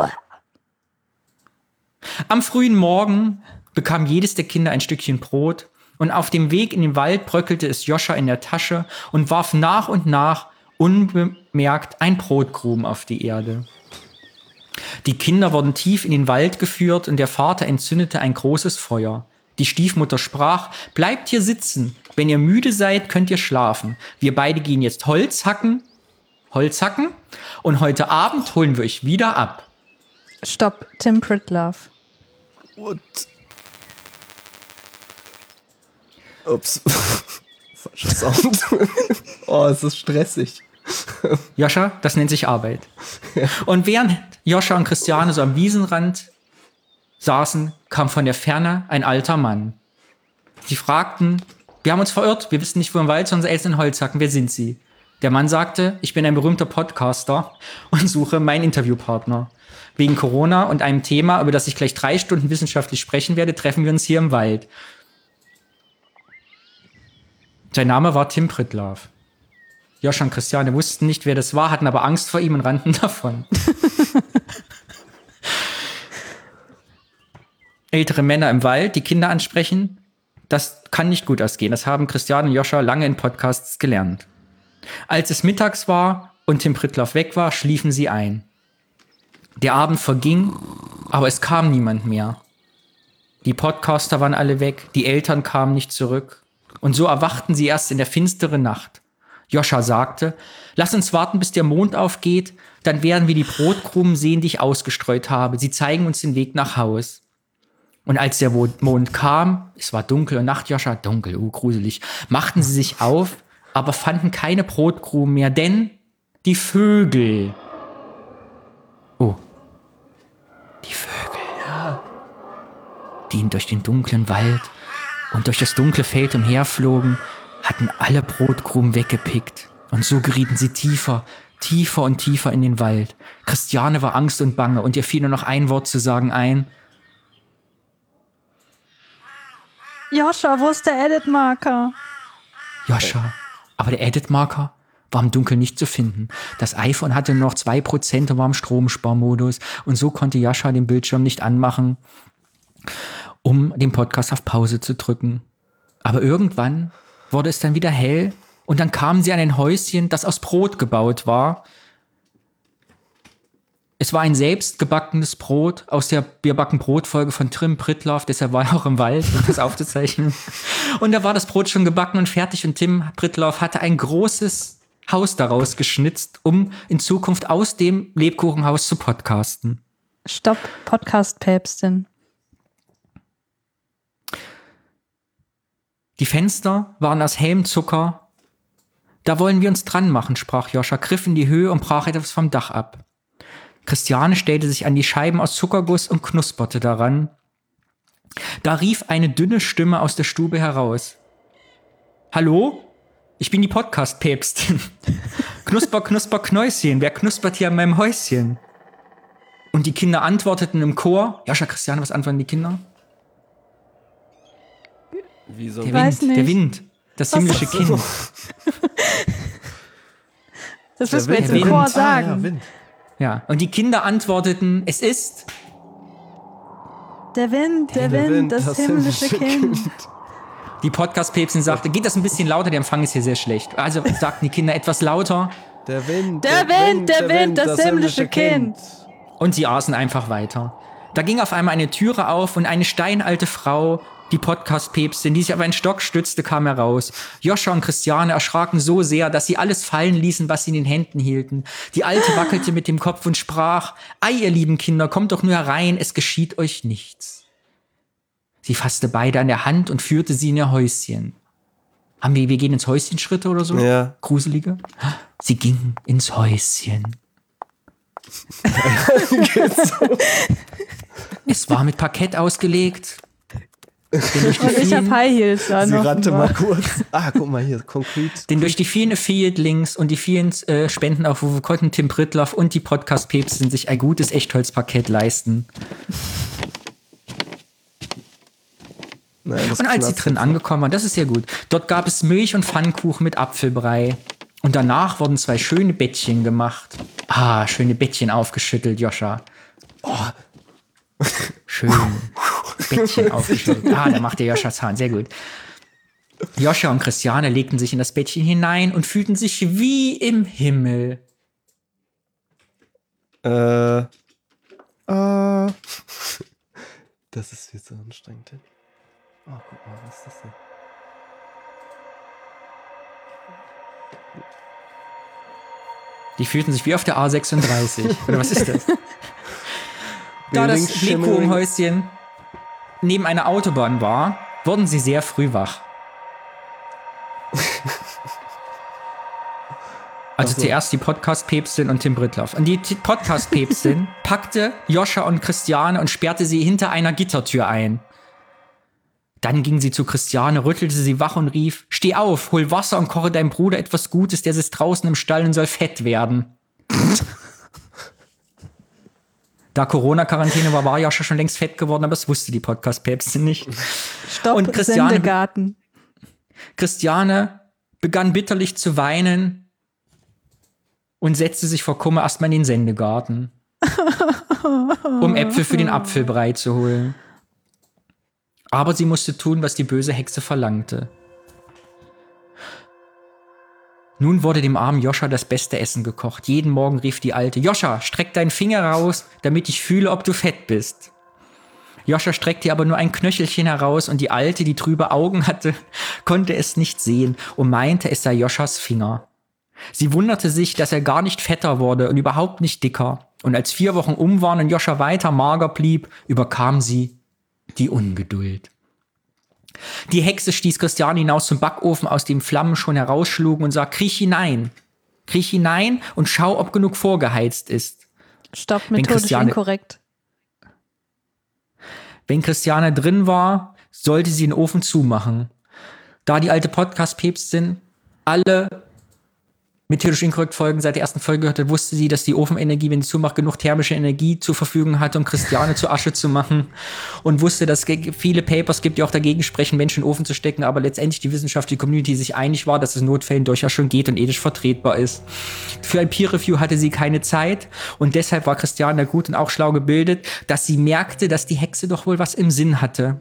Am frühen Morgen bekam jedes der Kinder ein Stückchen Brot und auf dem Weg in den Wald bröckelte es Joscha in der Tasche und warf nach und nach unbemerkt ein Brotgruben auf die Erde. Die Kinder wurden tief in den Wald geführt und der Vater entzündete ein großes Feuer. Die Stiefmutter sprach, bleibt hier sitzen. Wenn ihr müde seid, könnt ihr schlafen. Wir beide gehen jetzt Holz hacken Holzhacken. Und heute Abend holen wir euch wieder ab. Stopp, Tim Pritlove. Und ups. Falscher Sound. Oh, es ist stressig. Joscha, das nennt sich Arbeit. Und während Joscha und Christiane so am Wiesenrand saßen, kam von der Ferne ein alter Mann. Sie fragten, wir haben uns verirrt, wir wissen nicht, wo im Wald, sondern unsere Eltern in Holzhacken, wer sind Sie? Der Mann sagte, ich bin ein berühmter Podcaster und suche meinen Interviewpartner. Wegen Corona und einem Thema, über das ich gleich drei Stunden wissenschaftlich sprechen werde, treffen wir uns hier im Wald. Sein Name war Tim Pritlove. Joscha und Christiane wussten nicht, wer das war, hatten aber Angst vor ihm und rannten davon. Ältere Männer im Wald, die Kinder ansprechen, das kann nicht gut ausgehen. Das haben Christiane und Joscha lange in Podcasts gelernt. Als es mittags war und Tim Pritlove weg war, schliefen sie ein. Der Abend verging, aber es kam niemand mehr. Die Podcaster waren alle weg, die Eltern kamen nicht zurück. Und so erwachten sie erst in der finsteren Nacht. Joscha sagte, lass uns warten, bis der Mond aufgeht, dann werden wir die Brotkrumen sehen, die ich ausgestreut habe. Sie zeigen uns den Weg nach Haus. Und als der Mond kam, es war dunkel und Nacht, Joscha, dunkel, uh, gruselig, machten sie sich auf, aber fanden keine Brotkrumen mehr, denn die Vögel. Oh, die Vögel, ja. Die durch den dunklen Wald und durch das dunkle Feld umherflogen, hatten alle Brotkrumen weggepickt. Und so gerieten sie tiefer, tiefer und tiefer in den Wald. Christiane war Angst und Bange und ihr fiel nur noch ein Wort zu sagen ein. Joscha, wo ist der Edit-Marker? Joscha, aber der Edit-Marker war im Dunkeln nicht zu finden. Das iPhone hatte nur noch zwei Prozent und war im Stromsparmodus. Und so konnte Joscha den Bildschirm nicht anmachen, um den Podcast auf Pause zu drücken. Aber irgendwann wurde es dann wieder hell und dann kamen sie an ein Häuschen, das aus Brot gebaut war. Es war ein selbstgebackenes Brot aus der Wir backen Brot-Folge von Tim Pritlove, deshalb war er auch im Wald, um das aufzuzeichnen. Und da war das Brot schon gebacken und fertig und Tim Pritlove hatte ein großes Haus daraus geschnitzt, um in Zukunft aus dem Lebkuchenhaus zu podcasten. Stopp, Podcast-Päpstin. Die Fenster waren aus hellem Zucker. Da wollen wir uns dran machen, sprach Joscha, griff in die Höhe und brach etwas vom Dach ab. Christiane stellte sich an die Scheiben aus Zuckerguss und knusperte daran. Da rief eine dünne Stimme aus der Stube heraus. Hallo? Ich bin die Podcast-Päpstin. Knusper, knusper, Knäuschen. Wer knuspert hier an meinem Häuschen? Und die Kinder antworteten im Chor. Joscha, Christiane, was antworten die Kinder? Wie so Der Weiß Wind, nicht. der Wind. Das himmlische so. Kind. Das müssen wir Wind, jetzt der im Chor Wind. sagen. Ah, ja, Wind. Ja, und die Kinder antworteten, es ist... Der Wind, der, Der Wind, Wind, das, das himmlische himmlische Kind. Die Podcast-Päpstin sagte, geht das ein bisschen lauter, der Empfang ist hier sehr schlecht. Also sagten die Kinder etwas lauter Der Wind, Der Wind, der Wind, das himmlische Kind. und sie aßen einfach weiter. Da ging auf einmal eine Türe auf und eine steinalte Frau, die Podcast-Päpstin, die sich auf einen Stock stützte, kam heraus. Joscha und Christiane erschraken so sehr, dass sie alles fallen ließen, was sie in den Händen hielten. Die Alte wackelte mit dem Kopf und sprach, Ei, ihr lieben Kinder, kommt doch nur herein, es geschieht euch nichts. Sie fasste beide an der Hand und führte sie in ihr Häuschen. Haben wir, wir gehen ins Häuschen Schritte oder so? Ja. Gruselige? Sie ging ins Häuschen. Es war mit Parkett ausgelegt. Denn durch die Und ich habe vielen, High Heels an. Sie rannte offenbar. mal kurz. Ah, guck mal hier, konkret. denn durch die vielen Affiliate-Links und die vielen äh, Spendenaufrufe konnten Tim Pritlove und die Podcast-Päpstin sich ein gutes Echtholzparkett leisten. Naja, das Und als sie knarzt drin jetzt angekommen waren, das ist sehr gut, dort gab es Milch und Pfannkuchen mit Apfelbrei. Und danach wurden zwei schöne Bettchen gemacht. Ah, schöne Bettchen aufgeschüttelt, Joscha. Oh, schön. Bettchen aufgeschüttelt. Ah, da macht der Joscha Zahn, sehr gut. Joscha und Christiane legten sich in das Bettchen hinein und fühlten sich wie im Himmel. Äh. Äh. Das ist jetzt so anstrengend. Oh, guck mal, was ist das denn? Die fühlten sich wie auf der A sechsunddreißig. Oder was ist das? Da das Lebkuchenhäuschen neben einer Autobahn war, wurden sie sehr früh wach. Also so. Zuerst die Podcast-Päpstin und Tim Brittloff. Und die Podcast-Päpstin packte Joscha und Christiane und sperrte sie hinter einer Gittertür ein. Dann ging sie zu Christiane, rüttelte sie wach und rief, steh auf, hol Wasser und koche deinem Bruder etwas Gutes, der sitzt draußen im Stall und soll fett werden. Da Corona-Quarantäne war, war Joscha schon längst fett geworden, aber das wusste die Podcast-Päpstin nicht. Stopp, und Christiane, Sendegarten. Christiane begann bitterlich zu weinen und setzte sich vor Kummer erstmal in den Sendegarten, um Äpfel für den Apfelbrei zu holen. Aber sie musste tun, was die böse Hexe verlangte. Nun wurde dem armen Joscha das beste Essen gekocht. Jeden Morgen rief die Alte, Joscha, streck deinen Finger raus, damit ich fühle, ob du fett bist. Joscha streckte aber nur ein Knöchelchen heraus und die Alte, die trübe Augen hatte, konnte es nicht sehen und meinte, es sei Joschas Finger. Sie wunderte sich, dass er gar nicht fetter wurde und überhaupt nicht dicker. Und als vier Wochen um waren und Joscha weiter mager blieb, überkam sie die Ungeduld. Die Hexe stieß Christiane hinaus zum Backofen, aus dem Flammen schon herausschlugen und sagte, kriech hinein, kriech hinein und schau, ob genug vorgeheizt ist. Stopp, methodisch inkorrekt. Wenn Christiane drin war, sollte sie den Ofen zumachen. Da die alte Podcast-Päpstin alle methodisch inkorrekt Folgen seit der ersten Folge gehört hat, wusste sie, dass die Ofenenergie, wenn sie zumacht, genug thermische Energie zur Verfügung hatte, um Christiane zu Asche zu machen. Und wusste, dass es viele Papers gibt, die auch dagegen sprechen, Menschen in den Ofen zu stecken, aber letztendlich die wissenschaftliche Community sich einig war, dass es in Notfällen durchaus schon geht und ethisch vertretbar ist. Für ein Peer-Review hatte sie keine Zeit und deshalb war Christiane gut und auch schlau gebildet, dass sie merkte, dass die Hexe doch wohl was im Sinn hatte.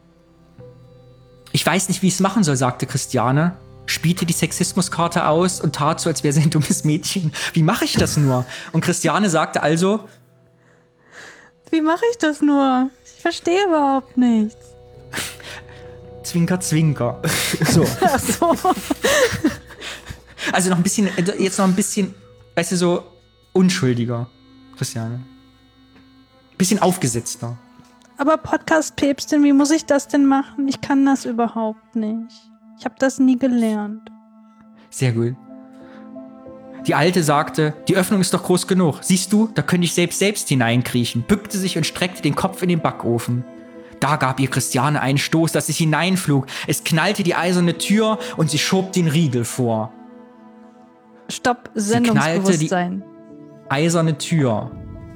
Ich weiß nicht, wie ich es machen soll, sagte Christiane. Spielte die Sexismuskarte aus und tat so, als wäre sie ein dummes Mädchen. Wie mache ich das nur? Und Christiane sagte also, wie mache ich das nur? Ich verstehe überhaupt nichts. Zwinker, zwinker. So. Ach so. Also noch ein bisschen, jetzt noch ein bisschen, weißt du, so unschuldiger, Christiane. Bisschen aufgesetzter. Aber Podcast-Päpstin, wie muss ich das denn machen? Ich kann das überhaupt nicht. Ich habe das nie gelernt. Sehr gut. Die Alte sagte, die Öffnung ist doch groß genug. Siehst du, da könnte ich selbst selbst hineinkriechen, bückte sich und streckte den Kopf in den Backofen. Da gab ihr Christiane einen Stoß, dass es hineinflog. Es knallte die eiserne Tür und sie schob den Riegel vor. Stopp, Sendungsbewusstsein. Die eiserne Tür.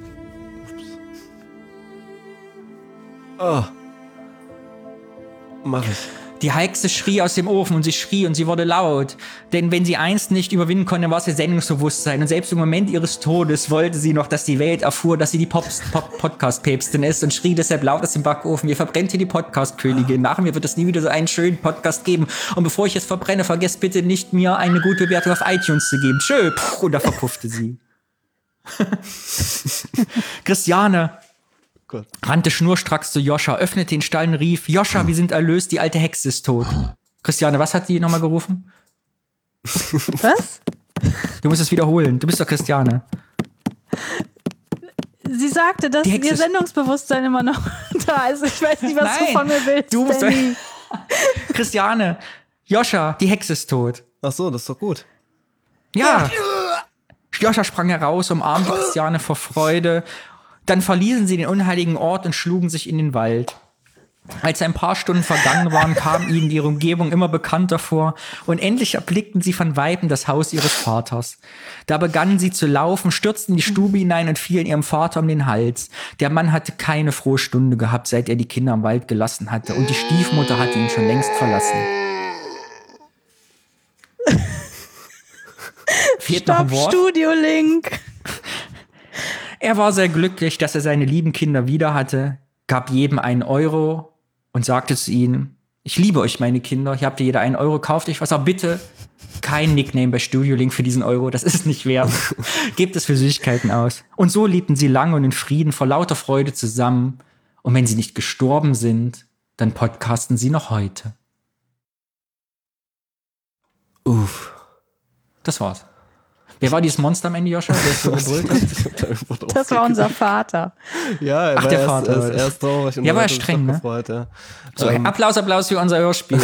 Oh. Mach ich. Die Hexe schrie aus dem Ofen und sie schrie und sie wurde laut. Denn wenn sie eins nicht überwinden konnte, war es ihr Sendungsbewusstsein. Und selbst im Moment ihres Todes wollte sie noch, dass die Welt erfuhr, dass sie die Pops- Pop- Podcast-Päpstin ist und schrie deshalb laut aus dem Backofen, ihr verbrennt hier die Podcast-Königin. Nach mir wird es nie wieder so einen schönen Podcast geben. Und bevor ich es verbrenne, vergesst bitte nicht, mir eine gute Bewertung auf iTunes zu geben. Tschö, puh, und da verpuffte sie. Christiane Gott. Rannte schnurstracks zu Joscha, öffnete den Stall und rief, Joscha, wir sind erlöst, die alte Hexe ist tot. Christiane, was hat die nochmal gerufen? Was? Du musst es wiederholen, du bist doch Christiane. Sie sagte, dass ihr Sendungsbewusstsein immer noch da ist. Ich weiß nicht, was Nein, du von mir willst. Du musst Christiane, Joscha, die Hexe ist tot. Ach so, das ist doch gut. Ja. Joscha sprang heraus, umarmte Christiane vor Freude. Dann verließen sie den unheiligen Ort und schlugen sich in den Wald. Als ein paar Stunden vergangen waren, kam ihnen ihre Umgebung immer bekannter vor und endlich erblickten sie von Weitem das Haus ihres Vaters. Da begannen sie zu laufen, stürzten in die Stube hinein und fielen ihrem Vater um den Hals. Der Mann hatte keine frohe Stunde gehabt, seit er die Kinder im Wald gelassen hatte und die Stiefmutter hatte ihn schon längst verlassen. Fehlt noch ein Wort? Studio-Link. Er war sehr glücklich, dass er seine lieben Kinder wieder hatte, gab jedem einen Euro und sagte zu ihnen, ich liebe euch, meine Kinder, hier habt ihr jeder einen Euro, kauft euch was, aber bitte kein Nickname bei Studio Link für diesen Euro, das ist nicht wert. Gebt es für Süßigkeiten aus. Und so lebten sie lange und in Frieden vor lauter Freude zusammen. Und wenn sie nicht gestorben sind, dann podcasten sie noch heute. Uff. Das war's. Wer war dieses Monster am Ende, Joscha, der so gebrüllt hat? Das war unser Vater. Ja, er Ach, war der erst, Vater. erst, erst traurig und Ja, dann war hat er er sich streng, doch ne? gefreut, ja. So, Ähm, Applaus, Applaus für unser Hörspiel.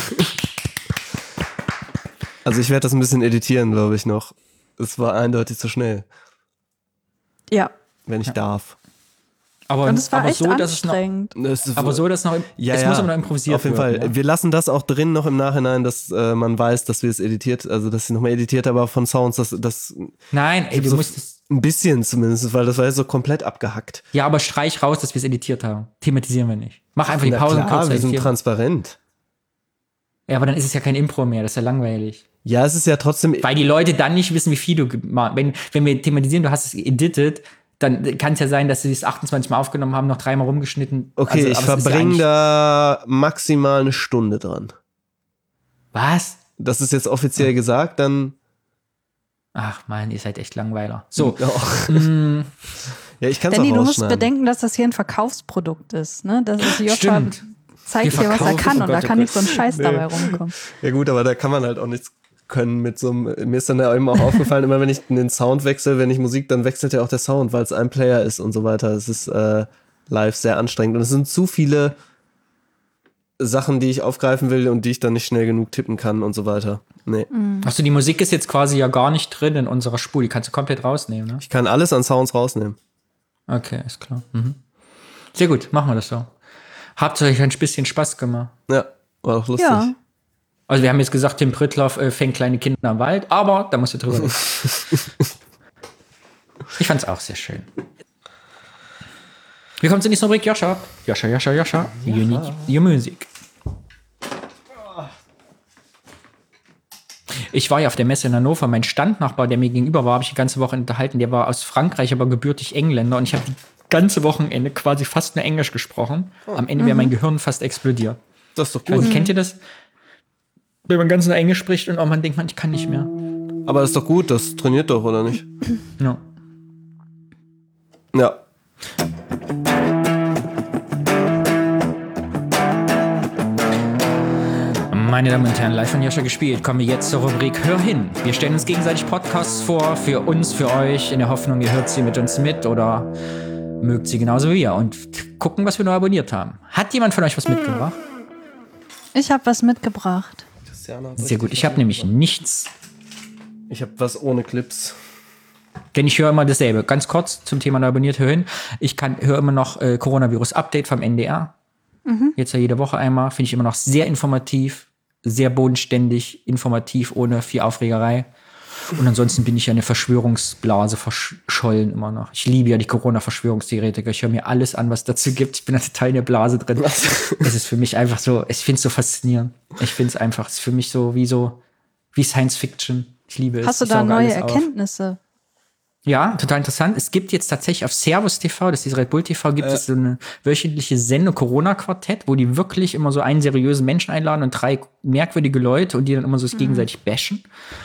Also ich werde das ein bisschen editieren, glaube ich, noch. Es war eindeutig zu schnell, Ja. wenn ich darf. Aber, Und es war aber echt so, dass es noch, anstrengend. Das ist- aber so, dass noch, Ja, es ja, muss aber noch improvisiert auf jeden werden. Fall. Ja. Wir lassen das auch drin noch im Nachhinein, dass äh, man weiß, dass wir es editiert, also dass ich nochmal editiert habe, aber von Sounds, das, das Nein, ey, du so musst es, ein bisschen zumindest, weil das war ja so komplett abgehackt. ja, aber streich raus, dass wir es editiert haben. Thematisieren wir nicht. Mach einfach die Na Pause klar, kürzer. wir sind editieren. transparent. Ja, aber dann ist es ja kein Impro mehr, das ist ja langweilig. Ja, es ist ja trotzdem. Weil die Leute dann nicht wissen, wie viel du gemacht. Wenn, wenn wir thematisieren, du hast es edited, dann kann es ja sein, dass sie es achtundzwanzig Mal aufgenommen haben, noch dreimal rumgeschnitten. Okay, Also, ich aber es ist ja verbringe eigentlich- da maximal eine Stunde dran. Was? Das ist jetzt offiziell gesagt, dann. Ach man, ihr seid echt Langweiler. So, Oh. mm, Ja, ich kann es auch Danny, du musst rausschneiden. bedenken, dass das hier ein Verkaufsprodukt ist. Ne? Das ist Joscha stimmt. zeigt Wir dir, was er verkaufen, kann oh und Gott, da oh kann Gott. nicht so ein Scheiß Nee. dabei rumkommen. Ja gut, aber da kann man halt auch nichts können mit so einem, mir ist dann ja immer auch aufgefallen, immer wenn ich den Sound wechsle, wenn ich Musik, dann wechselt ja auch der Sound, weil es ein Player ist und so weiter. Es ist äh, live sehr anstrengend und es sind zu viele Sachen, die ich aufgreifen will und die ich dann nicht schnell genug tippen kann und so weiter. Nee. Achso, die Musik ist jetzt quasi ja gar nicht drin in unserer Spur. Die kannst du komplett rausnehmen, ne? Ich kann alles an Sounds rausnehmen. Okay, ist klar. Mhm. Sehr gut, machen wir das so. Habt ihr euch ein bisschen Spaß gemacht? Ja, war auch lustig. Ja. Also wir haben jetzt gesagt, Tim Prittloff äh, fängt kleine Kinder am Wald, aber da musst du drüber reden. Ich fand's auch sehr schön. Wir kommen zur nächsten Rubrik, Joscha. Joscha, Joscha, Joscha. Unique Your Music. Ich war ja auf der Messe in Hannover. Mein Standnachbar, der mir gegenüber war, habe ich die ganze Woche unterhalten. Der war aus Frankreich, aber gebürtig Engländer. Und ich habe die ganze Wochenende quasi fast nur Englisch gesprochen. Am Ende wäre mein Gehirn fast explodiert. Das ist doch Also, gut. kennt ihr das? Wenn man ganz nur Englisch spricht und auch man denkt, man, ich kann nicht mehr. Aber das ist doch gut, das trainiert doch, oder nicht? Ja. Ja. Meine Damen und Herren, live von Joscha gespielt, kommen wir jetzt zur Rubrik Hör hin. Wir stellen uns gegenseitig Podcasts vor, für uns, für euch, in der Hoffnung, ihr hört sie mit uns mit oder mögt sie genauso wie wir und gucken, was wir neu abonniert haben. Hat jemand von euch was mitgebracht? Ich habe was mitgebracht. Sehr gut, ich habe nämlich nichts, Ich habe was ohne Clips. denn ich höre immer dasselbe. Ganz kurz zum Thema neu abonniert, hör hin. Ich kann höre immer noch äh, Coronavirus-Update vom N D R. Jetzt ja jede Woche einmal. Finde ich immer noch sehr informativ, sehr bodenständig, informativ, ohne viel Aufregerei. Und ansonsten bin ich ja eine Verschwörungsblase verschollen immer noch. Ich liebe ja die Corona-Verschwörungstheoretiker. Ich höre mir alles an, was dazu gibt. Ich bin da total in der Blase drin. Es ist für mich einfach so, ich finde es so faszinierend. Ich finde es einfach, es ist für mich so wie so, wie Science Fiction. Ich liebe es. Hast du Ich da sauge neue alles auf. Erkenntnisse? Ja, total interessant. Es gibt jetzt tatsächlich auf Servus T V, das ist Red Bull T V, gibt Äh. es so eine wöchentliche Sendung Corona-Quartett, wo die wirklich immer so einen seriösen Menschen einladen und drei merkwürdige Leute und die dann immer so sich gegenseitig bashen.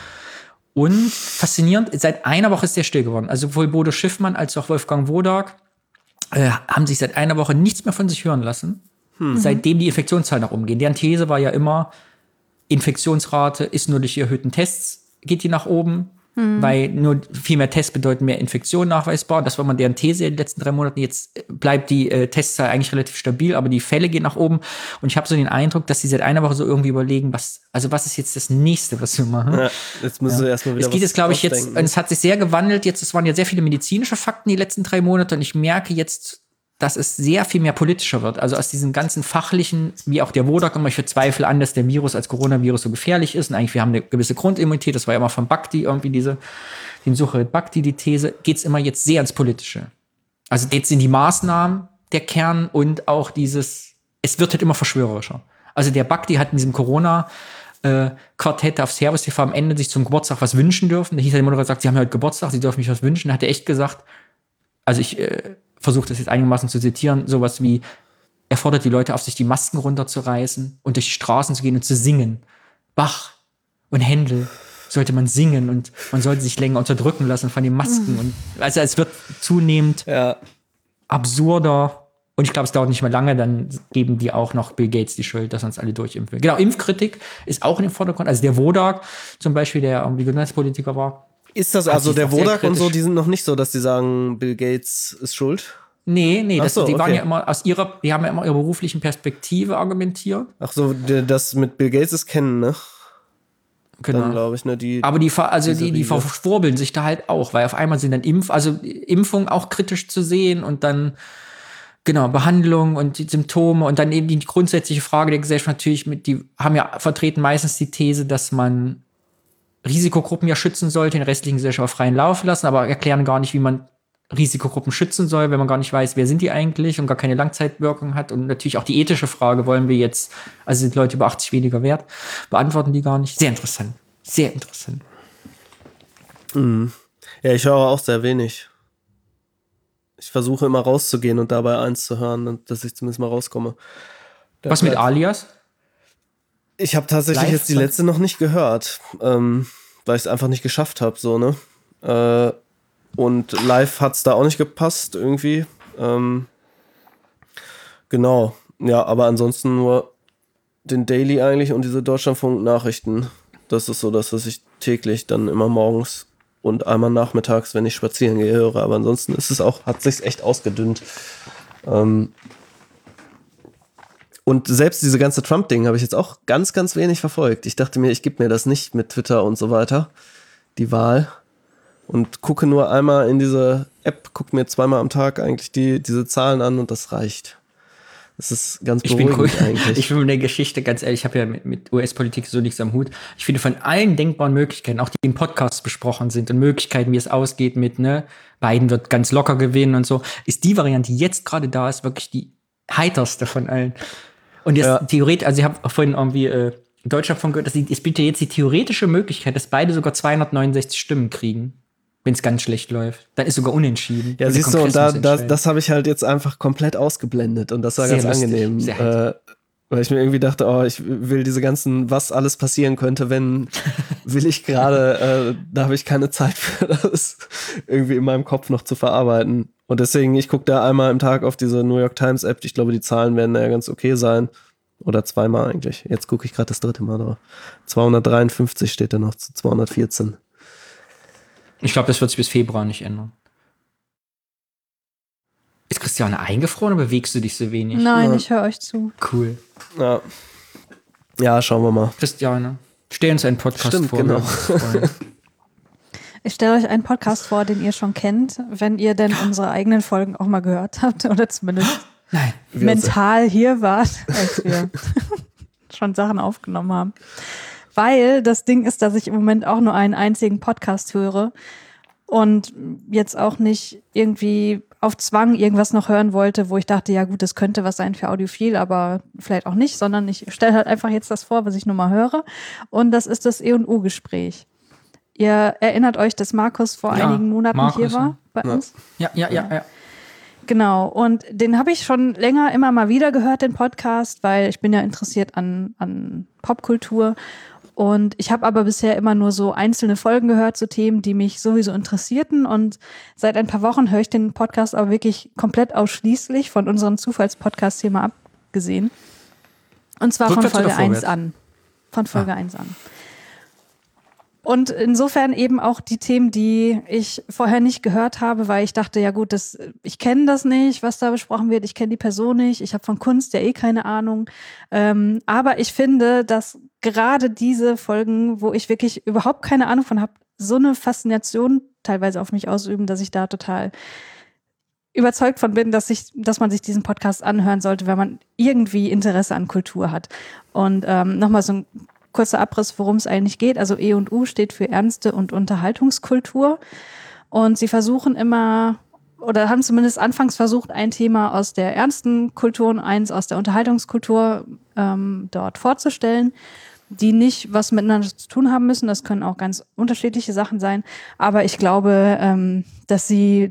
Und faszinierend, seit einer Woche ist der still geworden. Also sowohl Bodo Schiffmann als auch Wolfgang Wodak äh, haben sich seit einer Woche nichts mehr von sich hören lassen, seitdem die Infektionszahlen nach oben gehen. Deren These war ja immer, Infektionsrate ist nur durch die erhöhten Tests, geht die nach oben. Weil nur viel mehr Tests bedeuten mehr Infektionen nachweisbar. Das war mal deren These in den letzten drei Monaten. Jetzt bleibt die äh, Testzahl eigentlich relativ stabil, aber die Fälle gehen nach oben. Und ich habe so den Eindruck, dass sie seit einer Woche so irgendwie überlegen, was, also was ist jetzt das Nächste, was wir machen? Ja, jetzt müssen wir erstmal wieder Es geht was jetzt, glaube ich, jetzt, ausdenken. und es hat sich sehr gewandelt. Jetzt, es waren ja sehr viele medizinische Fakten die letzten drei Monate und ich merke jetzt, dass es sehr viel mehr politischer wird. Also aus diesen ganzen fachlichen, wie auch der Wodak immer, ich bezweifle an, dass der Virus als Coronavirus so gefährlich ist. Und eigentlich, wir haben eine gewisse Grundimmunität, das war ja immer von Bhakti irgendwie diese, den Suche Bhakti, die These, geht's immer jetzt sehr ins Politische. Also jetzt sind die Maßnahmen der Kern und auch dieses, es wird halt immer verschwörerischer. Also der Bhakti hat in diesem Corona äh, Quartett auf Servus T V am Ende sich zum Geburtstag was wünschen dürfen. Da hieß der Moderator, sagt, sie haben ja heute Geburtstag, sie dürfen mich was wünschen. Da hat er echt gesagt, also ich äh, versuche das jetzt einigermaßen zu zitieren, sowas wie, er fordert die Leute auf, sich die Masken runterzureißen und durch die Straßen zu gehen und zu singen. Bach und Händel sollte man singen und man sollte sich länger unterdrücken lassen von den Masken. Und also es wird zunehmend Ja. absurder. Und ich glaube, es dauert nicht mehr lange, dann geben die auch noch Bill Gates die Schuld, dass uns alle durchimpfen. Genau, Impfkritik ist auch in den Vordergrund. Also der Wodak zum Beispiel, der irgendwie Gesundheitspolitiker war, Ist das Hat also sich der doch sehr Wodak und so, kritisch- die sind noch nicht so, dass die sagen, Bill Gates ist schuld? Nee, nee, Ach das, so, die waren okay. ja immer aus ihrer, die haben ja immer ihre beruflichen Perspektive argumentiert. Ach so, der- das mit Bill Gates ist kennen, ne? Genau. Dann glaube ich, ne? Die, Aber die, ver- also diese die, die Riege. verschwurbeln sich da halt auch, weil auf einmal sind dann Impf, also Impfung auch kritisch zu sehen und dann, genau, Behandlung und die Symptome und dann eben die grundsätzliche Frage der Gesellschaft natürlich mit, die haben ja vertreten meistens die These, dass man Risikogruppen ja schützen sollte, den restlichen Gesellschaft freien Lauf lassen, aber erklären gar nicht, wie man Risikogruppen schützen soll, wenn man gar nicht weiß, wer sind die eigentlich und gar keine Langzeitwirkung hat. Und natürlich auch die ethische Frage, wollen wir jetzt, also sind Leute über achtzig weniger wert, beantworten die gar nicht. Sehr interessant. Sehr interessant. Ja, ich höre auch sehr wenig. Ich versuche immer rauszugehen und dabei eins zu hören, und dass ich zumindest mal rauskomme. Was mit Alias? Ich habe tatsächlich Live? jetzt die letzte noch nicht gehört, ähm, weil ich es einfach nicht geschafft habe, so, ne? Äh, und live hat's da auch nicht gepasst, irgendwie. Ähm, genau. Ja, aber ansonsten nur den Daily eigentlich und diese Deutschlandfunk-Nachrichten. Das ist so das, was ich täglich dann immer morgens und einmal nachmittags, wenn ich spazieren gehe, höre. Aber ansonsten ist es auch, hat sich's echt ausgedünnt. Ähm, und selbst diese ganze Trump-Ding habe ich jetzt auch ganz, ganz wenig verfolgt. Ich dachte mir, ich gebe mir das nicht mit Twitter und so weiter, die Wahl. Und gucke nur einmal in diese App, gucke mir zweimal am Tag eigentlich die, diese Zahlen an und das reicht. Das ist ganz Ich bin, beruhigend cool. eigentlich. ich bin mit der Geschichte ganz ehrlich, ich habe ja mit, mit U S-Politik so nichts am Hut. Ich finde, von allen denkbaren Möglichkeiten, auch die im Podcast besprochen sind und Möglichkeiten, wie es ausgeht mit, ne, Biden wird ganz locker gewinnen und so, ist die Variante, die jetzt gerade da ist, wirklich die heiterste von allen. Und jetzt Ja. theoretisch, also ich habe vorhin irgendwie äh, in Deutschland von gehört, dass die, es bietet jetzt die theoretische Möglichkeit, dass beide sogar zweihundertneunundsechzig Stimmen kriegen, wenn es ganz schlecht läuft. Dann ist sogar unentschieden. Ja, Und der siehst du, und Kongress da, muss da, entscheiden. das habe ich halt jetzt einfach komplett ausgeblendet und das war Sehr ganz lustig, angenehm. sehr Äh, weil ich mir irgendwie dachte, oh, ich will diese ganzen, was alles passieren könnte, wenn, will ich gerade, äh, da habe ich keine Zeit für das irgendwie in meinem Kopf noch zu verarbeiten. Und deswegen, ich gucke da einmal im Tag auf diese New York Times App. Ich glaube, die Zahlen werden ja ganz okay sein. Oder zweimal eigentlich. Jetzt gucke ich gerade das dritte Mal drauf. zweihundertdreiundfünfzig steht da noch zu zweihundertvierzehn. Ich glaube, das wird sich bis Februar nicht ändern. Ist Christiane eingefroren oder bewegst du dich so wenig? Nein, Ja. ich höre euch zu. Cool. Ja. Ja, schauen wir mal. Christiane, stell uns einen Podcast Stimmt, vor. genau. wir uns freuen. Ich stelle euch einen Podcast vor, den ihr schon kennt, wenn ihr denn unsere eigenen Folgen auch mal gehört habt oder zumindest Nein. Wir mental hier wart, als wir schon Sachen aufgenommen haben. Weil das Ding ist, dass ich im Moment auch nur einen einzigen Podcast höre und jetzt auch nicht irgendwie auf Zwang irgendwas noch hören wollte, wo ich dachte, ja gut, das könnte was sein für Audiophil, aber vielleicht auch nicht, sondern ich stelle halt einfach jetzt das vor, was ich nur mal höre. Und das ist das E und U-Gespräch. Ihr erinnert euch, dass Markus vor Ja, einigen Monaten Markus, hier war bei ja. uns? Ja, ja, ja, ja. Genau, und den habe ich schon länger immer mal wieder gehört, den Podcast, weil ich bin ja interessiert an, an Popkultur. Und ich habe aber bisher immer nur so einzelne Folgen gehört zu Themen, die mich sowieso interessierten. Und seit ein paar Wochen höre ich den Podcast aber wirklich komplett ausschließlich von unserem Zufallspodcast-Thema abgesehen. Und zwar von Rückwärts oder Folge eins vorwärts? an. Von Folge eins an. Und insofern eben auch die Themen, die ich vorher nicht gehört habe, weil ich dachte, ja gut, das, ich kenne das nicht, was da besprochen wird, ich kenne die Person nicht, ich habe von Kunst ja eh keine Ahnung. Ähm, aber ich finde, dass gerade diese Folgen, wo ich wirklich überhaupt keine Ahnung von habe, so eine Faszination teilweise auf mich ausüben, dass ich da total überzeugt von bin, dass ich, dass man sich diesen Podcast anhören sollte, wenn man irgendwie Interesse an Kultur hat. Und ähm, nochmal so ein kurzer Abriss, worum es eigentlich geht. Also E und U steht für Ernste und Unterhaltungskultur. Und sie versuchen immer, oder haben zumindest anfangs versucht, ein Thema aus der ernsten Kultur und eins aus der Unterhaltungskultur ähm, dort vorzustellen, die nicht was miteinander zu tun haben müssen. Das können auch ganz unterschiedliche Sachen sein. Aber ich glaube, ähm, dass sie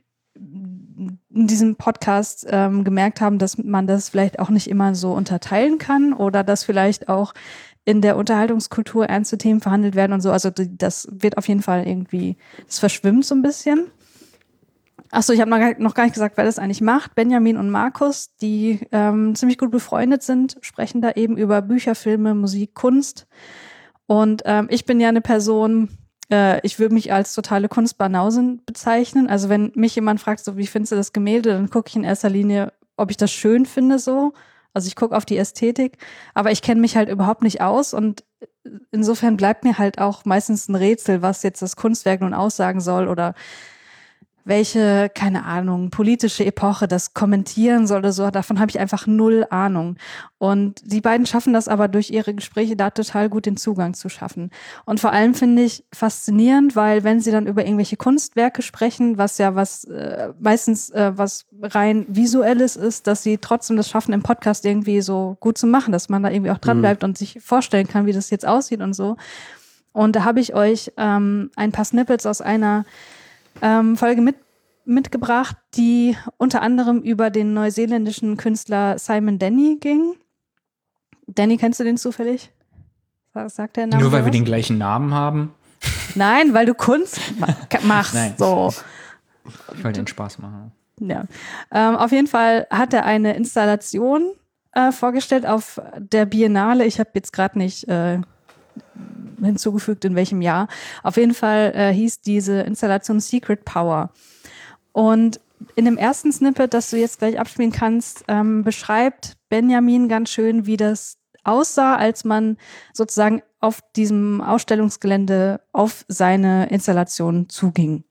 in diesem Podcast ähm, gemerkt haben, dass man das vielleicht auch nicht immer so unterteilen kann oder dass vielleicht auch in der Unterhaltungskultur ernste Themen verhandelt werden und so. Also das wird auf jeden Fall irgendwie, das verschwimmt so ein bisschen. Achso, ich habe noch, gar- noch gar nicht gesagt, wer das eigentlich macht. Benjamin und Markus, die ähm, ziemlich gut befreundet sind, sprechen da eben über Bücher, Filme, Musik, Kunst. Und ähm, ich bin ja eine Person, äh, ich würde mich als totale Kunstbanausin bezeichnen. Also wenn mich jemand fragt, so wie findest du das Gemälde, dann gucke ich in erster Linie, ob ich das schön finde so. Also ich gucke auf die Ästhetik, aber ich kenne mich halt überhaupt nicht aus und insofern bleibt mir halt auch meistens ein Rätsel, was jetzt das Kunstwerk nun aussagen soll oder welche, keine Ahnung, politische Epoche das kommentieren soll oder so. Davon habe ich einfach null Ahnung. Und die beiden schaffen das aber durch ihre Gespräche da total gut den Zugang zu schaffen. Und vor allem finde ich faszinierend, weil wenn sie dann über irgendwelche Kunstwerke sprechen, was ja was äh, meistens äh, was rein Visuelles ist, dass sie trotzdem das schaffen, im Podcast irgendwie so gut zu machen, dass man da irgendwie auch dran bleibt mhm. und sich vorstellen kann, wie das jetzt aussieht und so. Und da habe ich euch ähm, ein paar Snippets aus einer Ähm, Folge mit, mitgebracht, die unter anderem über den neuseeländischen Künstler Simon Denny ging. Danny, kennst du den zufällig? Sagt der Name Nur weil was? wir den gleichen Namen haben? Nein, weil du Kunst ma- machst. Nein. So. Ich wollte den Spaß machen. Ja. Ähm, auf jeden Fall hat er eine Installation äh, vorgestellt auf der Biennale. Ich habe jetzt gerade nicht äh, hinzugefügt, in welchem Jahr. Auf jeden Fall äh, hieß diese Installation Secret Power. Und in dem ersten Snippet, das du jetzt gleich abspielen kannst, ähm, beschreibt Benjamin ganz schön, wie das aussah, als man sozusagen auf diesem Ausstellungsgelände auf seine Installation zuging.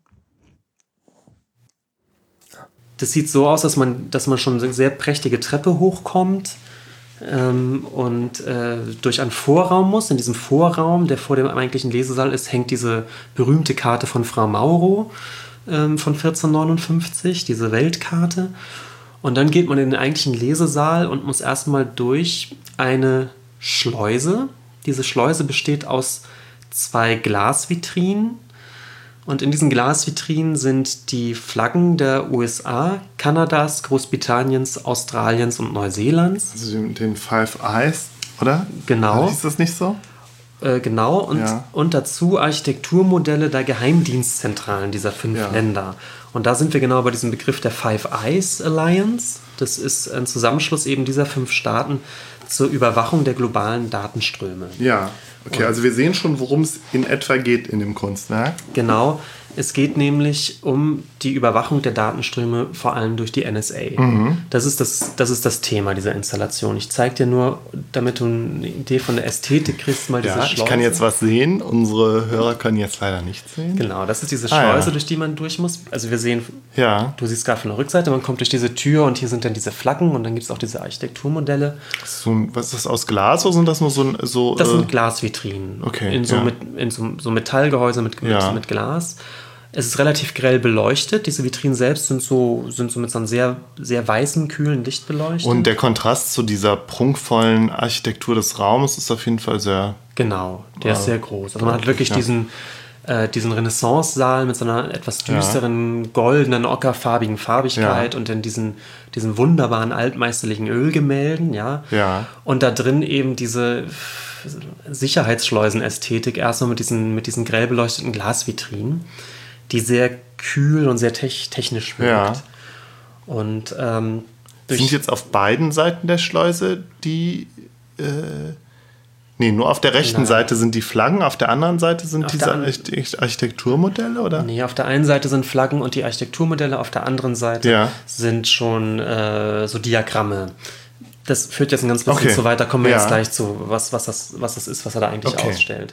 Das sieht so aus, dass man, dass man schon eine sehr prächtige Treppe hochkommt ähm, und äh, durch einen Vorraum muss. In diesem Vorraum, der vor dem eigentlichen Lesesaal ist, hängt diese berühmte Karte von Frau Mauro ähm, von vierzehnhundertneunundfünfzig, diese Weltkarte. Und dann geht man in den eigentlichen Lesesaal und muss erstmal durch eine Schleuse. Diese Schleuse besteht aus zwei Glasvitrinen. Und in diesen Glasvitrinen sind die Flaggen der U S A, Kanadas, Großbritanniens, Australiens und Neuseelands. Also den, den Five Eyes, oder? Genau. Ist das nicht so? Äh, genau. Und, ja. und dazu Architekturmodelle der Geheimdienstzentralen dieser fünf ja. Länder. Und da sind wir genau bei diesem Begriff der Five Eyes Alliance. Das ist ein Zusammenschluss eben dieser fünf Staaten zur Überwachung der globalen Datenströme. Ja, okay, also wir sehen schon, worum es in etwa geht in dem Kunstwerk. Genau, es geht nämlich um die Überwachung der Datenströme, vor allem durch die N S A. Mhm. Das ist das, das ist das Thema dieser Installation. Ich zeige dir nur, damit du eine Idee von der Ästhetik kriegst, mal diese ja, Schleuse. Ich kann jetzt was sehen, unsere Hörer können jetzt leider nichts sehen. Genau, das ist diese ah, Schleuse, ja. durch die man durch muss. Also wir sehen, ja. du siehst gerade von der Rückseite, man kommt durch diese Tür und hier sind dann diese Flaggen und dann gibt es auch diese Architekturmodelle. So, was ist das, aus Glas oder sind das nur so... so das äh, sind Glasvitrinen. Okay, in so, ja. mit, in so, so Metallgehäuse mit, ja. mit Glas. Es ist relativ grell beleuchtet. Diese Vitrinen selbst sind so, sind so mit so einem sehr, sehr weißen, kühlen Licht beleuchtet. Und der Kontrast zu dieser prunkvollen Architektur des Raumes ist auf jeden Fall sehr... Genau, der äh, ist sehr groß. Also man hat wirklich ja. diesen, äh, diesen Renaissance-Saal mit so einer etwas düsteren, ja. goldenen, ockerfarbigen Farbigkeit ja. und dann diesen, diesen wunderbaren altmeisterlichen Ölgemälden. Ja? Ja. Und da drin eben diese Sicherheitsschleusen-Ästhetik, erstmal mit diesen, mit diesen grell beleuchteten Glasvitrinen, die sehr kühl und sehr te- technisch wirkt. Ja. Und ähm, sind jetzt auf beiden Seiten der Schleuse die... Äh, nee, nur auf der rechten Nein. Seite sind die Flaggen, auf der anderen Seite sind auf diese an- Architekturmodelle, oder? Nee, auf der einen Seite sind Flaggen und die Architekturmodelle, auf der anderen Seite ja. sind schon äh, so Diagramme. Das führt jetzt ein ganz bisschen okay. zu weit, da kommen wir ja. jetzt gleich zu, was, was, das, was das ist, was er da eigentlich okay. ausstellt.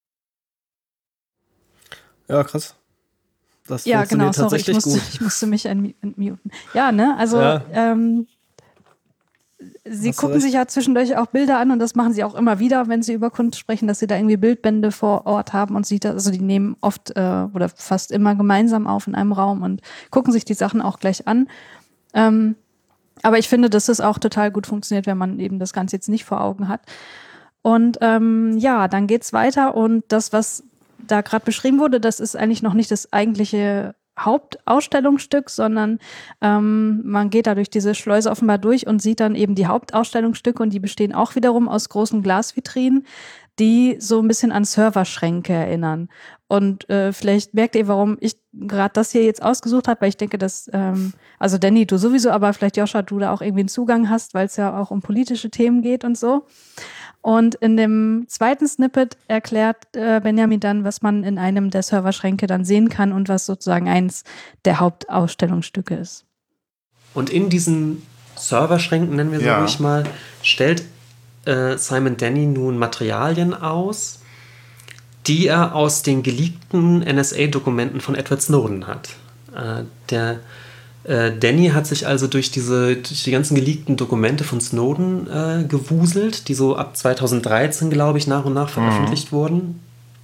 Ja, krass. Das ja, genau, funktioniert sorry, ich tatsächlich musste, gut. ich musste mich entmuten. Ja, ne, also Ja. Ähm, sie Hast du gucken recht. sich ja zwischendurch auch Bilder an und das machen sie auch immer wieder, wenn sie über Kunst sprechen, dass sie da irgendwie Bildbände vor Ort haben und sieht das, also die nehmen oft äh, oder fast immer gemeinsam auf in einem Raum und gucken sich die Sachen auch gleich an. Ähm, aber ich finde, dass das auch total gut funktioniert, wenn man eben das Ganze jetzt nicht vor Augen hat. Und ähm, ja, dann geht's weiter und das, was da gerade beschrieben wurde, das ist eigentlich noch nicht das eigentliche Hauptausstellungsstück, sondern ähm, man geht da durch diese Schleuse offenbar durch und sieht dann eben die Hauptausstellungsstücke und die bestehen auch wiederum aus großen Glasvitrinen, die so ein bisschen an Serverschränke erinnern. Und äh, vielleicht merkt ihr, warum ich gerade das hier jetzt ausgesucht habe, weil ich denke, dass, ähm, also Danny, du sowieso, aber vielleicht Joscha, du da auch irgendwie einen Zugang hast, weil es ja auch um politische Themen geht und so. Und in dem zweiten Snippet erklärt äh, Benjamin dann, was man in einem der Serverschränke dann sehen kann und was sozusagen eins der Hauptausstellungsstücke ist. Und in diesen Serverschränken, nennen wir so Ja. ruhig mal, stellt äh, Simon Denny nun Materialien aus, die er aus den geleakten N S A-Dokumenten von Edward Snowden hat. Äh, der äh, Denny hat sich also durch diese durch die ganzen geleakten Dokumente von Snowden äh, gewuselt, die so ab zweitausenddreizehn, glaube ich, nach und nach veröffentlicht wurden.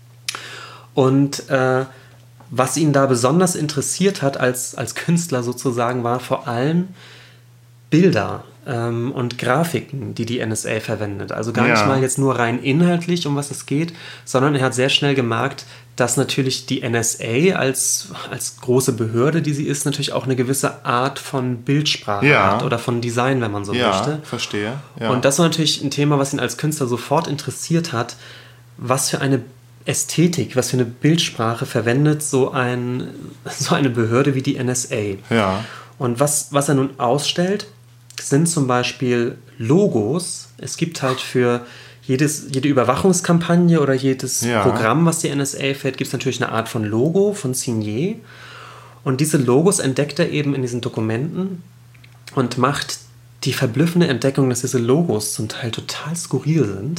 Und äh, was ihn da besonders interessiert hat als, als Künstler sozusagen, war vor allem Bilder ähm, und Grafiken, die die N S A verwendet. Also gar Ja. nicht mal jetzt nur rein inhaltlich, um was es geht, sondern er hat sehr schnell gemerkt, dass natürlich die N S A als, als große Behörde, die sie ist, natürlich auch eine gewisse Art von Bildsprache Ja. hat oder von Design, wenn man so Ja, möchte. verstehe. Ja. Und das war natürlich ein Thema, was ihn als Künstler sofort interessiert hat. Was für eine Ästhetik, was für eine Bildsprache verwendet so, ein, so eine Behörde wie die N S A. Ja. Und was, was er nun ausstellt, sind zum Beispiel Logos. Es gibt halt für jedes, jede Überwachungskampagne oder jedes Ja. Programm, was die N S A fährt, gibt es natürlich eine Art von Logo, von Signet. Und diese Logos entdeckt er eben in diesen Dokumenten und macht die verblüffende Entdeckung, dass diese Logos zum Teil total skurril sind.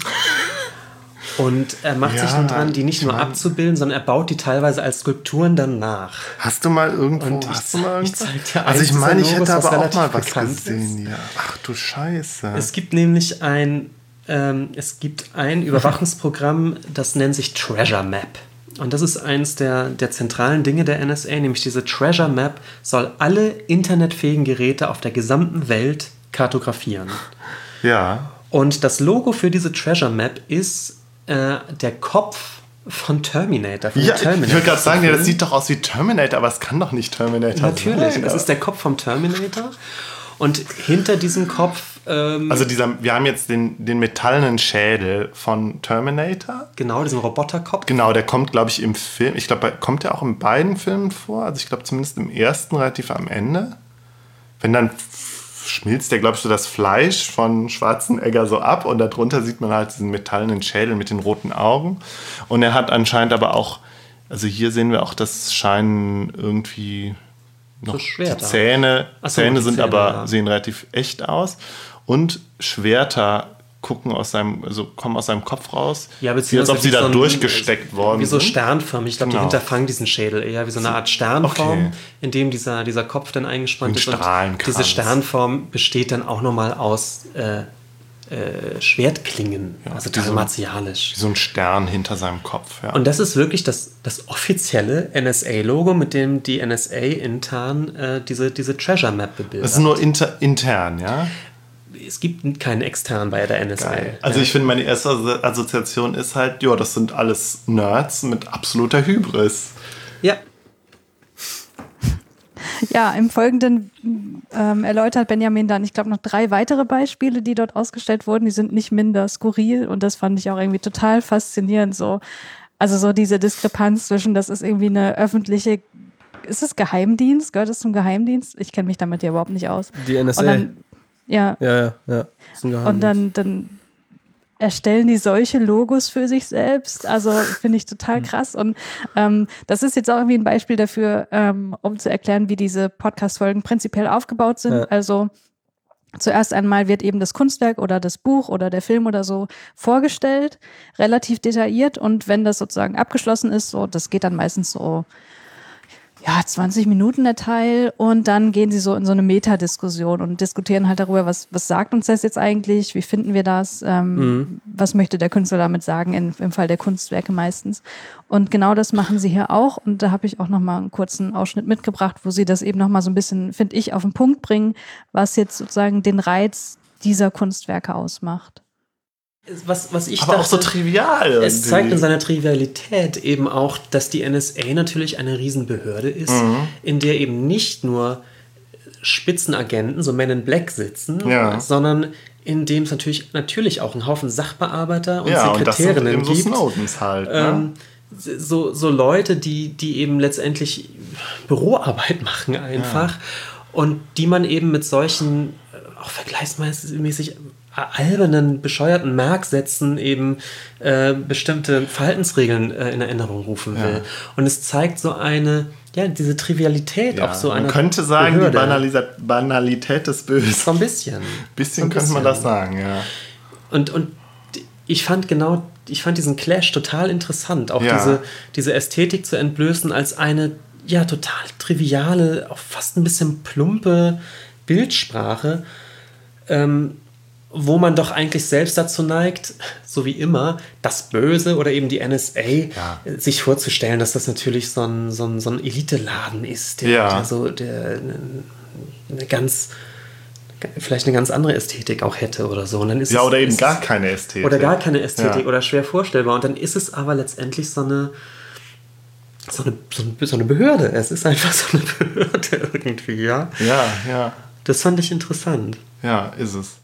Und er macht Ja, sich dann dran, die nicht ich nur mein- abzubilden, sondern er baut die teilweise als Skulpturen dann nach. Hast du mal irgendwo, Und ich hast du zeig- mal ich irgendwo? zeig dir Also eins ich dieser meine, ich Logos, hätte was aber auch relativ mal was bekannt gesehen. ist. Ja. Ach du Scheiße. Es gibt nämlich ein, ähm, es gibt ein Überwachungsprogramm, das nennt sich Treasure Map. Und das ist eins der, der zentralen Dinge der N S A, nämlich diese Treasure Map soll alle internetfähigen Geräte auf der gesamten Welt kartografieren. Ja. Und das Logo für diese Treasure Map ist äh, der Kopf von Terminator. Von Ja, dem Terminator ich würde gerade sagen, ja, das Film. sieht doch aus wie Terminator, aber es kann doch nicht Terminator Natürlich, sein. das ist der Kopf vom Terminator. Und hinter diesem Kopf, ähm, Also dieser, wir haben jetzt den, den metallenen Schädel von Terminator. genau, diesen Roboterkopf. Genau, der kommt, glaube ich, im Film. Ich glaube, kommt der auch in beiden Filmen vor. Also ich glaube zumindest im ersten relativ am Ende. Wenn dann f- schmilzt der, glaube ich, so das Fleisch von Schwarzenegger so ab und darunter sieht man halt diesen metallenen Schädel mit den roten Augen. Und er hat anscheinend aber auch, also hier sehen wir auch, das scheinen irgendwie noch So Schwerter. die Zähne. Ach so, Zähne die sind Zähne, aber, ja. sehen relativ echt aus. Und Schwerter gucken aus seinem, also kommen aus seinem Kopf raus. Ja, wie als beziehungsweise ob sie wie da so ein- durchgesteckt worden Wie so sind. sternförmig. Ich glaube, Genau. die hinterfangen diesen Schädel eher wie so eine Art Sternform, Okay. in dem dieser, dieser Kopf dann eingespannt Ein ist. Und Strahlenkranz. diese Sternform besteht dann auch nochmal aus äh, äh, Schwertklingen. also total so- martialisch. Wie so ein Stern hinter seinem Kopf. Ja. Und das ist wirklich das, das offizielle N S A-Logo, mit dem die N S A intern äh, diese, diese Treasure Map bebildert. das ist nur inter, intern, ja? Es gibt keinen extern bei der N S A. Also ja. ich finde, meine erste Asso- Assoziation ist halt, ja, das sind alles Nerds mit absoluter Hybris. Ja, Ja, im Folgenden ähm, erläutert Benjamin dann, ich glaube, noch drei weitere Beispiele, die dort ausgestellt wurden. Die sind nicht minder skurril und das fand ich auch irgendwie total faszinierend. So. Also so diese Diskrepanz zwischen, das ist irgendwie eine öffentliche, ist es Geheimdienst? Gehört es zum Geheimdienst? Ich kenne mich damit ja überhaupt nicht aus. Die N S A. Und dann, ja, ja, ja, ja. Das ist ein Geheimnis. und dann, dann erstellen die solche Logos für sich selbst. Also finde ich total krass. Und ähm, das ist jetzt auch irgendwie ein Beispiel dafür, ähm, um zu erklären, wie diese Podcast-Folgen prinzipiell aufgebaut sind. Ja. Also zuerst einmal wird eben das Kunstwerk oder das Buch oder der Film oder so vorgestellt, relativ detailliert. Und wenn das sozusagen abgeschlossen ist, so, das geht dann meistens so ja, zwanzig Minuten der Teil und dann gehen sie so in so eine Metadiskussion und diskutieren halt darüber, was, was sagt uns das jetzt eigentlich, wie finden wir das, ähm, Mhm. was möchte der Künstler damit sagen, in, im Fall der Kunstwerke meistens. Und genau das machen sie hier auch und da habe ich auch nochmal einen kurzen Ausschnitt mitgebracht, wo sie das eben nochmal so ein bisschen, finde ich, auf den Punkt bringen, was jetzt sozusagen den Reiz dieser Kunstwerke ausmacht. was, was ich Aber dachte, auch so trivial. es irgendwie. zeigt in seiner Trivialität eben auch, dass die N S A natürlich eine Riesenbehörde ist, Mhm. in der eben nicht nur Spitzenagenten, so Men in Black sitzen, Ja. sondern in dem es natürlich, natürlich auch einen Haufen Sachbearbeiter und ja, und das sind Sekretärinnen eben so gibt. Snowdens halt. Ähm, ne? so, so Leute, die, die eben letztendlich Büroarbeit machen einfach und die man eben mit solchen äh, auch vergleichsmäßig albernen, bescheuerten Merksätzen eben äh, bestimmte Verhaltensregeln äh, in Erinnerung rufen will. Ja. Und es zeigt so eine, ja, diese Trivialität Ja, auch so einer man könnte sagen, Behörde. die Banalisa- Banalität des Bösen. So ein bisschen. Bisschen So ein könnte man bisschen. das sagen, ja. Und, und ich fand genau, ich fand diesen Clash total interessant, auch Ja. diese, diese Ästhetik zu entblößen als eine, ja, total triviale, auch fast ein bisschen plumpe Bildsprache, ähm, wo man doch eigentlich selbst dazu neigt, so wie immer, das Böse oder eben die N S A, Ja. äh, sich vorzustellen, dass das natürlich so ein, so ein, so ein Elite-Laden ist, der, Ja. der so der, eine ganz, vielleicht eine ganz andere Ästhetik auch hätte oder so. Und dann ist Ja, es, oder eben ist gar es, keine Ästhetik. oder gar keine Ästhetik Ja. oder schwer vorstellbar. Und dann ist es aber letztendlich so eine, so eine, so eine, so eine Behörde. Es ist einfach so eine Behörde irgendwie, ja. Ja, ja, Das fand ich interessant. ja, ist es.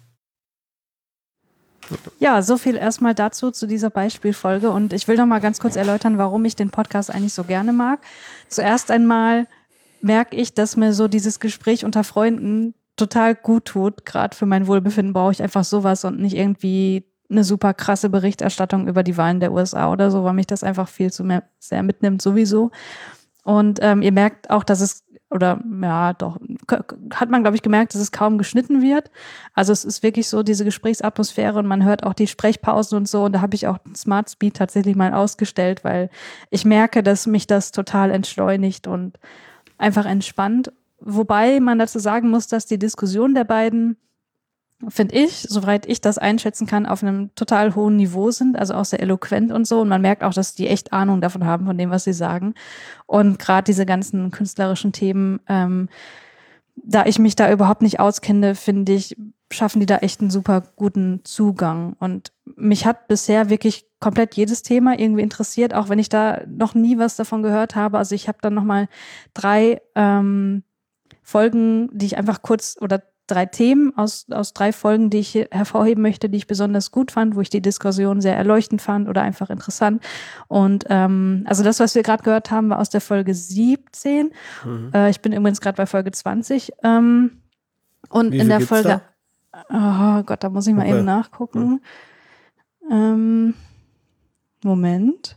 Ja, so viel erstmal dazu, zu dieser Beispielfolge. Und ich will noch mal ganz kurz erläutern, warum ich den Podcast eigentlich so gerne mag. Zuerst einmal merke ich, dass mir so dieses Gespräch unter Freunden total gut tut. Gerade für mein Wohlbefinden brauche ich einfach sowas und nicht irgendwie eine super krasse Berichterstattung über die Wahlen der U S A oder so, weil mich das einfach viel zu mehr, sehr mitnimmt sowieso. Und ähm, ihr merkt auch, dass es, oder ja, doch, k- hat man, glaube ich, gemerkt, dass es kaum geschnitten wird. Also es ist wirklich so diese Gesprächsatmosphäre und man hört auch die Sprechpausen und so. Und da habe ich auch Smart Speed tatsächlich mal ausgestellt, weil ich merke, dass mich das total entschleunigt und einfach entspannt. Wobei man dazu sagen muss, dass die Diskussion der beiden, finde ich, soweit ich das einschätzen kann, auf einem total hohen Niveau sind, also auch sehr eloquent und so. Und man merkt auch, dass die echt Ahnung davon haben, von dem, was sie sagen. Und gerade diese ganzen künstlerischen Themen, ähm, da ich mich da überhaupt nicht auskenne, finde ich, schaffen die da echt einen super guten Zugang. Und mich hat bisher wirklich komplett jedes Thema irgendwie interessiert, auch wenn ich da noch nie was davon gehört habe. Also ich habe dann nochmal drei ähm, Folgen, die ich einfach kurz, oder drei Themen aus, aus drei Folgen, die ich hier hervorheben möchte, die ich besonders gut fand, wo ich die Diskussion sehr erleuchtend fand oder einfach interessant. Und ähm, also das, was wir gerade gehört haben, war aus der Folge siebzehn. Mhm. Äh, ich bin übrigens gerade bei Folge zwanzig. Ähm, und Wie in viel der gibt's Folge, oh Gott, da muss ich mal Okay. eben nachgucken. Ähm, Moment.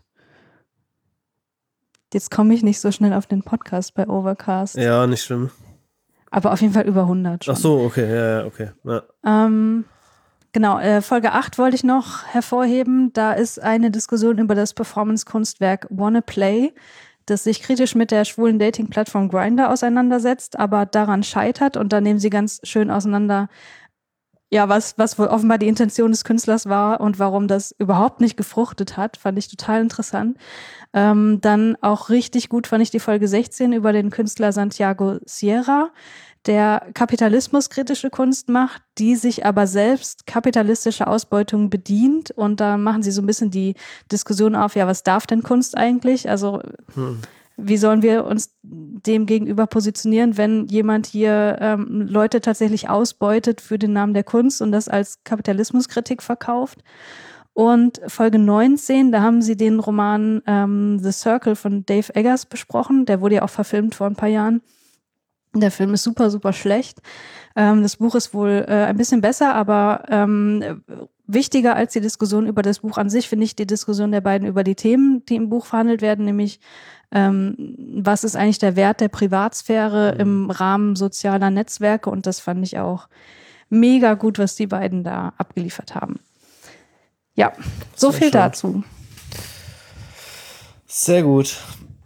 Jetzt komme ich nicht so schnell auf den Podcast bei Overcast. Ja, nicht schlimm. Aber auf jeden Fall über hundert schon. Ach so, okay, ja, ja, okay. Ja. Ähm, genau, äh, Folge acht wollte ich noch hervorheben. Da ist eine Diskussion über das Performance-Kunstwerk Wanna Play, das sich kritisch mit der schwulen Dating-Plattform Grindr auseinandersetzt, aber daran scheitert. Und da nehmen sie ganz schön auseinander, ja, was, was wohl offenbar die Intention des Künstlers war und warum das überhaupt nicht gefruchtet hat. Fand ich total interessant. Ähm, dann auch richtig gut fand ich die Folge sechzehn über den Künstler Santiago Sierra, der kapitalismuskritische Kunst macht, die sich aber selbst kapitalistischer Ausbeutung bedient. Und da machen sie so ein bisschen die Diskussion auf, ja, was darf denn Kunst eigentlich? Also Hm. wie sollen wir uns dem gegenüber positionieren, wenn jemand hier ähm, Leute tatsächlich ausbeutet für den Namen der Kunst und das als Kapitalismuskritik verkauft? Und Folge neunzehn, da haben sie den Roman ähm, The Circle von Dave Eggers besprochen. Der wurde ja auch verfilmt vor ein paar Jahren. Der Film ist super, super schlecht. Ähm, das Buch ist wohl äh, ein bisschen besser, aber ähm, wichtiger als die Diskussion über das Buch an sich finde ich die Diskussion der beiden über die Themen, die im Buch verhandelt werden, nämlich ähm, was ist eigentlich der Wert der Privatsphäre im Rahmen sozialer Netzwerke, und das fand ich auch mega gut, was die beiden da abgeliefert haben. Ja, so Sehr viel schön. dazu. Sehr gut.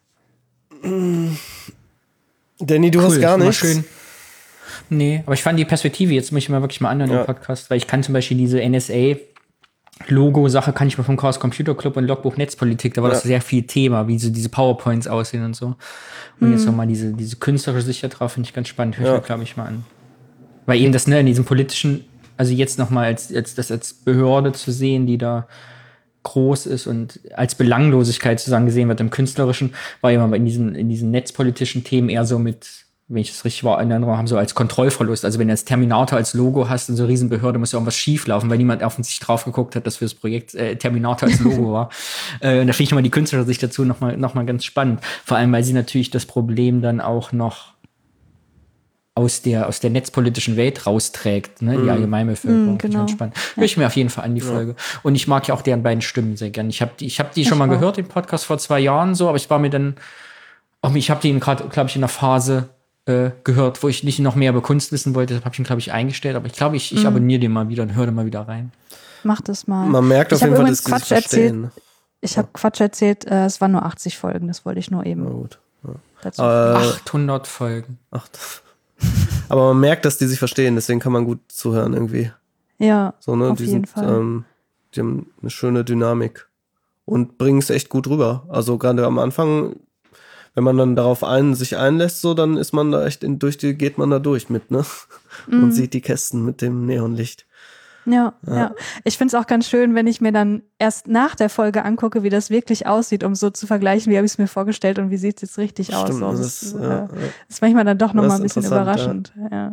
Danny, du Cool, hast gar ist immer nichts. schön. Nee, aber ich fand die Perspektive, jetzt muss ich mal wirklich mal anhören Ja. im Podcast, weil ich kann zum Beispiel diese N S A-Logo-Sache, kann ich mal vom Chaos Computer Club und Logbuch Netzpolitik, da war Ja. das sehr viel Thema, wie so diese PowerPoints aussehen und so. Und jetzt nochmal diese, diese künstlerische Sicht da drauf, finde ich ganz spannend. Hör ich Ja. mir, glaube ich, mal an. Weil eben das, ne, in diesem politischen, also jetzt nochmal als, als das als Behörde zu sehen, die da groß ist und als Belanglosigkeit sozusagen gesehen wird im Künstlerischen, war immer in diesen, in diesen netzpolitischen Themen eher so mit, wenn ich das richtig war, in Erinnerung habe, so als Kontrollverlust. Also wenn du jetzt Terminator als Logo hast in so einer Riesenbehörde, muss ja irgendwas schieflaufen, weil niemand offensichtlich drauf geguckt hat, dass für das Projekt äh, Terminator als Logo war. Äh, und da finde ich nochmal die künstlerische Sicht dazu nochmal noch mal ganz spannend. Vor allem, weil sie natürlich das Problem dann auch noch aus der, aus der netzpolitischen Welt rausträgt, ne, die Allgemeinbevölkerung. Mm, genau. Ganz spannend. Höre ich mir auf jeden Fall an, die Folge. Und ich mag ja auch deren beiden Stimmen sehr gern. Ich habe die, ich hab die schon mal auch. gehört, den Podcast vor zwei Jahren so, aber ich war mir dann, auch ich habe den gerade, glaube ich, in einer Phase äh, gehört, wo ich nicht noch mehr über Kunst wissen wollte. Deshalb habe ich ihn, glaube ich, eingestellt. Aber ich glaube, ich, ich abonniere den mal wieder und höre den mal wieder rein. Mach das mal. Man merkt auf Ich hab jeden Fall, übrigens dass die sich Quatsch erzählt. verstehen. Ich habe Quatsch erzählt, äh, es waren nur achtzig Folgen, das wollte ich nur eben Na gut. dazu. Äh, achthundert Folgen. Ach, aber man merkt, dass die sich verstehen, deswegen kann man gut zuhören irgendwie. ja, So, ne? auf die jeden sind, Fall. Ähm, die haben eine schöne Dynamik und bringen es echt gut rüber. Also gerade am Anfang, wenn man dann darauf ein, sich einlässt, so, dann ist man da echt in, durch die, geht man da durch mit, ne? Mhm. Und sieht die Kästen mit dem Neonlicht. Ja, ja. Ich finde es auch ganz schön, wenn ich mir dann erst nach der Folge angucke, wie das wirklich aussieht, um so zu vergleichen, wie habe ich es mir vorgestellt und wie sieht es jetzt richtig aus. Stimmt, So, das das, ist, ist, ja, äh, ja. ist manchmal dann doch nochmal Das ein ist bisschen interessant, überraschend. Ja.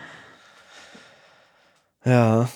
Ja.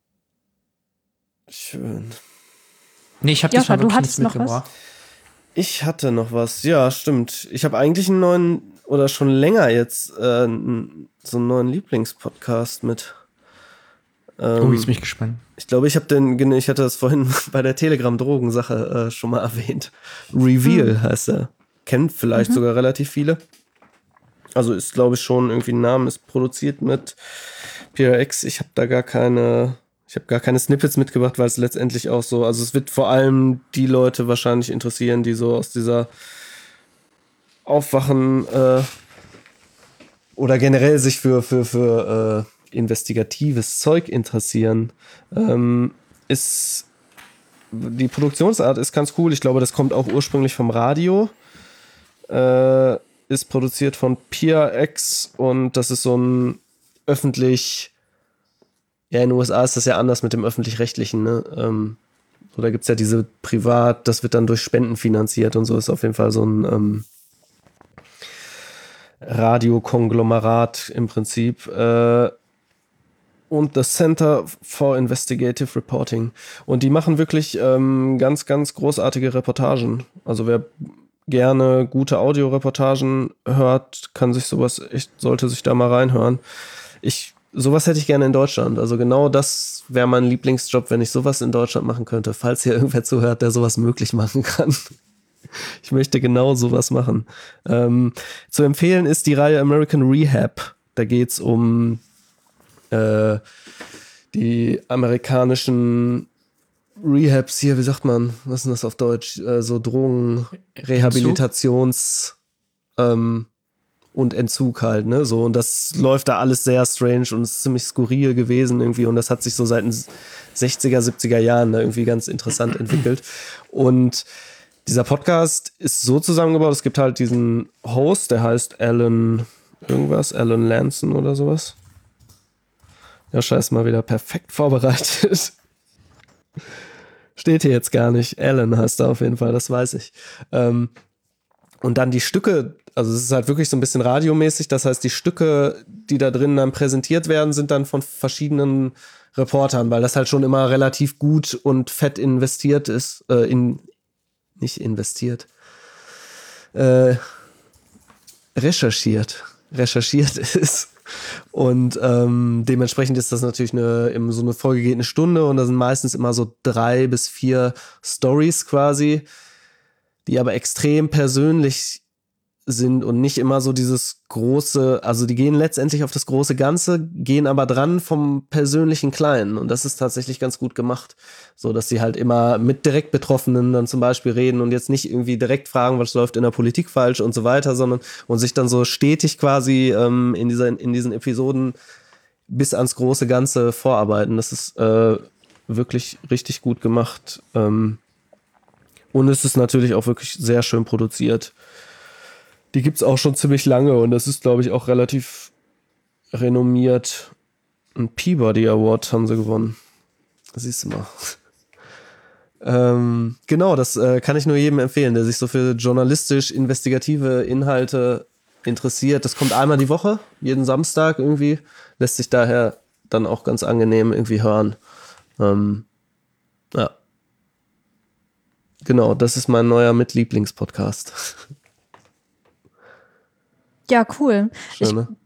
Schön. Nee, ich habe Joscha, diesmal du wirklich hattest nichts noch was? mitgebracht. Ich hatte noch was, ja, stimmt. Ich habe eigentlich einen neuen, oder schon länger jetzt, äh, n- so einen neuen Lieblingspodcast mit. Ähm, Oh, jetzt bin ich gespannt. Ich glaube, ich habe den, gen- ich hatte das vorhin bei der Telegram-Drogensache äh, schon mal erwähnt. Reveal heißt er. Kennt vielleicht sogar relativ viele. Also ist, glaube ich, schon irgendwie ein Name, ist produziert mit P R X. Ich habe da gar keine, ich habe gar keine Snippets mitgebracht, weil es letztendlich auch so, also es wird vor allem die Leute wahrscheinlich interessieren, die so aus dieser Aufwachen äh, oder generell sich für, für, für äh, investigatives Zeug interessieren. Ähm, ist die Produktionsart ist ganz cool. Ich glaube, das kommt auch ursprünglich vom Radio. Äh, ist produziert von P R X und das ist so ein öffentlich, ja, in den U S A ist das ja anders mit dem öffentlich-rechtlichen, ne? Ähm, so, da gibt es ja diese Privat, das wird dann durch Spenden finanziert und so, ist auf jeden Fall so ein ähm, Radiokonglomerat im Prinzip. Äh, und das Center for Investigative Reporting. Und die machen wirklich ähm, ganz, ganz großartige Reportagen. Also wer gerne gute Audioreportagen hört, kann sich sowas echt, sollte sich da mal reinhören. Ich, sowas hätte ich gerne in Deutschland. Also genau das wäre mein Lieblingsjob, wenn ich sowas in Deutschland machen könnte, falls hier irgendwer zuhört, der sowas möglich machen kann. Ich möchte genau sowas machen. Ähm, zu empfehlen ist die Reihe American Rehab. Da geht es um äh, die amerikanischen Rehabs hier, wie sagt man, was ist denn das auf Deutsch? Äh, so Drogen, Rehabilitations ähm, und Entzug halt, ne? So, und das läuft da alles sehr strange und ist ziemlich skurril gewesen irgendwie und das hat sich so seit den sechziger, siebziger Jahren da irgendwie ganz interessant entwickelt. Und dieser Podcast ist so zusammengebaut, es gibt halt diesen Host, der heißt Alan irgendwas, Alan Lanson oder sowas. Ja, scheiß mal wieder perfekt vorbereitet. Steht hier jetzt gar nicht. Alan heißt er auf jeden Fall, das weiß ich. Ähm, und dann die Stücke, also es ist halt wirklich so ein bisschen radiomäßig, das heißt, die Stücke, die da drin dann präsentiert werden, sind dann von verschiedenen Reportern, weil das halt schon immer relativ gut und fett investiert ist, äh, in, nicht investiert, äh, recherchiert, recherchiert ist. Und ähm, dementsprechend ist das natürlich eine, im, so eine Folge geht eine Stunde und da sind meistens immer so drei bis vier Stories quasi, die aber extrem persönlich sind und nicht immer so dieses große, also die gehen letztendlich auf das große Ganze, gehen aber dran vom persönlichen Kleinen und das ist tatsächlich ganz gut gemacht, so dass sie halt immer mit direkt Betroffenen dann zum Beispiel reden und jetzt nicht irgendwie direkt fragen, was läuft in der Politik falsch und so weiter, sondern und sich dann so stetig quasi ähm, in, dieser, in diesen Episoden bis ans große Ganze vorarbeiten. Das ist äh, wirklich richtig gut gemacht ähm, und es ist natürlich auch wirklich sehr schön produziert. Die gibt es auch schon ziemlich lange und das ist, glaube ich, auch relativ renommiert. Ein Peabody Award haben sie gewonnen. Siehst du mal. ähm, genau, das äh, kann ich nur jedem empfehlen, der sich so für journalistisch-investigative Inhalte interessiert. Das kommt einmal die Woche, jeden Samstag irgendwie. Lässt sich daher dann auch ganz angenehm irgendwie hören. Ähm, ja. Genau, das ist mein neuer Mitlieblingspodcast. Ja, cool. Schön, Ich ne?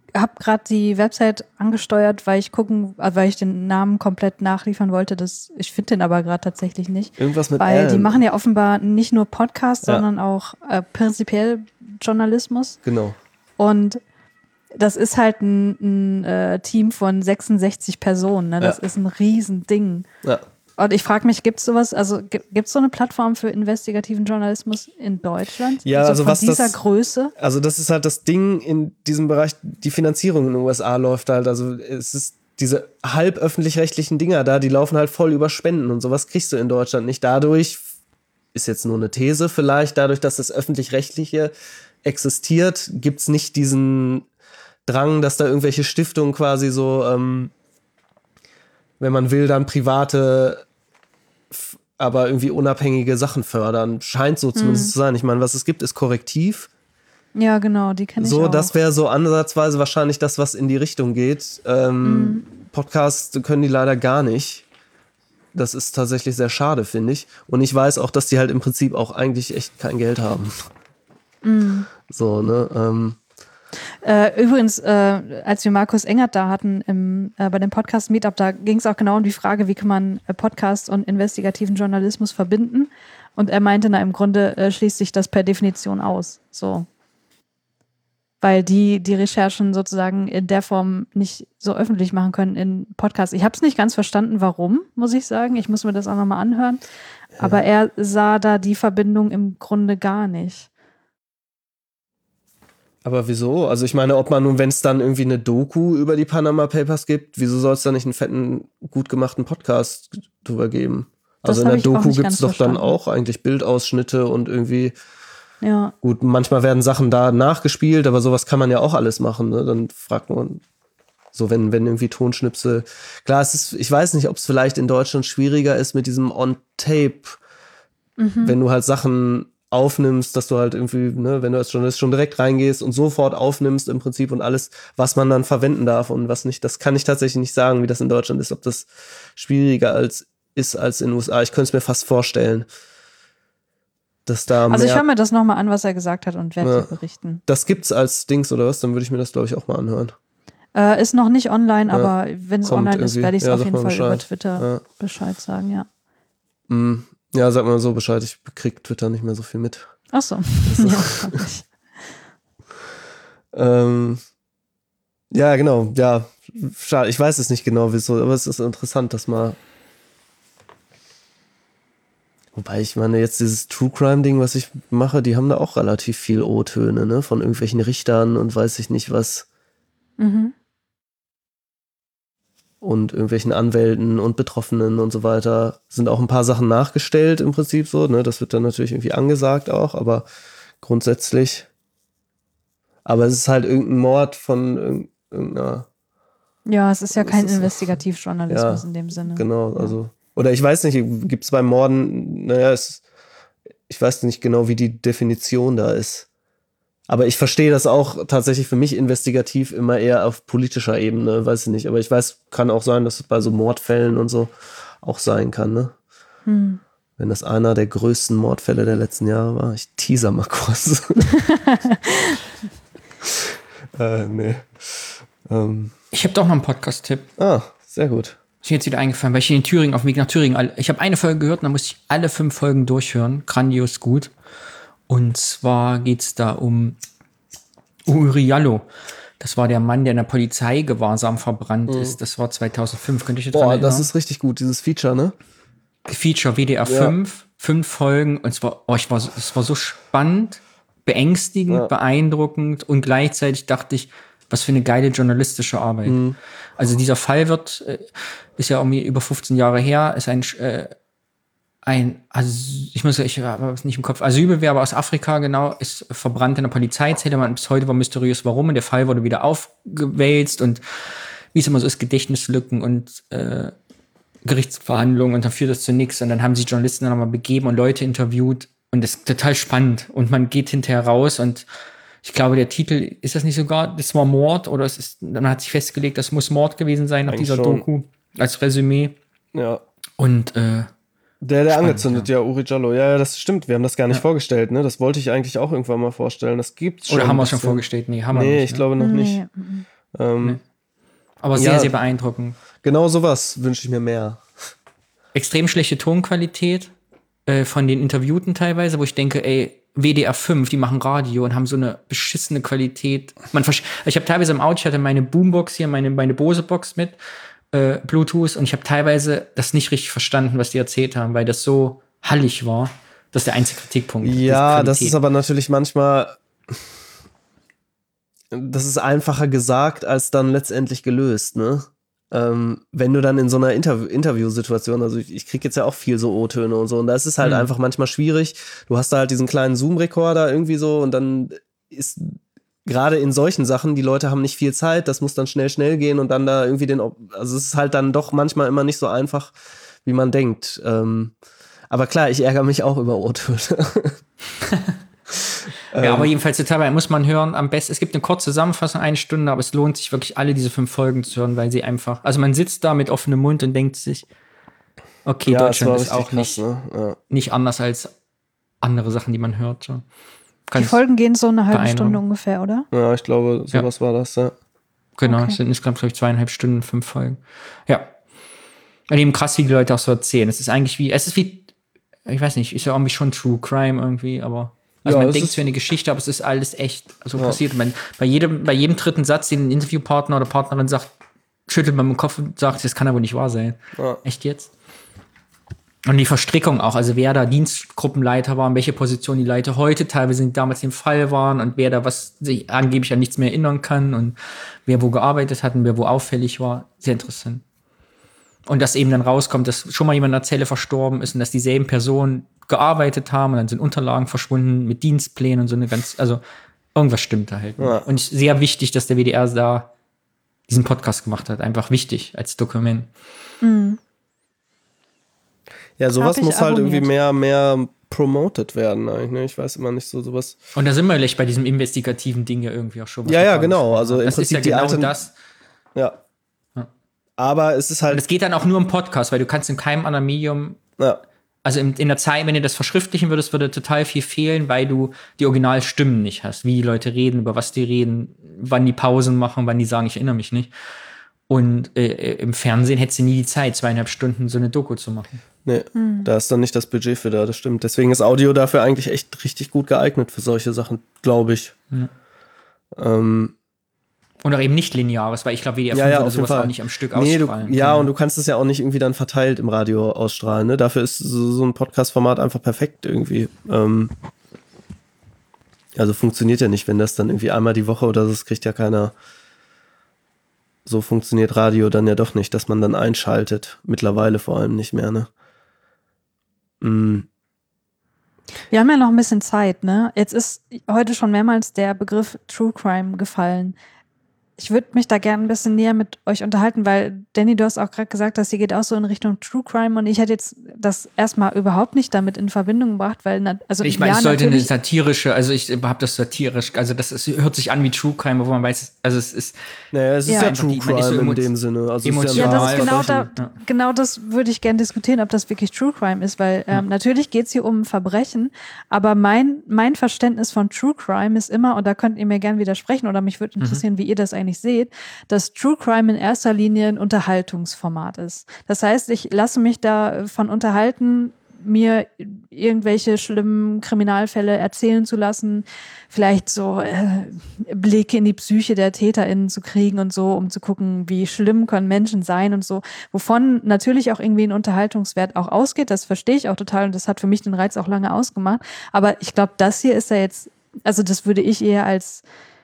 habe gerade die Website angesteuert, weil ich gucken, äh, weil ich den Namen komplett nachliefern wollte. Das, ich finde den aber gerade tatsächlich nicht. Irgendwas mit Weil L. die machen ja offenbar nicht nur Podcasts, Ja. sondern auch äh, prinzipiell Journalismus. Genau. Und das ist halt ein, ein äh, Team von sechsundsechzig Personen. Ne? Das Ja. ist ein Riesending. Ja. Und ich frage mich, gibt es sowas, also gibt es so eine Plattform für investigativen Journalismus in Deutschland? Ja, so also von was dieser das- Größe? Also das ist halt das Ding in diesem Bereich, die Finanzierung in den U S A läuft halt, also es ist diese halb öffentlich-rechtlichen Dinger da, die laufen halt voll über Spenden und sowas kriegst du in Deutschland nicht. Dadurch, ist jetzt nur eine These vielleicht, dadurch, dass das öffentlich-rechtliche existiert, gibt's nicht diesen Drang, dass da irgendwelche Stiftungen quasi so, ähm, wenn man will, dann private, f- aber irgendwie unabhängige Sachen fördern. Scheint so zumindest zu sein. Ich meine, was es gibt, ist Korrektiv. Ja, genau, die kenne ich So, auch. das wäre so ansatzweise wahrscheinlich das, was in die Richtung geht. Ähm, Podcasts können die leider gar nicht. Das ist tatsächlich sehr schade, finde ich. Und ich weiß auch, dass die halt im Prinzip auch eigentlich echt kein Geld haben. So, ne? Ähm, Äh, übrigens, äh, als wir Markus Engert da hatten im, äh, bei dem Podcast Meetup, da ging es auch genau um die Frage, wie kann man äh, Podcast und investigativen Journalismus verbinden. Und er meinte, na, im Grunde äh, schließt sich das per Definition aus. So. Weil die die Recherchen sozusagen in der Form nicht so öffentlich machen können in Podcasts. Ich habe es nicht ganz verstanden, warum, muss ich sagen. Ich muss mir das auch nochmal anhören. Aber er sah da die Verbindung im Grunde gar nicht. aber wieso? Also ich meine, ob man nun, wenn es dann irgendwie eine Doku über die Panama Papers gibt, wieso soll es da nicht einen fetten, gut gemachten Podcast drüber geben? Das Also in hab der ich auch Doku nicht gibt ganz es doch dann verstanden. auch eigentlich Bildausschnitte und irgendwie, Ja. gut, manchmal werden Sachen da nachgespielt, aber sowas kann man ja auch alles machen. Ne? Dann fragt man, so wenn, wenn irgendwie Tonschnipsel. Klar, es ist, ich weiß nicht, ob es vielleicht in Deutschland schwieriger ist mit diesem On-Tape, wenn du halt Sachen aufnimmst, dass du halt irgendwie, ne, wenn du als Journalist schon direkt reingehst und sofort aufnimmst im Prinzip und alles, was man dann verwenden darf und was nicht, das kann ich tatsächlich nicht sagen, wie das in Deutschland ist, ob das schwieriger als ist als in den U S A. Ich könnte es mir fast vorstellen, dass da Also ich mehr, höre mir das nochmal an, was er gesagt hat und werde Ja. dir berichten. das gibt's als Dings oder was, dann würde ich mir das, glaube ich, auch mal anhören. Äh, ist noch nicht online, Ja, aber wenn es kommt online ist, irgendwie. werde ich es Ja, auf sag jeden mal Fall über Bescheid. Twitter Ja. Bescheid sagen, ja. Mm, ja, sag mal so Bescheid, ich krieg Twitter nicht mehr so viel mit. Ach so. ja, fand ich. Ähm, ja, genau, ja, schade, ich weiß es nicht genau, wieso, aber es ist interessant, dass mal. Wobei, ich meine, jetzt dieses True Crime-Ding, was ich mache, die haben da auch relativ viel O-Töne, ne, von irgendwelchen Richtern und weiß ich nicht was. Mhm. Und irgendwelchen Anwälten und Betroffenen und so weiter. Sind auch ein paar Sachen nachgestellt im Prinzip so, ne? Das wird dann natürlich irgendwie angesagt auch, aber grundsätzlich. Aber es ist halt irgendein Mord von irg- irgendeiner, Ja, es ist ja Das kein ist- Investigativjournalismus ja, in dem Sinne. genau, also. Oder ich weiß nicht, gibt es beim Morden, naja, es, ich weiß nicht genau, wie die Definition da ist. Aber ich verstehe das auch tatsächlich für mich investigativ immer eher auf politischer Ebene, weiß ich nicht. Aber ich weiß, kann auch sein, dass es bei so Mordfällen und so auch sein kann, ne? Hm. Wenn das einer der größten Mordfälle der letzten Jahre war. Ich teaser mal kurz. äh, nee. Ähm, Ich habe doch noch einen Podcast-Tipp. ah, sehr gut. Ist mir jetzt wieder eingefallen, weil ich hier in Thüringen, auf dem Weg nach Thüringen, all- ich habe eine Folge gehört und dann musste ich alle fünf Folgen durchhören. Grandios gut. Und zwar geht's da um Uri Jallo. Das war der Mann, der in der Polizeigewahrsam verbrannt ist. Das war zweitausendfünf. Könnt ihr euch daran Boah, erinnern? das ist richtig gut, dieses Feature, ne? Feature W D R fünf, fünf Folgen. Und zwar, oh, ich war, so- es war so spannend, beängstigend, Ja. beeindruckend und gleichzeitig dachte ich, was für eine geile journalistische Arbeit. Also dieser Fall wird, äh, ist ja irgendwie über fünfzehn Jahre her, ist ein, äh, ein, also ich muss, ich habe es nicht im Kopf, Asylbewerber aus Afrika, genau, ist verbrannt in der Polizeizelle. Man bis heute war mysteriös, warum. Und der Fall wurde wieder aufgewälzt und wie es immer so ist, Gedächtnislücken und äh, Gerichtsverhandlungen und dann führt das zu nichts. Und dann haben sich Journalisten dann nochmal begeben und Leute interviewt. Und das ist total spannend. Und man geht hinterher raus und ich glaube, der Titel, ist das nicht sogar, das war Mord oder es ist, man hat sich festgelegt, das muss Mord gewesen sein nach Eigentlich dieser schon. Doku als Resümee. Ja. Und äh, Der, der Spannend, angezündet, ja. Uri Jallo. Ja, ja, das stimmt. Wir haben das gar nicht vorgestellt, ne? Das wollte ich eigentlich auch irgendwann mal vorstellen. Das gibt's schon. oder haben wir ein es schon bisschen. vorgestellt? Nee, haben wir Nee, nicht. ich ne? glaube noch nicht. Nee. mhm. Ähm, Nee. Aber sehr, Ja. sehr beeindruckend. Genau sowas wünsche ich mir mehr. Extrem schlechte Tonqualität äh, von den Interviewten teilweise, wo ich denke, ey, W D R fünf, die machen Radio und haben so eine beschissene Qualität. Man versch- ich habe teilweise im Auto, ich hatte meine Boombox hier, meine, meine Bose-Box mit äh, Bluetooth und ich habe teilweise das nicht richtig verstanden, was die erzählt haben, weil das so hallig war. Das ist der einzige Kritikpunkt. die Ja, das Qualität. ist aber natürlich manchmal, das ist einfacher gesagt als dann letztendlich gelöst, ne? Ähm, wenn du dann in so einer Interv- Interviewsituation, also ich, ich krieg jetzt ja auch viel so O-Töne und so, und da ist es halt Mhm. einfach manchmal schwierig. Du hast da halt diesen kleinen Zoom-Rekorder irgendwie so und dann ist gerade in solchen Sachen, die Leute haben nicht viel Zeit, das muss dann schnell, schnell gehen und dann da irgendwie den, Ob- also es ist halt dann doch manchmal immer nicht so einfach, wie man denkt. Ähm, aber klar, ich ärgere mich auch über O-Töne. Ja, aber jedenfalls total, muss man hören, am besten, es gibt eine kurze Zusammenfassung, eine Stunde, aber es lohnt sich wirklich, alle diese fünf Folgen zu hören, weil sie einfach, also man sitzt da mit offenem Mund und denkt sich, okay, Ja, das Deutschland war ist richtig auch krass, nicht, ne? Ja. nicht anders als andere Sachen, die man hört. So. Die Ganz- Folgen gehen so eine halbe beeindruckend. Stunde ungefähr, oder? Ja, ich glaube, sowas war das, ja. Genau, Okay. es sind insgesamt, glaube ich, zweieinhalb Stunden, fünf Folgen. Ja. Und eben krass, wie die Leute auch so erzählen. Es ist eigentlich wie, es ist wie, ich weiß nicht, ist ja irgendwie schon True Crime irgendwie, aber also Ja, man es denkt ist- es wäre eine Geschichte, aber es ist alles echt so passiert. Man, bei, jedem, bei jedem dritten Satz, den ein Interviewpartner oder Partnerin sagt, schüttelt man mit dem Kopf und sagt, das kann aber nicht wahr sein. Ja. Echt jetzt? Und die Verstrickung auch, also wer da Dienstgruppenleiter war, in welche Position die Leiter heute teilweise damals im Fall waren und wer da was sich angeblich an nichts mehr erinnern kann und wer wo gearbeitet hat und wer wo auffällig war. Sehr interessant. Und dass eben dann rauskommt, dass schon mal jemand in der Zelle verstorben ist und dass dieselben Personen gearbeitet haben und dann sind Unterlagen verschwunden mit Dienstplänen und so eine ganz, also irgendwas stimmt da halt. Ja. Und sehr wichtig, dass der W D R da diesen Podcast gemacht hat. Einfach wichtig als Dokument. Ja, sowas Hab ich muss halt irgendwie abonniert. mehr, mehr promoted werden eigentlich, ne? Ich weiß immer nicht so sowas. Und da sind wir gleich bei diesem investigativen Ding ja irgendwie auch schon. was Ja, wir ja, gerade genau. besprochen Also haben. im das ist ja Prinzip die genau Altern- das. Ja. Ja. Aber es ist Und halt, es geht dann auch nur im Podcast, weil du kannst in keinem anderen Medium, ja, also in, in der Zeit, wenn du das verschriftlichen würdest, würde total viel fehlen, weil du die Originalstimmen nicht hast, wie die Leute reden, über was die reden, wann die Pausen machen, wann die sagen, ich erinnere mich nicht. Und äh, im Fernsehen hättest du nie die Zeit, zweieinhalb Stunden so eine Doku zu machen. nee, da ist dann nicht das Budget für da, das stimmt. Deswegen ist Audio dafür eigentlich echt richtig gut geeignet für solche Sachen, glaube ich. Ähm, Und auch eben nicht lineares, weil ich glaube, W D R ja, fünf ja, würde auf jeden sowas Fall. auch nicht am Stück nee, du, ausstrahlen. ja, und du kannst es ja auch nicht irgendwie dann verteilt im Radio ausstrahlen, ne? Dafür ist so, so ein Podcast-Format einfach perfekt irgendwie. Ähm, also funktioniert ja nicht, wenn das dann irgendwie einmal die Woche oder so, das kriegt ja keiner. So funktioniert Radio dann ja doch nicht, dass man dann einschaltet. Mittlerweile vor allem nicht mehr, ne? Mm. Wir haben ja noch ein bisschen Zeit, ne? Jetzt ist heute schon mehrmals der Begriff True Crime gefallen. Ich würde mich da gerne ein bisschen näher mit euch unterhalten, weil, Danny, du hast auch gerade gesagt, dass ihr geht auch so in Richtung True Crime und ich hätte jetzt das erstmal überhaupt nicht damit in Verbindung gebracht, weil, na- also Ich meine, ja, es sollte eine natürlich, satirische, also ich habe das satirisch, also das ist, hört sich an wie True Crime, wo man weiß, also es ist, Naja, es ist Ja. ja, Einfach True die- man ist so Crime in emo- dem Sinne. Also es ist emotional. ja, das ein ist genau da, Verbrechen. Ja. genau das würde ich gerne diskutieren, ob das wirklich True Crime ist, weil ähm, natürlich geht es hier um Verbrechen, aber mein, mein Verständnis von True Crime ist immer, und da könnt ihr mir gerne widersprechen oder mich würde interessieren, wie ihr das eigentlich seht, dass True Crime in erster Linie ein Unterhaltungsformat ist. Das heißt, ich lasse mich davon unterhalten, mir irgendwelche schlimmen Kriminalfälle erzählen zu lassen, vielleicht so äh, Blicke in die Psyche der TäterInnen zu kriegen und so, um zu gucken, wie schlimm können Menschen sein und so, wovon natürlich auch irgendwie ein Unterhaltungswert auch ausgeht, das verstehe ich auch total und das hat für mich den Reiz auch lange ausgemacht, aber ich glaube, das hier ist ja jetzt, also das würde ich eher als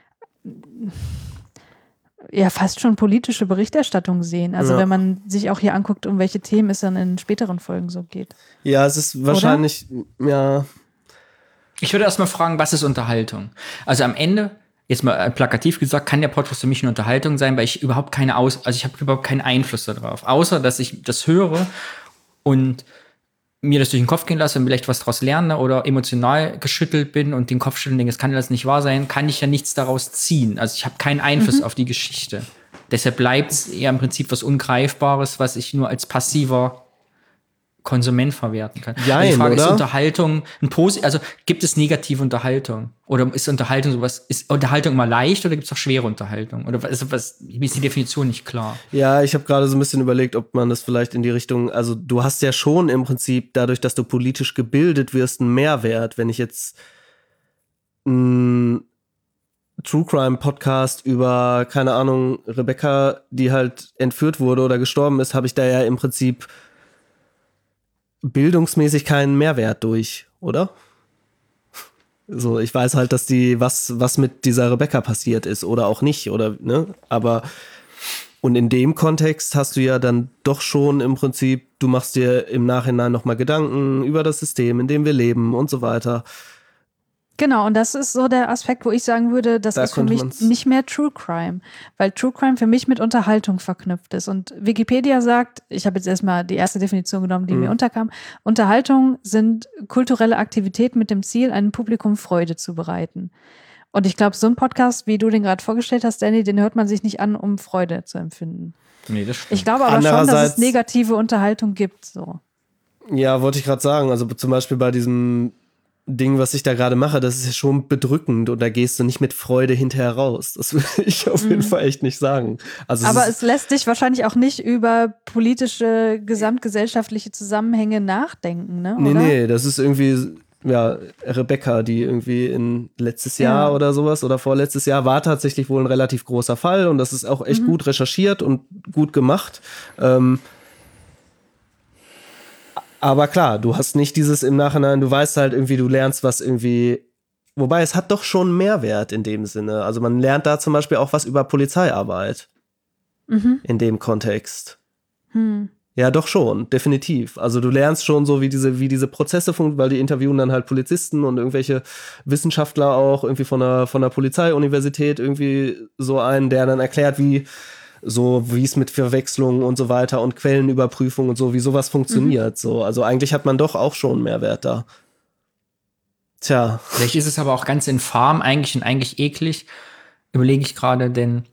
ja fast schon politische Berichterstattung sehen. Also Ja. wenn man sich auch hier anguckt, um welche Themen es dann in späteren Folgen so geht. Ja, es ist wahrscheinlich, ja, ich würde erstmal fragen, was ist Unterhaltung? Also am Ende, jetzt mal plakativ gesagt, kann der Podcast für mich eine Unterhaltung sein, weil ich überhaupt keine Aus, also ich habe überhaupt keinen Einfluss darauf, außer dass ich das höre und mir das durch den Kopf gehen lasse und vielleicht was daraus lerne oder emotional geschüttelt bin und den Kopf schütteln denke, es kann das nicht wahr sein, kann ich ja nichts daraus ziehen. Also ich habe keinen Einfluss auf die Geschichte. Deshalb bleibt es eher im Prinzip was Ungreifbares, was ich nur als passiver Konsument verwerten kann. Jein, also die Frage oder? ist Unterhaltung ein Posi- also gibt es negative Unterhaltung? Oder ist Unterhaltung sowas, ist Unterhaltung immer leicht oder gibt es auch schwere Unterhaltung? Oder was, was, wie ist die Definition nicht klar? Ja, ich habe gerade so ein bisschen überlegt, ob man das vielleicht in die Richtung, also du hast ja schon im Prinzip dadurch, dass du politisch gebildet wirst, einen Mehrwert. Wenn ich jetzt einen True Crime Podcast über, keine Ahnung, Rebecca, die halt entführt wurde oder gestorben ist, habe ich da ja im Prinzip bildungsmäßig keinen Mehrwert durch, oder? So, ich weiß halt, dass die, was, was mit dieser Rebecca passiert ist oder auch nicht, oder, ne? Aber, und in dem Kontext hast du ja dann doch schon im Prinzip, du machst dir im Nachhinein nochmal Gedanken über das System, in dem wir leben und so weiter. Genau, und das ist so der Aspekt, wo ich sagen würde, das Da ist für konnte mich man's- nicht mehr True Crime, weil True Crime für mich mit Unterhaltung verknüpft ist. Und Wikipedia sagt, ich habe jetzt erstmal die erste Definition genommen, die Mhm. mir unterkam, Unterhaltung sind kulturelle Aktivitäten mit dem Ziel, einem Publikum Freude zu bereiten. Und ich glaube, so ein Podcast, wie du den gerade vorgestellt hast, Danny, den hört man sich nicht an, um Freude zu empfinden. Nee, das stimmt. Ich glaube aber schon, dass Andererseits- es negative Unterhaltung gibt. So. Ja, wollte ich gerade sagen, also zum Beispiel bei diesem Ding, was ich da gerade mache, das ist ja schon bedrückend und da gehst du nicht mit Freude hinterher raus. Das würde ich auf jeden Fall echt nicht sagen. Also Aber es es lässt dich wahrscheinlich auch nicht über politische, gesamtgesellschaftliche Zusammenhänge nachdenken, ne? Nee, oder? nee, das ist irgendwie, ja, Rebecca, die irgendwie in letztes Jahr Ja. oder sowas oder vorletztes Jahr war tatsächlich wohl ein relativ großer Fall und das ist auch echt Mhm. gut recherchiert und gut gemacht. Ähm, aber klar, du hast nicht dieses im Nachhinein, du weißt halt irgendwie, du lernst was irgendwie, wobei es hat doch schon Mehrwert in dem Sinne. Also man lernt da zum Beispiel auch was über Polizeiarbeit Mhm. in dem Kontext. Hm. Ja, doch schon, definitiv. Also du lernst schon so, wie diese, wie diese Prozesse funktionieren, weil die interviewen dann halt Polizisten und irgendwelche Wissenschaftler auch irgendwie von der, von der Polizeiuniversität irgendwie so einen, der dann erklärt, wie so, wie es mit Verwechslungen und so weiter und Quellenüberprüfung und so, wie sowas funktioniert. So, also eigentlich hat man doch auch schon einen Mehrwert da. Tja. Vielleicht ist es aber auch ganz infam eigentlich und eigentlich eklig, überlege ich gerade, denn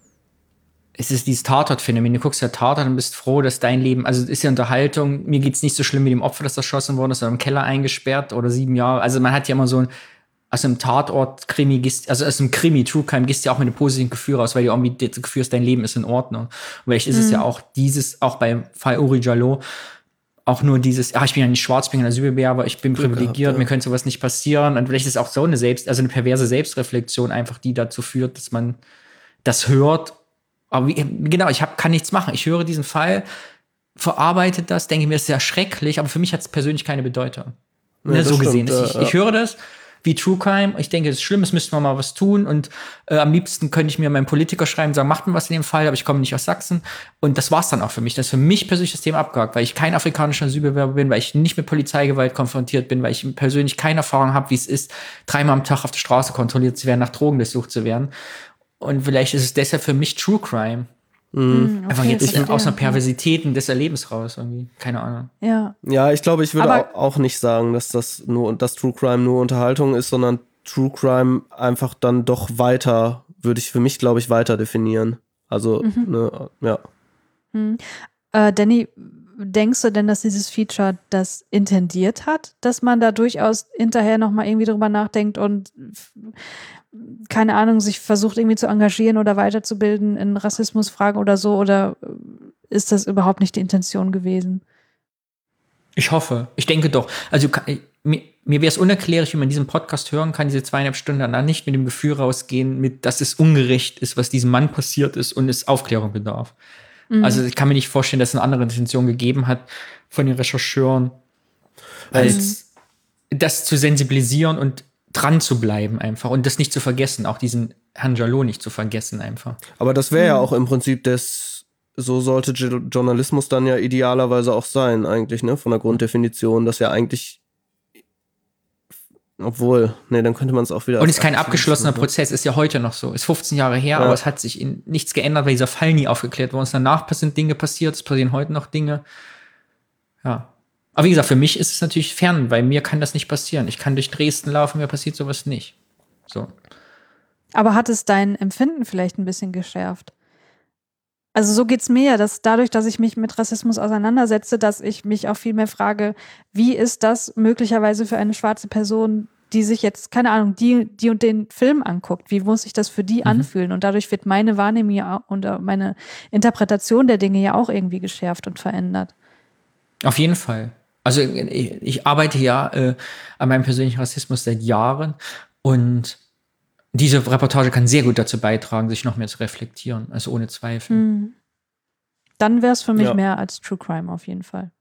es ist dieses Tatort-Phänomen. Du guckst ja Tatort und bist froh, dass dein Leben, also es ist ja Unterhaltung, mir geht's nicht so schlimm mit dem Opfer, das erschossen worden ist, oder im Keller eingesperrt oder sieben Jahre. Also man hat ja immer so ein, aus einem Tatort-Krimi, gehst- also aus einem Krimi, True Crime, gehst du ja auch mit einem positiven Gefühl raus, weil du irgendwie das Gefühl hast, dein Leben ist in Ordnung. Und vielleicht ist es ja auch dieses, auch beim Fall Uri Jallo, auch nur dieses, ja, ich bin ja nicht schwarz, ich bin ein Asylbewerber, ich bin Glück privilegiert, gehabt, ja. mir könnte sowas nicht passieren. Und vielleicht ist es auch so eine Selbst, also eine perverse Selbstreflexion einfach, die dazu führt, dass man das hört. Aber wie, genau, ich hab, kann nichts machen. Ich höre diesen Fall, verarbeite das, denke mir, es ist sehr schrecklich, aber für mich hat es persönlich keine Bedeutung. Ja, Ne, das so stimmt, gesehen. ja, ich, ja. ich höre das wie True Crime. Ich denke, es ist schlimm, es müssten wir mal was tun. Und äh, am liebsten könnte ich mir meinen Politiker schreiben, sagen, macht mir was in dem Fall, aber ich komme nicht aus Sachsen. Und das war's dann auch für mich. Das ist für mich persönlich das Thema abgehakt, weil ich kein afrikanischer Asylbewerber bin, weil ich nicht mit Polizeigewalt konfrontiert bin, weil ich persönlich keine Erfahrung habe, wie es ist, dreimal am Tag auf der Straße kontrolliert zu werden, nach Drogen durchsucht zu werden. Und vielleicht ist es deshalb für mich True Crime. Hm, Einfach okay, jetzt verstehe. aus einer Perversität des Erlebens raus irgendwie. Keine Ahnung. Ja. Ja, ich glaube, ich würde Aber- au- auch nicht sagen, dass das nur dass True Crime nur Unterhaltung ist, sondern True Crime einfach dann doch weiter, würde ich für mich, glaube ich, weiter definieren. Also, ne, ja. Äh, Danny, denkst du denn, dass dieses Feature das intendiert hat, dass man da durchaus hinterher nochmal irgendwie drüber nachdenkt und f- keine Ahnung, sich versucht irgendwie zu engagieren oder weiterzubilden in Rassismusfragen oder so, oder äh, ist das überhaupt nicht die Intention gewesen? Ich hoffe. Ich denke doch. Also ka- mir, mir wäre es unerklärlich, wie man diesen Podcast hören kann, diese zweieinhalb Stunden danach nicht mit dem Gefühl rausgehen, mit, dass es ungerecht ist, was diesem Mann passiert ist und es Aufklärung bedarf. Also ich kann mir nicht vorstellen, dass es eine andere Intention gegeben hat von den Rechercheuren, als das zu sensibilisieren und dran zu bleiben einfach und das nicht zu vergessen, auch diesen Herrn Jallo nicht zu vergessen einfach. Aber das wäre ja auch im Prinzip das, so sollte Jo- Journalismus dann ja idealerweise auch sein, eigentlich, ne? Von der Grunddefinition, dass ja eigentlich, obwohl, ne, dann könnte man es auch wieder. Und als es ist kein Aktivismus, abgeschlossener ne? Prozess, ist ja heute noch so. Ist fünfzehn Jahre her, Ja. aber es hat sich in nichts geändert, weil dieser Fall nie aufgeklärt wurde. Und danach sind Dinge passiert, es passieren heute noch Dinge. Ja. Aber wie gesagt, für mich ist es natürlich fern, weil mir kann das nicht passieren. Ich kann durch Dresden laufen, mir passiert sowas nicht. So. Aber hat es dein Empfinden vielleicht ein bisschen geschärft? Also so geht's mir ja, dass dadurch, dass ich mich mit Rassismus auseinandersetze, dass ich mich auch viel mehr frage, wie ist das möglicherweise für eine schwarze Person, die sich jetzt, keine Ahnung, die, die und den Film anguckt, wie muss sich das für die mhm. anfühlen? Und dadurch wird meine Wahrnehmung ja und meine Interpretation der Dinge ja auch irgendwie geschärft und verändert. Auf jeden Fall. Also ich, ich arbeite ja äh, an meinem persönlichen Rassismus seit Jahren und diese Reportage kann sehr gut dazu beitragen, sich noch mehr zu reflektieren, also ohne Zweifel. Mhm. Dann wäre es für mich Ja. mehr als True Crime auf jeden Fall.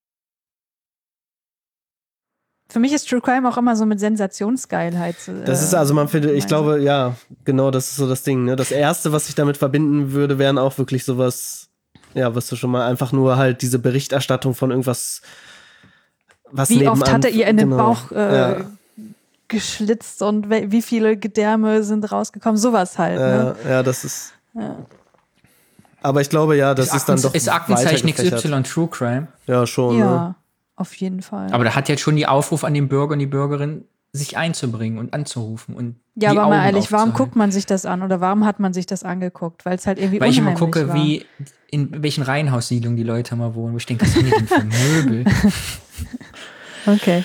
Für mich ist True Crime auch immer so mit Sensationsgeilheit. Äh, Das ist also, man findet, ich gemeint. glaube, ja, genau, das ist so das Ding. Ne? Das Erste, was ich damit verbinden würde, wären auch wirklich sowas, ja, was du schon mal einfach nur halt diese Berichterstattung von irgendwas, was Wie nebenan, oft hat er ihr in den genau, Bauch äh, ja. geschlitzt und we- wie viele Gedärme sind rausgekommen? Sowas halt. Ne? Ja, ja, das ist. Ja. Aber ich glaube, ja, das ist, ist dann Akten, doch. ist Aktenzeichen X weitergefächert. Y True Crime. Ja, schon. Ja, Ne? auf jeden Fall. Aber da hat jetzt schon die Aufruf an den Bürger und die Bürgerin, sich einzubringen und anzurufen. Und ja, die aber mal Augen ehrlich, warum aufzuhalten. guckt man sich das an oder warum hat man sich das angeguckt? Weil es halt irgendwie Weil ich immer unheimlich gucke, war. wie in welchen Reihenhaussiedlungen die Leute mal wohnen. Wo ich denke, was sind die denn für Möbel? Okay.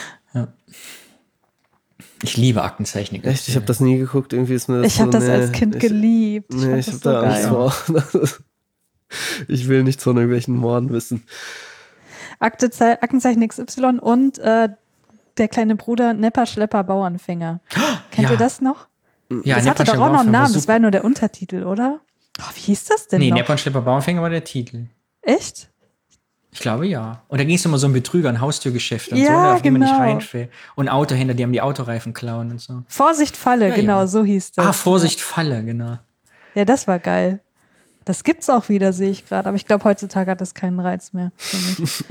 Ich liebe Aktenzeichen X Y. Echt, ich habe das nie geguckt. Irgendwie ist mir das Ich habe so, das nee, als Kind ich, geliebt. Ich Nee, fand ich das habe so da Angst geil. vor. Ich will nichts von irgendwelchen Morden wissen. Aktezei- Aktenzeichen X Y und äh, der kleine Bruder Nepper Schlepper Bauernfänger. Kennt Ja. ihr das noch? Ja, das hatte Nepper doch auch noch einen Bauernfänger war Namen. Das super. war nur der Untertitel, oder? Oh, wie hieß das denn Nee, noch? Nepper und Schlepper Bauernfänger war der Titel. Echt? Ich glaube, ja. Und da ging es immer so um Betrüger, ein Haustürgeschäft und Ja, so, auf die man nicht genau. reinfällt. Und Autohändler, die haben die Autoreifen klauen und so. Vorsicht Falle, Ja, genau, ja. so hieß das. Ah, Vorsicht, Falle, genau. Ja, das war geil. Das gibt's auch wieder, sehe ich gerade. Aber ich glaube, heutzutage hat das keinen Reiz mehr für mich.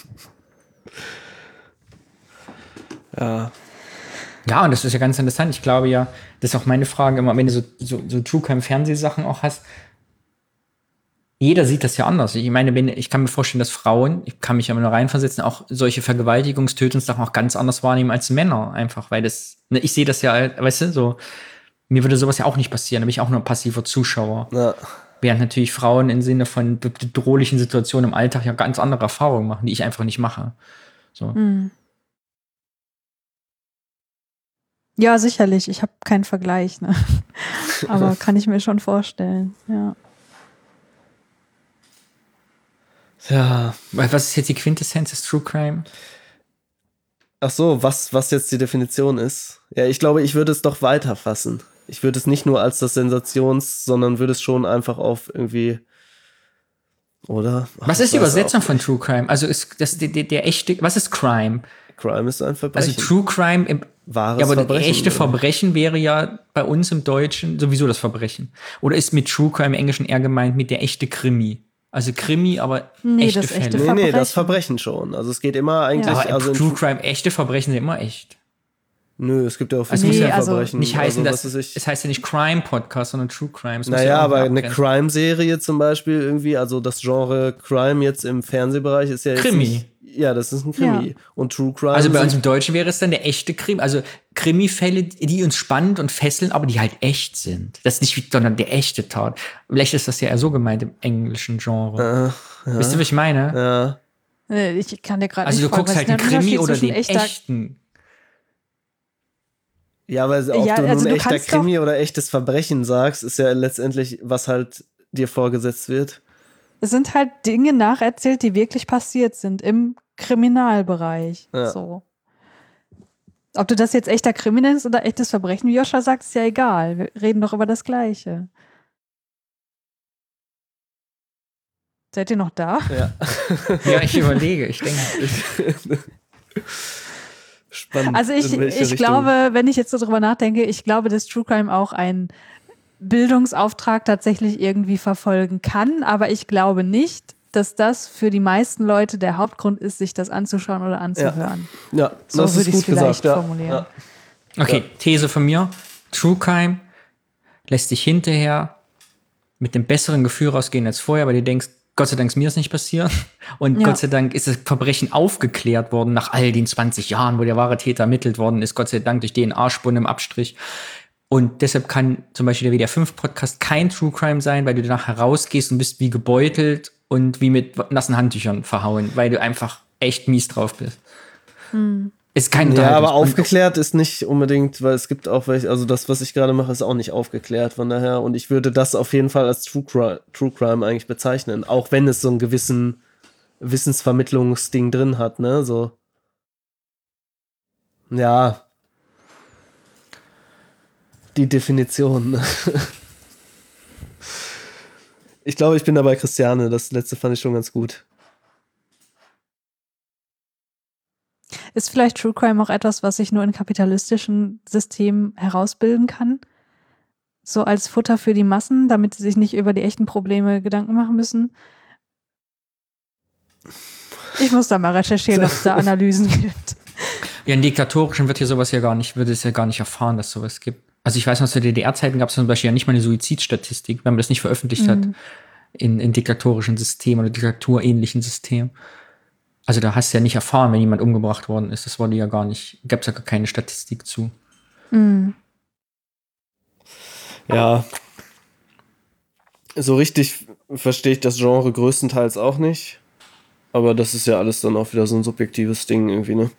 Ja. Ja, und das ist ja ganz interessant. Ich glaube ja, das ist auch meine Frage immer, wenn du so, so, so True Crime Fernsehsachen auch hast, jeder sieht das ja anders. Ich meine, wenn, ich kann mir vorstellen, dass Frauen, ich kann mich aber nur reinversetzen, auch solche Vergewaltigungs-, Tötungssachen auch ganz anders wahrnehmen als Männer. Einfach, weil das, ne, ich sehe das ja, weißt du, so, mir würde sowas ja auch nicht passieren. Da bin ich auch nur ein passiver Zuschauer. Ja. Während natürlich Frauen im Sinne von bedrohlichen Situationen im Alltag ja ganz andere Erfahrungen machen, die ich einfach nicht mache. So. Hm. Ja, sicherlich. Ich habe keinen Vergleich, ne? Aber kann ich mir schon vorstellen, ja. Ja. Was ist jetzt die Quintessenz des True Crime? Ach so, was, was jetzt die Definition ist? Ja, ich glaube, ich würde es doch weiter fassen. Ich würde es nicht nur als das Sensations-, sondern würde es schon einfach auf irgendwie, oder? Ach, Was ich ist die weiß Übersetzung auch von nicht. True Crime? Also ist das der, der, der echte, was ist Crime? Crime ist ein Verbrechen. Also True Crime, im, Wahres ja, aber Verbrechen, das echte oder? Verbrechen wäre ja bei uns im Deutschen sowieso das Verbrechen. Oder ist mit True Crime im Englischen eher gemeint mit der echte Krimi? Also Krimi, aber Nee, echte das Fälle. echte Nee, nee, das Verbrechen. Verbrechen schon. Also es geht immer eigentlich, Aber also in True Crime, echte Verbrechen sind immer echt. Nö, es gibt ja auch Also viele nee, also Verbrechen. Nicht heißen, also, dass, was weiß ich. es heißt ja nicht Crime Podcast, sondern True Crime. Es muss Naja, ja aber irgendwie eine abgrenzen. Crime-Serie zum Beispiel irgendwie, also das Genre Crime jetzt im Fernsehbereich ist ja jetzt Krimi. Nicht, ja, das ist ein Krimi. Ja. Und True Crime Also bei uns sind, im Deutschen wäre es dann der echte Krimi, also Krimi-Fälle, die uns spannend und fesseln, aber die halt echt sind. Das ist nicht, wie- sondern der echte Tat. Vielleicht ist das ja eher so gemeint im englischen Genre. äh, ja, Wisst ihr, was ich meine? ja. Nee, Ich kann dir gerade Also nicht du guckst folgen. halt Was den ist denn Krimi der oder Unterschied den zwischen echter- echten. Ja, aber ob Ja, du also nun du echter kannst Krimi oder echtes Verbrechen sagst, ist ja letztendlich, was halt dir vorgesetzt wird. Es sind halt Dinge nacherzählt, die wirklich passiert sind im Kriminalbereich. Ja. So. Ob du das jetzt echter Krimi nennst oder echtes Verbrechen, wie Joscha sagt, ist ja egal. Wir reden doch über das Gleiche. Seid ihr noch da? Ja. Ja, ich überlege, ich denke. Spannend. Also ich, in welche ich Richtung. glaube, wenn ich jetzt so drüber nachdenke, ich glaube, dass True Crime auch einen Bildungsauftrag tatsächlich irgendwie verfolgen kann, aber ich glaube nicht, dass das für die meisten Leute der Hauptgrund ist, sich das anzuschauen oder anzuhören. Ja, So das würde ist ich gut es vielleicht gesagt. Ja. formulieren. Ja. Okay, These von mir. True Crime lässt dich hinterher mit dem besseren Gefühl rausgehen als vorher, weil du denkst, Gott sei Dank ist mir das nicht passiert. Und Ja. Gott sei Dank ist das Verbrechen aufgeklärt worden nach all den zwanzig Jahren, wo der wahre Täter ermittelt worden ist. Gott sei Dank durch D N A-Spuren im Abstrich. Und deshalb kann zum Beispiel der W D R fünf Podcast kein True Crime sein, weil du danach herausgehst und bist wie gebeutelt und wie mit nassen Handtüchern verhauen, weil du einfach echt mies drauf bist. Hm. Ist kein Ja, aber Unterhaltungs- aufgeklärt ist nicht unbedingt, weil es gibt auch welche, also das, was ich gerade mache, ist auch nicht aufgeklärt, von daher. Und ich würde das auf jeden Fall als True Crime, True Crime eigentlich bezeichnen, auch wenn es so einen gewissen Wissensvermittlungsding drin hat, ne, so. Ja. Die Definition. Ne? Ich glaube, ich bin da bei Christiane. Das letzte fand ich schon ganz gut. Ist vielleicht True Crime auch etwas, was sich nur in kapitalistischen Systemen herausbilden kann? So als Futter für die Massen, damit sie sich nicht über die echten Probleme Gedanken machen müssen? Ich muss da mal recherchieren, ob es da Analysen gibt. Ja, in diktatorischen wird hier sowas ja gar nicht, würde es ja gar nicht erfahren, dass sowas gibt. Also ich weiß noch, zu D D R-Zeiten gab es zum Beispiel ja nicht mal eine Suizidstatistik, wenn man das nicht veröffentlicht Mhm. hat in, in diktatorischen Systemen oder diktaturähnlichen Systemen. Also da hast du ja nicht erfahren, wenn jemand umgebracht worden ist. Das wurde ja gar nicht, gab es ja gar keine Statistik zu. Mhm. Ja. So richtig verstehe ich das Genre größtenteils auch nicht. Aber das ist ja alles dann auch wieder so ein subjektives Ding irgendwie, ne?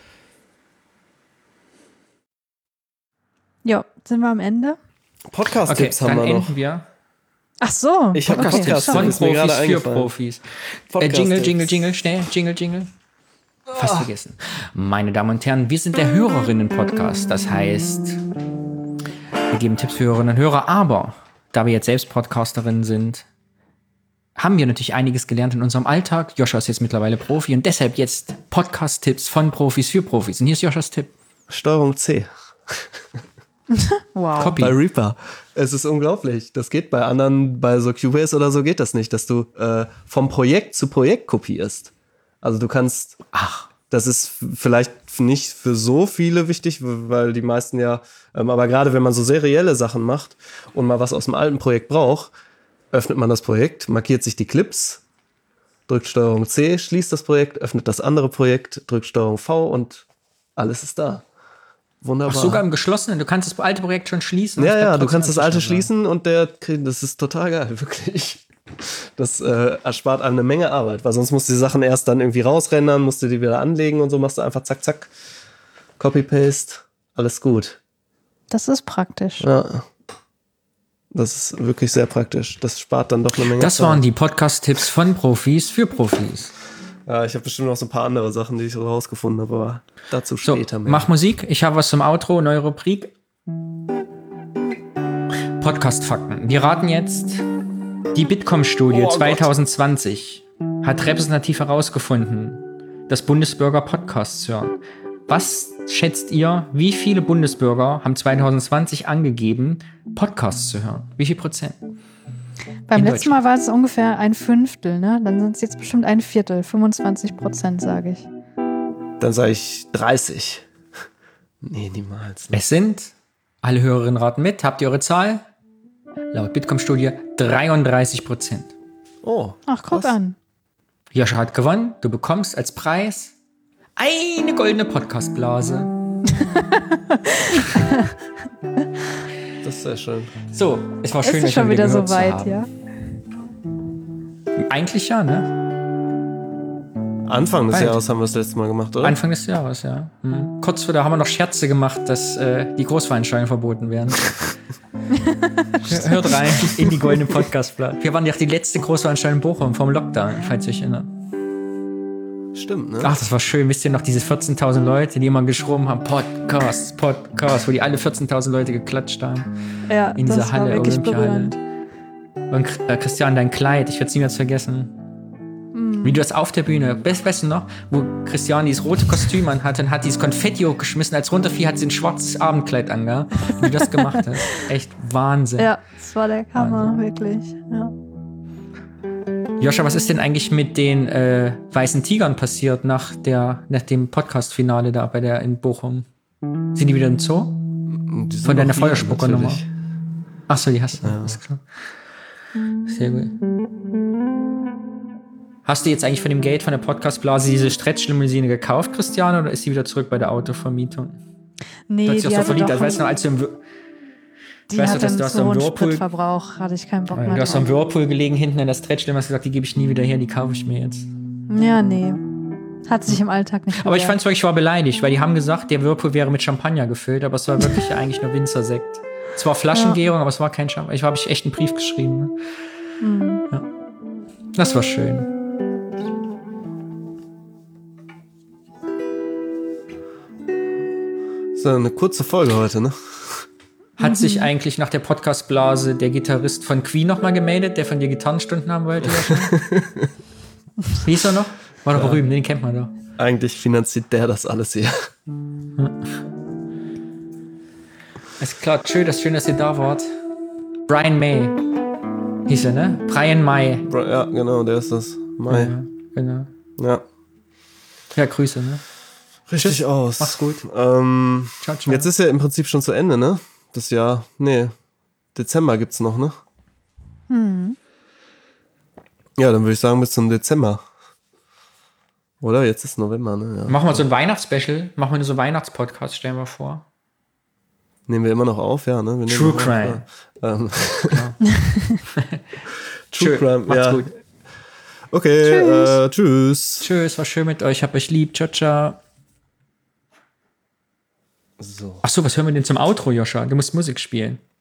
Ja, sind wir am Ende? Podcast-Tipps okay, haben dann wir noch. enden wir. Ach so. Ich habe okay, Podcast-Tipps, Von sorry. ist mir gerade Profis für eingefallen. Profis. Äh, Podcast-Tipps. Jingle, Jingle, Jingle, schnell, Jingle, Jingle. Fast vergessen. Meine Damen und Herren, wir sind der Hörerinnen-Podcast. Das heißt, wir geben Tipps für Hörerinnen und Hörer, aber da wir jetzt selbst Podcasterinnen sind, haben wir natürlich einiges gelernt in unserem Alltag. Joscha ist jetzt mittlerweile Profi und deshalb jetzt Podcast-Tipps von Profis für Profis. Und hier ist Joschas Tipp. Steuerung C. Wow. Copy. Bei Reaper. Es ist unglaublich. Das geht bei anderen, bei so Cubase oder so geht das nicht, dass du äh, vom Projekt zu Projekt kopierst. Also du kannst, ach, das ist f- vielleicht nicht für so viele wichtig, w- weil die meisten ja, ähm, aber gerade wenn man so serielle Sachen macht und mal was aus dem alten Projekt braucht, öffnet man das Projekt, markiert sich die Clips, drückt Steuerung C, schließt das Projekt, öffnet das andere Projekt, drückt Steuerung V und alles ist da. Wunderbar. Ach, sogar im geschlossenen. Du kannst das alte Projekt schon schließen. Ja, Es ja, bleibt du trotzdem kannst das als alte Bestand schließen und der, das ist total geil, wirklich. Das äh, erspart einem eine Menge Arbeit, weil sonst musst du die Sachen erst dann irgendwie rausrendern, musst du die wieder anlegen und so machst du einfach zack, zack, Copy-Paste, alles gut. Das ist praktisch. Ja. Das ist wirklich sehr praktisch. Das spart dann doch eine Menge Das Zeit. waren die Podcast-Tipps von Profis für Profis. Ja, ich habe bestimmt noch so ein paar andere Sachen, die ich so rausgefunden habe, aber dazu So, später mehr. mach Musik. Ich habe was zum Outro, neue Rubrik. Podcast-Fakten. Wir raten jetzt, die Bitkom-Studie Oh Gott. zwanzig zwanzig hat repräsentativ herausgefunden, dass Bundesbürger Podcasts hören. Was schätzt ihr, wie viele Bundesbürger haben zwanzig zwanzig angegeben, Podcasts zu hören? Wie viel Prozent? Beim in letzten Mal war es ungefähr ein Fünftel, ne? Dann sind es jetzt bestimmt ein Viertel, fünfundzwanzig Prozent, sage ich. Dann sage ich dreißig. Nee, niemals. Es sind, alle Hörerinnen raten mit, habt ihr eure Zahl? Laut Bitkom-Studie dreiunddreißig Prozent. Oh. Ach, guck krass. an. Joscha hat gewonnen. Du bekommst als Preis eine goldene Podcast-Blase. Das ist sehr schön. So, es war schön, Ist euch es schon mal wieder so gehört zu weit, haben. ja? Eigentlich ja, ne? Anfang des Bald. Jahres haben wir das letzte Mal gemacht, oder? Anfang des Jahres, ja. Hm. Kurz vor da haben wir noch Scherze gemacht, dass äh, die Großveranstaltungen verboten werden. Hört rein in die goldene Podcast-Blase. Wir waren ja auch die letzte Großveranstaltung in Bochum vom Lockdown, falls ihr euch erinnert. Stimmt, ne? Ach, das war schön. Wisst ihr noch, diese vierzehntausend Leute, die immer geschrien haben, Podcast, Podcast, wo die alle vierzehntausend Leute geklatscht haben. Ja, In dieser das war Halle, wirklich Olympiahalle. berührend. Und äh, Christian, dein Kleid, ich werde es niemals vergessen. Hm. Wie du das auf der Bühne, weißt, weißt du noch, wo Christian dieses rote Kostüm anhatte und hat dieses Konfetti hochgeschmissen, als runterfiel, hat sie ein schwarzes Abendkleid angehabt. Wie du das gemacht hast. Echt Wahnsinn. Ja, das war der Hammer, wirklich. Ja. Joscha, was ist denn eigentlich mit den äh, Weißen Tigern passiert nach, der, nach dem Podcast-Finale da bei der in Bochum? Sind die wieder im Zoo? Die sind Von deiner noch hier, Feuerspucker-Nummer. natürlich. Achso, die hast du. Alles klar. Sehr gut. Hast du jetzt eigentlich von dem Geld von der Podcast-Blase diese Stretch-Limousine gekauft, Christian, oder ist sie wieder zurück bei der Autovermietung? Nee, Du hast dich die auch so hatte verliebt, doch also weißt du noch, als du im, Wir- Die Weißt du, hat dass dann du hast so am einen Whirlpool- Spritverbrauch, hatte ich keinen Bock mehr Du hast am drauf. Whirlpool gelegen, hinten in der Stretchlim, hast gesagt, die gebe ich nie wieder her, die kaufe ich mir jetzt. Ja, nee. Hat sich im Alltag nicht Aber ich bewährt. fand's wirklich, ich war beleidigt, weil die haben gesagt, der Whirlpool wäre mit Champagner gefüllt, aber es war wirklich eigentlich nur Winzersekt. Es war Flaschengärung, aber es war kein Champagner. Ich habe ich echt einen Brief geschrieben. Ne? Mhm. Ja. Das war schön. So, eine kurze Folge heute, ne? Hat sich eigentlich nach der Podcastblase der Gitarrist von Queen nochmal gemeldet, der von dir Gitarrenstunden haben wollte? Ja schon? Wie hieß er noch? War doch berühmt, den kennt man doch. Eigentlich finanziert der das alles hier. Ist klar, schön, dass, schön, dass ihr da wart. Brian May hieß er, ne? Brian May. Ja, genau, der ist das. Mai. Ja, genau. Ja. Ja, Grüße, ne? Richtig Tschüss. aus. Mach's gut. Ähm, Ciao, ciao. jetzt ist ja im Prinzip schon zu Ende, ne? Das Jahr. Nee. Dezember gibt's noch, ne? Hm. Ja, dann würde ich sagen, bis zum Dezember. Oder? Jetzt ist November, ne? Ja. Machen wir so ein Weihnachtsspecial, machen wir so einen Weihnachtspodcast, stellen wir vor. Nehmen wir immer noch auf, ja, ne? Wir nehmen True noch Crime. Auf, ja. ähm. True Schön, Crime, macht's ja. gut. Okay, Tschüss. Äh, tschüss. Tschüss, war schön mit euch, hab euch lieb, ciao, ciao. So. Ach so, was hören wir denn zum Outro, Joscha? Du musst Musik spielen.